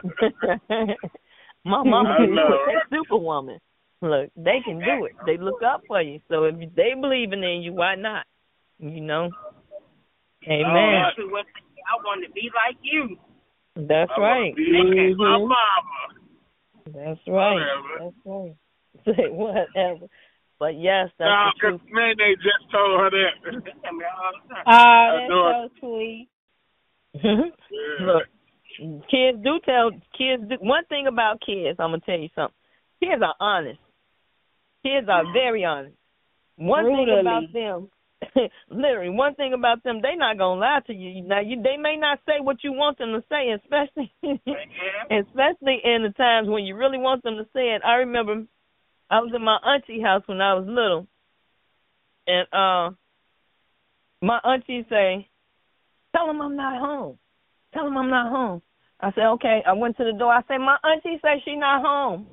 [SPEAKER 4] My mama can do it. They're Superwoman. Look, they can do it. They look up for you. So if they believing in you, why not? You know? Amen.
[SPEAKER 3] I want to be like you.
[SPEAKER 4] That's
[SPEAKER 1] I
[SPEAKER 4] right.
[SPEAKER 1] be like
[SPEAKER 4] Mhm.
[SPEAKER 1] my mama.
[SPEAKER 4] That's right.
[SPEAKER 1] Whatever.
[SPEAKER 4] That's right. Say whatever. But yes, that's
[SPEAKER 1] Nah,
[SPEAKER 4] the
[SPEAKER 1] because
[SPEAKER 4] truth.
[SPEAKER 1] Nene just told her that.
[SPEAKER 2] Oh, that's
[SPEAKER 1] know
[SPEAKER 2] so sweet.
[SPEAKER 1] Yeah.
[SPEAKER 4] Look, kids do tell kids. Do, one thing about kids, I'm gonna tell you something. Kids are honest. Kids are very honest. One
[SPEAKER 2] Brutally.
[SPEAKER 4] thing about them, literally, one thing about them, they not gonna lie to you. Now, you they may not say what you want them to say, especially, especially in the times when you really want them to say it. I remember I was in my auntie house when I was little, and uh, my auntie say, "Tell them I'm not home. Tell them I'm not home." I said, "Okay." I went to the door. I said, "My auntie says she not home."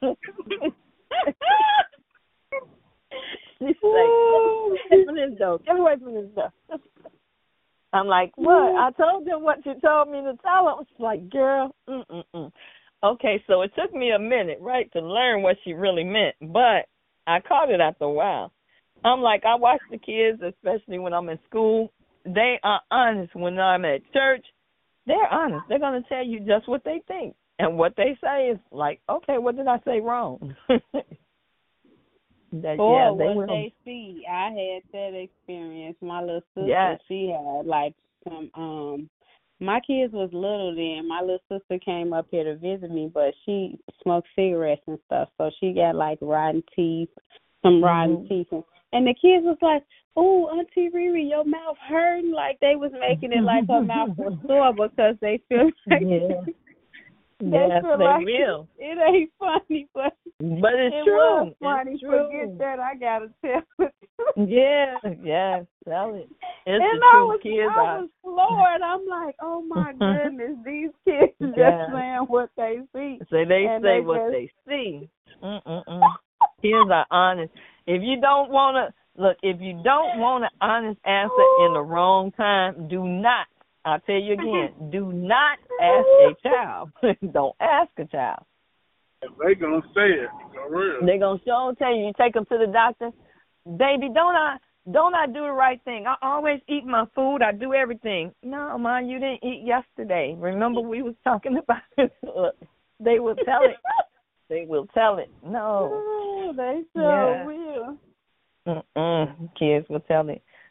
[SPEAKER 4] She's like, "Get away from this door. Get away from this door." I'm like, "What?" I told them what you told me to tell them. She's like, "Girl, mm-mm-mm." Okay, so it took me a minute, right, to learn what she really meant, but I caught it after a while. I'm like, I watch the kids, especially when I'm in school. They are honest. When I'm at church, they're honest. They're going to tell you just what they think. And what they say is like, okay, what did I say wrong? that,
[SPEAKER 2] Or
[SPEAKER 4] yeah, they
[SPEAKER 2] what
[SPEAKER 4] will.
[SPEAKER 2] they see. I had that experience. My little sister,
[SPEAKER 4] Yes.
[SPEAKER 2] she had like some, um, my kids was little then. My little sister came up here to visit me, but she smoked cigarettes and stuff. So she got like rotten teeth, some rotten
[SPEAKER 4] Mm-hmm.
[SPEAKER 2] teeth. And, and the kids was like, "Oh, Auntie Riri, your mouth hurting." Like they was making it like her mouth was sore because they feel like
[SPEAKER 4] Yeah.
[SPEAKER 2] they
[SPEAKER 4] Yes,
[SPEAKER 2] feel
[SPEAKER 4] they
[SPEAKER 2] like
[SPEAKER 4] will.
[SPEAKER 2] it ain't funny, but
[SPEAKER 4] But it's
[SPEAKER 2] it
[SPEAKER 4] true.
[SPEAKER 2] was funny.
[SPEAKER 4] It's true.
[SPEAKER 2] Forget that. I gotta tell it.
[SPEAKER 4] Yeah, yeah, tell it. It's
[SPEAKER 2] And
[SPEAKER 4] the
[SPEAKER 2] I
[SPEAKER 4] truth.
[SPEAKER 2] was,
[SPEAKER 4] Kids
[SPEAKER 2] I
[SPEAKER 4] are.
[SPEAKER 2] was floored. I'm like, oh my goodness, these kids just
[SPEAKER 4] Yeah.
[SPEAKER 2] saying what they see.
[SPEAKER 4] So they
[SPEAKER 2] And
[SPEAKER 4] say
[SPEAKER 2] they
[SPEAKER 4] what
[SPEAKER 2] just-
[SPEAKER 4] they see. Mm-mm-mm. Kids are honest. If you don't want to, look, if you don't want an honest answer in the wrong time, do not, I'll tell you again, do not ask a child. Don't ask a child.
[SPEAKER 1] They gonna say it for real.
[SPEAKER 4] They're going to show tell you, you take them to the doctor, baby, don't I, don't I do the right thing? I always eat my food. I do everything. No, Mom, you didn't eat yesterday. Remember we was talking about it? Look, they will tell it. They will tell it. No.
[SPEAKER 2] Oh, they so
[SPEAKER 4] Yeah.
[SPEAKER 2] will.
[SPEAKER 4] Mm-mm. Kids will tell it.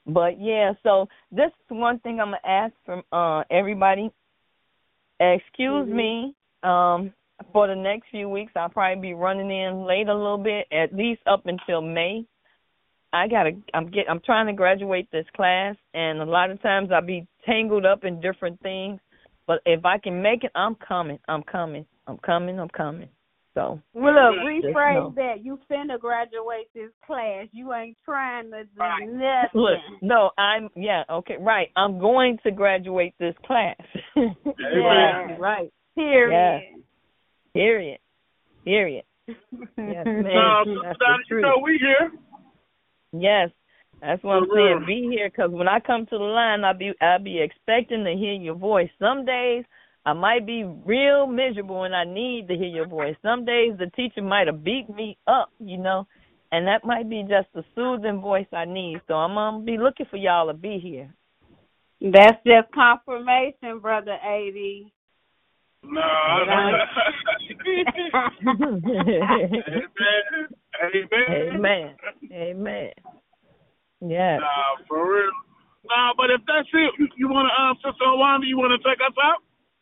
[SPEAKER 4] But yeah, so this is one thing I'm gonna ask from uh everybody. Excuse
[SPEAKER 2] Mhm.
[SPEAKER 4] me. Um, for the next few weeks, I'll probably be running in late a little bit, at least up until May. I gotta. I'm get. I'm trying to graduate this class, and a lot of times I'll be tangled up in different things. But if I can make it, I'm coming. I'm coming. I'm coming. I'm coming. So.
[SPEAKER 2] Well, look,
[SPEAKER 4] just
[SPEAKER 2] rephrase
[SPEAKER 4] know.
[SPEAKER 2] that. You finna graduate this class. You ain't trying to do
[SPEAKER 3] Right.
[SPEAKER 2] nothing.
[SPEAKER 4] Look, no, I'm yeah, okay, right. I'm going to graduate this class.
[SPEAKER 2] Yeah.
[SPEAKER 4] Right.
[SPEAKER 2] Period.
[SPEAKER 4] Period. Period. Yes, man.
[SPEAKER 1] No,
[SPEAKER 4] That's
[SPEAKER 1] Sister Donnie,
[SPEAKER 4] the
[SPEAKER 1] you
[SPEAKER 4] truth.
[SPEAKER 1] know we here.
[SPEAKER 4] Yes, that's what I'm
[SPEAKER 1] For
[SPEAKER 4] saying.
[SPEAKER 1] real.
[SPEAKER 4] Be here, because when I come to the line, I'll be I'll be expecting to hear your voice. Some days I might be real miserable and I need to hear your voice. Some days the teacher might have beat me up, you know, and that might be just the soothing voice I need. So I'm gonna be looking for y'all to be here.
[SPEAKER 2] That's just confirmation, Brother A D.
[SPEAKER 1] No. Amen.
[SPEAKER 4] Amen. Amen. Yes.
[SPEAKER 1] Nah, for real. Nah, but if that's it, you, you want to, um, Sister Wanda, you want to take us out?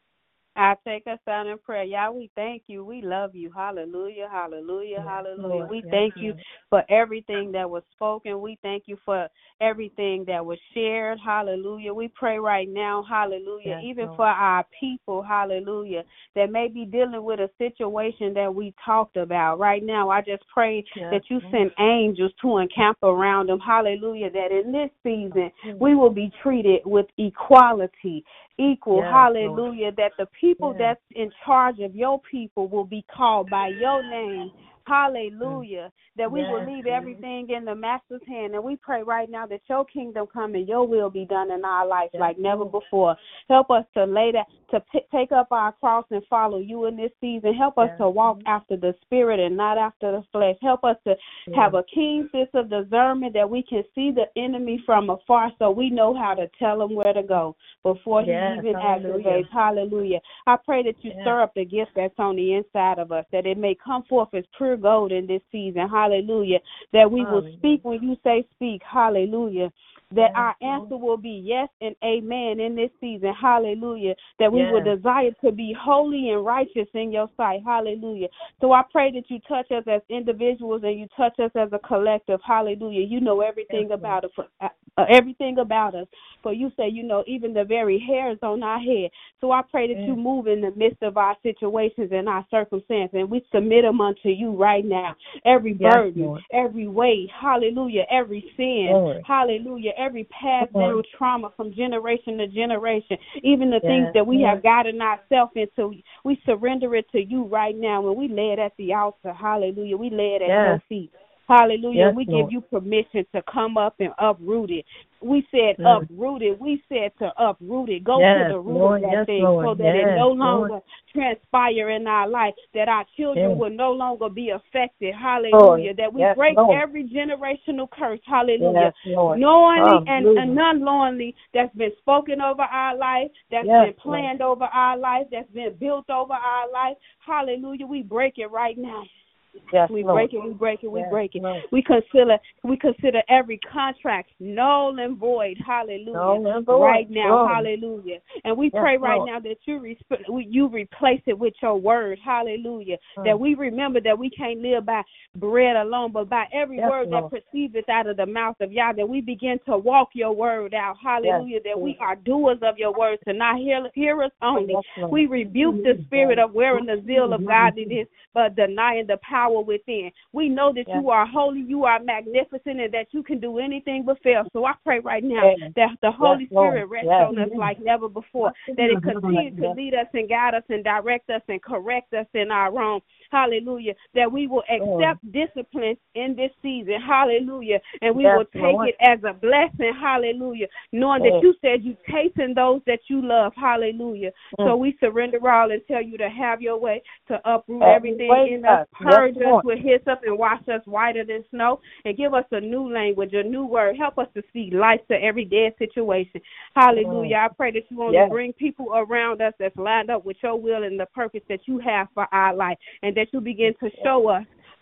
[SPEAKER 2] I take us out in prayer. Y'all, we thank you. We love you. Hallelujah, hallelujah,
[SPEAKER 4] Yes,
[SPEAKER 2] hallelujah.
[SPEAKER 4] Lord.
[SPEAKER 2] We
[SPEAKER 4] Yes,
[SPEAKER 2] thank you
[SPEAKER 4] Lord.
[SPEAKER 2] for everything that was spoken. We thank you for everything that was shared. Hallelujah. We pray right now, hallelujah,
[SPEAKER 4] Yes,
[SPEAKER 2] even
[SPEAKER 4] Lord.
[SPEAKER 2] for our people, hallelujah, that may be dealing with a situation that we talked about. Right now, I just pray
[SPEAKER 4] Yes,
[SPEAKER 2] that you
[SPEAKER 4] Lord.
[SPEAKER 2] send angels to encamp around them. Hallelujah, that in this season we will be treated with equality, equal.
[SPEAKER 4] Yes,
[SPEAKER 2] Hallelujah, that the people
[SPEAKER 4] Yes.
[SPEAKER 2] that's in charge of your people will be called by your name. Hallelujah. That we will
[SPEAKER 4] Yes,
[SPEAKER 2] leave
[SPEAKER 4] Lord.
[SPEAKER 2] everything in the Master's hand. And we pray right now that your kingdom come and your will be done in our life
[SPEAKER 4] Yes,
[SPEAKER 2] like never
[SPEAKER 4] Lord.
[SPEAKER 2] before. Help us to lay that, to p- take up our cross and follow you in this season. Help us
[SPEAKER 4] Yes.
[SPEAKER 2] to walk after the Spirit and not after the flesh. Help us to
[SPEAKER 4] Yes.
[SPEAKER 2] have a keen sense of discernment that we can see the enemy from afar so we know how to tell him where to go before he
[SPEAKER 4] Yes,
[SPEAKER 2] even
[SPEAKER 4] hallelujah.
[SPEAKER 2] activates. Hallelujah. I pray that you
[SPEAKER 4] Yes.
[SPEAKER 2] stir up the gift that's on the inside of us, that it may come forth as pure gold in this season. Hallelujah. That we will
[SPEAKER 4] Hallelujah.
[SPEAKER 2] speak when you say speak. Hallelujah. That
[SPEAKER 4] Yes,
[SPEAKER 2] our
[SPEAKER 4] Lord.
[SPEAKER 2] answer will be yes and amen in this season. Hallelujah. That we will
[SPEAKER 4] Yes.
[SPEAKER 2] desire to be holy and righteous in your sight. Hallelujah. So I pray that you touch us as individuals and you touch us as a collective. Hallelujah. You know everything
[SPEAKER 4] Yes,
[SPEAKER 2] about us, uh, uh, everything about us. For you say you know even the very hairs on our head. So I pray that
[SPEAKER 4] Yes.
[SPEAKER 2] you move in the midst of our situations and our circumstances, and we submit them unto you right now. Every
[SPEAKER 4] Yes,
[SPEAKER 2] burden,
[SPEAKER 4] Lord.
[SPEAKER 2] every weight, hallelujah, every sin,
[SPEAKER 4] Lord.
[SPEAKER 2] hallelujah, every passed
[SPEAKER 4] Lord.
[SPEAKER 2] down trauma from generation to generation, even the things
[SPEAKER 4] Yes,
[SPEAKER 2] that we
[SPEAKER 4] Lord.
[SPEAKER 2] have gotten ourselves into, we surrender it to you right now, and we lay it at the altar. Hallelujah. We lay it at your
[SPEAKER 4] Yes.
[SPEAKER 2] feet. Hallelujah.
[SPEAKER 4] Yes,
[SPEAKER 2] We
[SPEAKER 4] Lord.
[SPEAKER 2] give you permission to come up and uproot it. We said
[SPEAKER 4] Mm.
[SPEAKER 2] uprooted. We said to uproot it. Go
[SPEAKER 4] Yes,
[SPEAKER 2] to the root
[SPEAKER 4] Lord.
[SPEAKER 2] of that
[SPEAKER 4] Yes,
[SPEAKER 2] thing
[SPEAKER 4] Lord.
[SPEAKER 2] so that it
[SPEAKER 4] Yes,
[SPEAKER 2] no
[SPEAKER 4] Lord.
[SPEAKER 2] longer transpire in our life, that our children
[SPEAKER 4] Yes.
[SPEAKER 2] will no longer be affected. Hallelujah. That we
[SPEAKER 4] Yes,
[SPEAKER 2] break
[SPEAKER 4] Lord.
[SPEAKER 2] every generational curse. Hallelujah.
[SPEAKER 4] Yes, Lord.
[SPEAKER 2] Knowingly and,
[SPEAKER 4] Hallelujah.
[SPEAKER 2] and unknowingly that's been spoken over our life, that's
[SPEAKER 4] Yes,
[SPEAKER 2] been planned over our life, that's been built over our life. Hallelujah. We break it right now.
[SPEAKER 4] Yes,
[SPEAKER 2] We
[SPEAKER 4] Lord.
[SPEAKER 2] break it, we break it, we
[SPEAKER 4] Yes,
[SPEAKER 2] break it.
[SPEAKER 4] Lord.
[SPEAKER 2] We consider we consider every contract null and void. Hallelujah.
[SPEAKER 4] Null and void.
[SPEAKER 2] Right now,
[SPEAKER 4] Glory.
[SPEAKER 2] hallelujah. And we
[SPEAKER 4] Yes,
[SPEAKER 2] pray right
[SPEAKER 4] Lord.
[SPEAKER 2] now that you resp- you replace it with your word. Hallelujah.
[SPEAKER 4] Mm.
[SPEAKER 2] That we remember that we can't live by bread alone, but by every
[SPEAKER 4] Yes,
[SPEAKER 2] word that
[SPEAKER 4] Lord.
[SPEAKER 2] proceedeth out of the mouth of Yah, that we begin to walk your word out. Hallelujah. That we are doers of your words and not hear- hearers only.
[SPEAKER 4] Yes, Lord.
[SPEAKER 2] We rebuke the spirit of wearing the zeal of godliness, but denying the power within. We know that
[SPEAKER 4] Yes.
[SPEAKER 2] you are holy, you are magnificent, and that you can do anything but fail. So I pray right now
[SPEAKER 4] Yes.
[SPEAKER 2] that the Holy
[SPEAKER 4] Yes, Lord.
[SPEAKER 2] Spirit rests
[SPEAKER 4] Yes.
[SPEAKER 2] on us like never before, that it continues to lead us and guide us and direct us and correct us in our wrong. Hallelujah. That we will accept discipline in this season. Hallelujah. And we
[SPEAKER 4] Yes,
[SPEAKER 2] will take
[SPEAKER 4] Lord.
[SPEAKER 2] it as a blessing. Hallelujah. Knowing that
[SPEAKER 4] Yes.
[SPEAKER 2] you said you chasten those that you love. Hallelujah.
[SPEAKER 4] Mm.
[SPEAKER 2] So we surrender all and tell you to have your way, to uproot
[SPEAKER 4] Have
[SPEAKER 2] everything
[SPEAKER 4] your way,
[SPEAKER 2] in us,
[SPEAKER 4] God. Yes,
[SPEAKER 2] purge us
[SPEAKER 4] Lord.
[SPEAKER 2] with hyssop and wash us whiter than snow, and give us a new language, a new word. Help us to speak life to every dead situation. Hallelujah. I pray that you only
[SPEAKER 4] Yes.
[SPEAKER 2] bring people around us that's lined up with your will and the purpose that you have for our life, and that you begin to show us,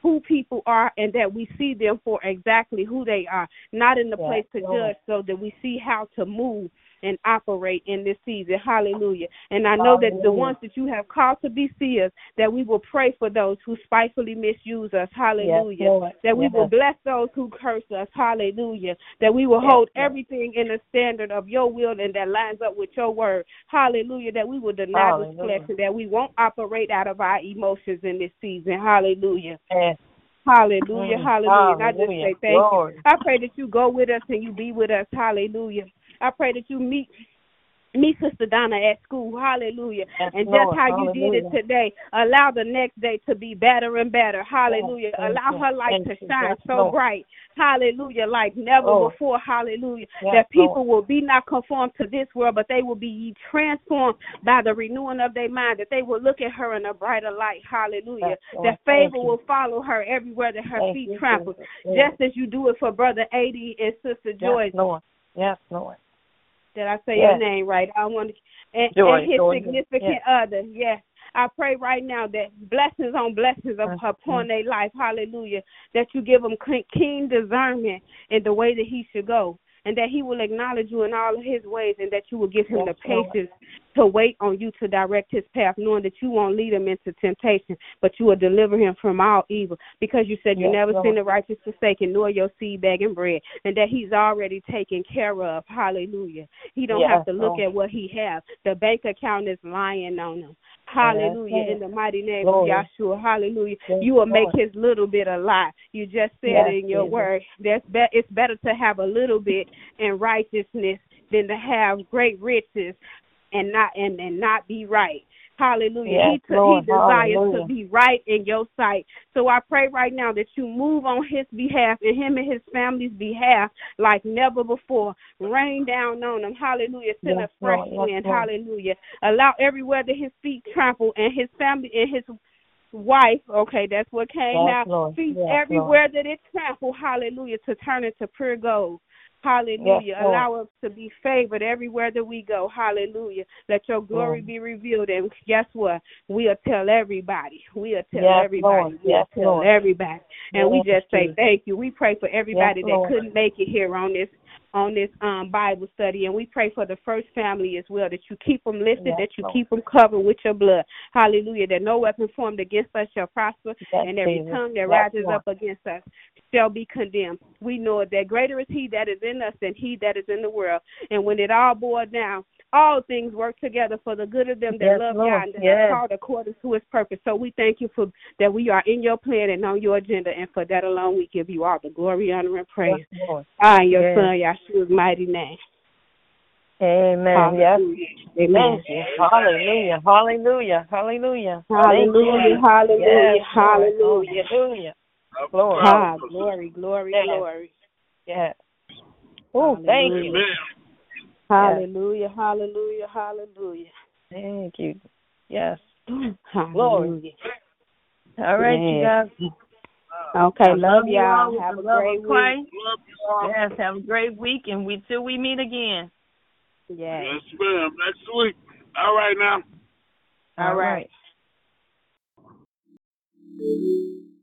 [SPEAKER 2] who people are and that we see them for exactly who they are, not in the
[SPEAKER 4] Yes,
[SPEAKER 2] place to
[SPEAKER 4] Lord.
[SPEAKER 2] judge, so that we see how to move and operate in this season. Hallelujah. And I know that the
[SPEAKER 4] Hallelujah.
[SPEAKER 2] ones that you have called to be seers, that we will pray for those who spitefully misuse us. Hallelujah.
[SPEAKER 4] Yes, Lord.
[SPEAKER 2] That we
[SPEAKER 4] Yes.
[SPEAKER 2] will bless those who curse us. Hallelujah. That we will
[SPEAKER 4] Yes,
[SPEAKER 2] hold
[SPEAKER 4] Lord.
[SPEAKER 2] everything in the standard of your will and that lines up with your word. Hallelujah. That we will deny this
[SPEAKER 4] Hallelujah.
[SPEAKER 2] flesh and that we won't operate out of our emotions in this season. Hallelujah.
[SPEAKER 4] Yes.
[SPEAKER 2] Hallelujah,
[SPEAKER 4] Mm.
[SPEAKER 2] hallelujah. And I just
[SPEAKER 4] Hallelujah.
[SPEAKER 2] say thank
[SPEAKER 4] Glory.
[SPEAKER 2] you. I pray that you go with us and you be with us. Hallelujah. I pray that you meet meet Sister Donna at school. Hallelujah.
[SPEAKER 4] Yes,
[SPEAKER 2] And just
[SPEAKER 4] Lord.
[SPEAKER 2] how you did it
[SPEAKER 4] Hallelujah.
[SPEAKER 2] today, allow the next day to be better and better. Hallelujah.
[SPEAKER 4] Yes, thank
[SPEAKER 2] Allow
[SPEAKER 4] you.
[SPEAKER 2] her light
[SPEAKER 4] Thank
[SPEAKER 2] to
[SPEAKER 4] you.
[SPEAKER 2] shine
[SPEAKER 4] Yes,
[SPEAKER 2] so
[SPEAKER 4] Lord.
[SPEAKER 2] bright. Hallelujah. Like never
[SPEAKER 4] Lord.
[SPEAKER 2] before. Hallelujah.
[SPEAKER 4] Yes,
[SPEAKER 2] That people
[SPEAKER 4] Lord.
[SPEAKER 2] will be not conformed to this world, but they will be ye transformed by the renewing of their mind, that they will look at her in a brighter light. Hallelujah.
[SPEAKER 4] Yes, Lord.
[SPEAKER 2] That
[SPEAKER 4] Thank
[SPEAKER 2] favor
[SPEAKER 4] you.
[SPEAKER 2] will follow her everywhere that her
[SPEAKER 4] Thank
[SPEAKER 2] feet
[SPEAKER 4] you,
[SPEAKER 2] trample.
[SPEAKER 4] Jesus. Yes.
[SPEAKER 2] Just as you do it for Brother A D and Sister Joyce.
[SPEAKER 4] Yes, Lord. Yes, Lord.
[SPEAKER 2] Did I say
[SPEAKER 4] Yes.
[SPEAKER 2] your name right? I want to, and,
[SPEAKER 4] Joy,
[SPEAKER 2] and his
[SPEAKER 4] Joy,
[SPEAKER 2] significant
[SPEAKER 4] yes.
[SPEAKER 2] other. Yes. I pray right now that blessings on blessings of,
[SPEAKER 4] Mm-hmm.
[SPEAKER 2] upon their life. Hallelujah. That you give him keen discernment in the way that he should go, and that he will acknowledge you in all of his ways, and that you will give him
[SPEAKER 4] Yes,
[SPEAKER 2] the
[SPEAKER 4] Lord.
[SPEAKER 2] patience to wait on you to direct his path, knowing that you won't lead him into temptation, but you will deliver him from all evil, because you said you
[SPEAKER 4] Yes,
[SPEAKER 2] never
[SPEAKER 4] Lord.
[SPEAKER 2] seen the righteous forsaken, nor your seed begging bread, and that he's already taken care of. Hallelujah. He don't
[SPEAKER 4] Yes,
[SPEAKER 2] have to look
[SPEAKER 4] Lord.
[SPEAKER 2] at what he has. The bank account is lying on him. Hallelujah.
[SPEAKER 4] Yes,
[SPEAKER 2] In the mighty name
[SPEAKER 4] Lord.
[SPEAKER 2] of Yahshua. Hallelujah.
[SPEAKER 4] Yes,
[SPEAKER 2] You will make
[SPEAKER 4] Lord.
[SPEAKER 2] his little bit a lot. You just said
[SPEAKER 4] Yes,
[SPEAKER 2] it in your
[SPEAKER 4] Jesus.
[SPEAKER 2] word. That's be- it's better to have a little bit in righteousness than to have great riches and not and, and not be right. Hallelujah.
[SPEAKER 4] Yes,
[SPEAKER 2] he to,
[SPEAKER 4] Lord.
[SPEAKER 2] he desires
[SPEAKER 4] Hallelujah.
[SPEAKER 2] to be right in your sight. So I pray right now that you move on his behalf and him and his family's behalf like never before. Rain down on him. Hallelujah. Send
[SPEAKER 4] Yes,
[SPEAKER 2] a fresh
[SPEAKER 4] Lord. Yes,
[SPEAKER 2] wind.
[SPEAKER 4] Lord.
[SPEAKER 2] Hallelujah. Allow everywhere that his feet trample and his family and his wife, okay, that's what came
[SPEAKER 4] Yes,
[SPEAKER 2] out.
[SPEAKER 4] Lord.
[SPEAKER 2] Feet
[SPEAKER 4] Yes,
[SPEAKER 2] everywhere that it trample, hallelujah, to turn into pure gold. Hallelujah.
[SPEAKER 4] Yes, Lord.
[SPEAKER 2] Allow us to be favored everywhere that we go. Hallelujah. Let your glory
[SPEAKER 4] Mm.
[SPEAKER 2] be revealed. And guess what? We'll tell everybody. We'll tell
[SPEAKER 4] Yes,
[SPEAKER 2] everybody.
[SPEAKER 4] Lord.
[SPEAKER 2] We'll
[SPEAKER 4] Yes,
[SPEAKER 2] tell
[SPEAKER 4] Lord.
[SPEAKER 2] everybody. And we
[SPEAKER 4] Yes,
[SPEAKER 2] just say
[SPEAKER 4] Jesus.
[SPEAKER 2] thank you. We pray for everybody
[SPEAKER 4] Yes,
[SPEAKER 2] that
[SPEAKER 4] Lord.
[SPEAKER 2] couldn't make it here on this on this um Bible study. And we pray for the first family as well, that you keep them lifted,
[SPEAKER 4] Yes,
[SPEAKER 2] that you
[SPEAKER 4] Lord.
[SPEAKER 2] keep them covered with your blood. Hallelujah. That no weapon formed against us shall prosper,
[SPEAKER 4] Yes,
[SPEAKER 2] and every
[SPEAKER 4] Jesus.
[SPEAKER 2] tongue that
[SPEAKER 4] Yes,
[SPEAKER 2] rises
[SPEAKER 4] Lord.
[SPEAKER 2] up against us shall be condemned. We know that greater is he that is in us than he that is in the world. And when it all boils down, all things work together for the good of them that
[SPEAKER 4] Yes,
[SPEAKER 2] love
[SPEAKER 4] Lord.
[SPEAKER 2] God and that
[SPEAKER 4] Yes.
[SPEAKER 2] are called according to his purpose. So we thank you for that we are in your plan and on your agenda, and for that alone we give you all the glory, honor, and praise.
[SPEAKER 4] Yes, Lord.
[SPEAKER 2] Ah, in your
[SPEAKER 4] Yes.
[SPEAKER 2] son Yahshua's mighty name.
[SPEAKER 4] Amen. Yes.
[SPEAKER 2] Hallelujah. Amen.
[SPEAKER 4] Thank you. Hallelujah. Hallelujah. Hallelujah.
[SPEAKER 2] Hallelujah.
[SPEAKER 4] Thank you.
[SPEAKER 2] Hallelujah.
[SPEAKER 4] Yes, Lord.
[SPEAKER 2] Hallelujah.
[SPEAKER 4] Hallelujah. Glory.
[SPEAKER 2] Ah, glory, glory,
[SPEAKER 4] Yes.
[SPEAKER 2] glory.
[SPEAKER 4] Yes. Oh, thank you.
[SPEAKER 1] Amen.
[SPEAKER 2] Hallelujah. Hallelujah. Hallelujah.
[SPEAKER 4] Thank you. Yes.
[SPEAKER 2] Hallelujah.
[SPEAKER 4] All right, you
[SPEAKER 2] Yes.
[SPEAKER 4] guys.
[SPEAKER 2] Okay,
[SPEAKER 4] I
[SPEAKER 2] love
[SPEAKER 4] you all
[SPEAKER 2] y'all.
[SPEAKER 4] with
[SPEAKER 2] Have
[SPEAKER 4] the
[SPEAKER 2] a
[SPEAKER 4] love
[SPEAKER 2] great
[SPEAKER 4] of Christ.
[SPEAKER 2] week.
[SPEAKER 1] Love you all.
[SPEAKER 4] Yes, have a great week, and we till we meet again.
[SPEAKER 2] Yes.
[SPEAKER 1] Yes, ma'am. Next week. All right now.
[SPEAKER 2] All right.
[SPEAKER 4] right.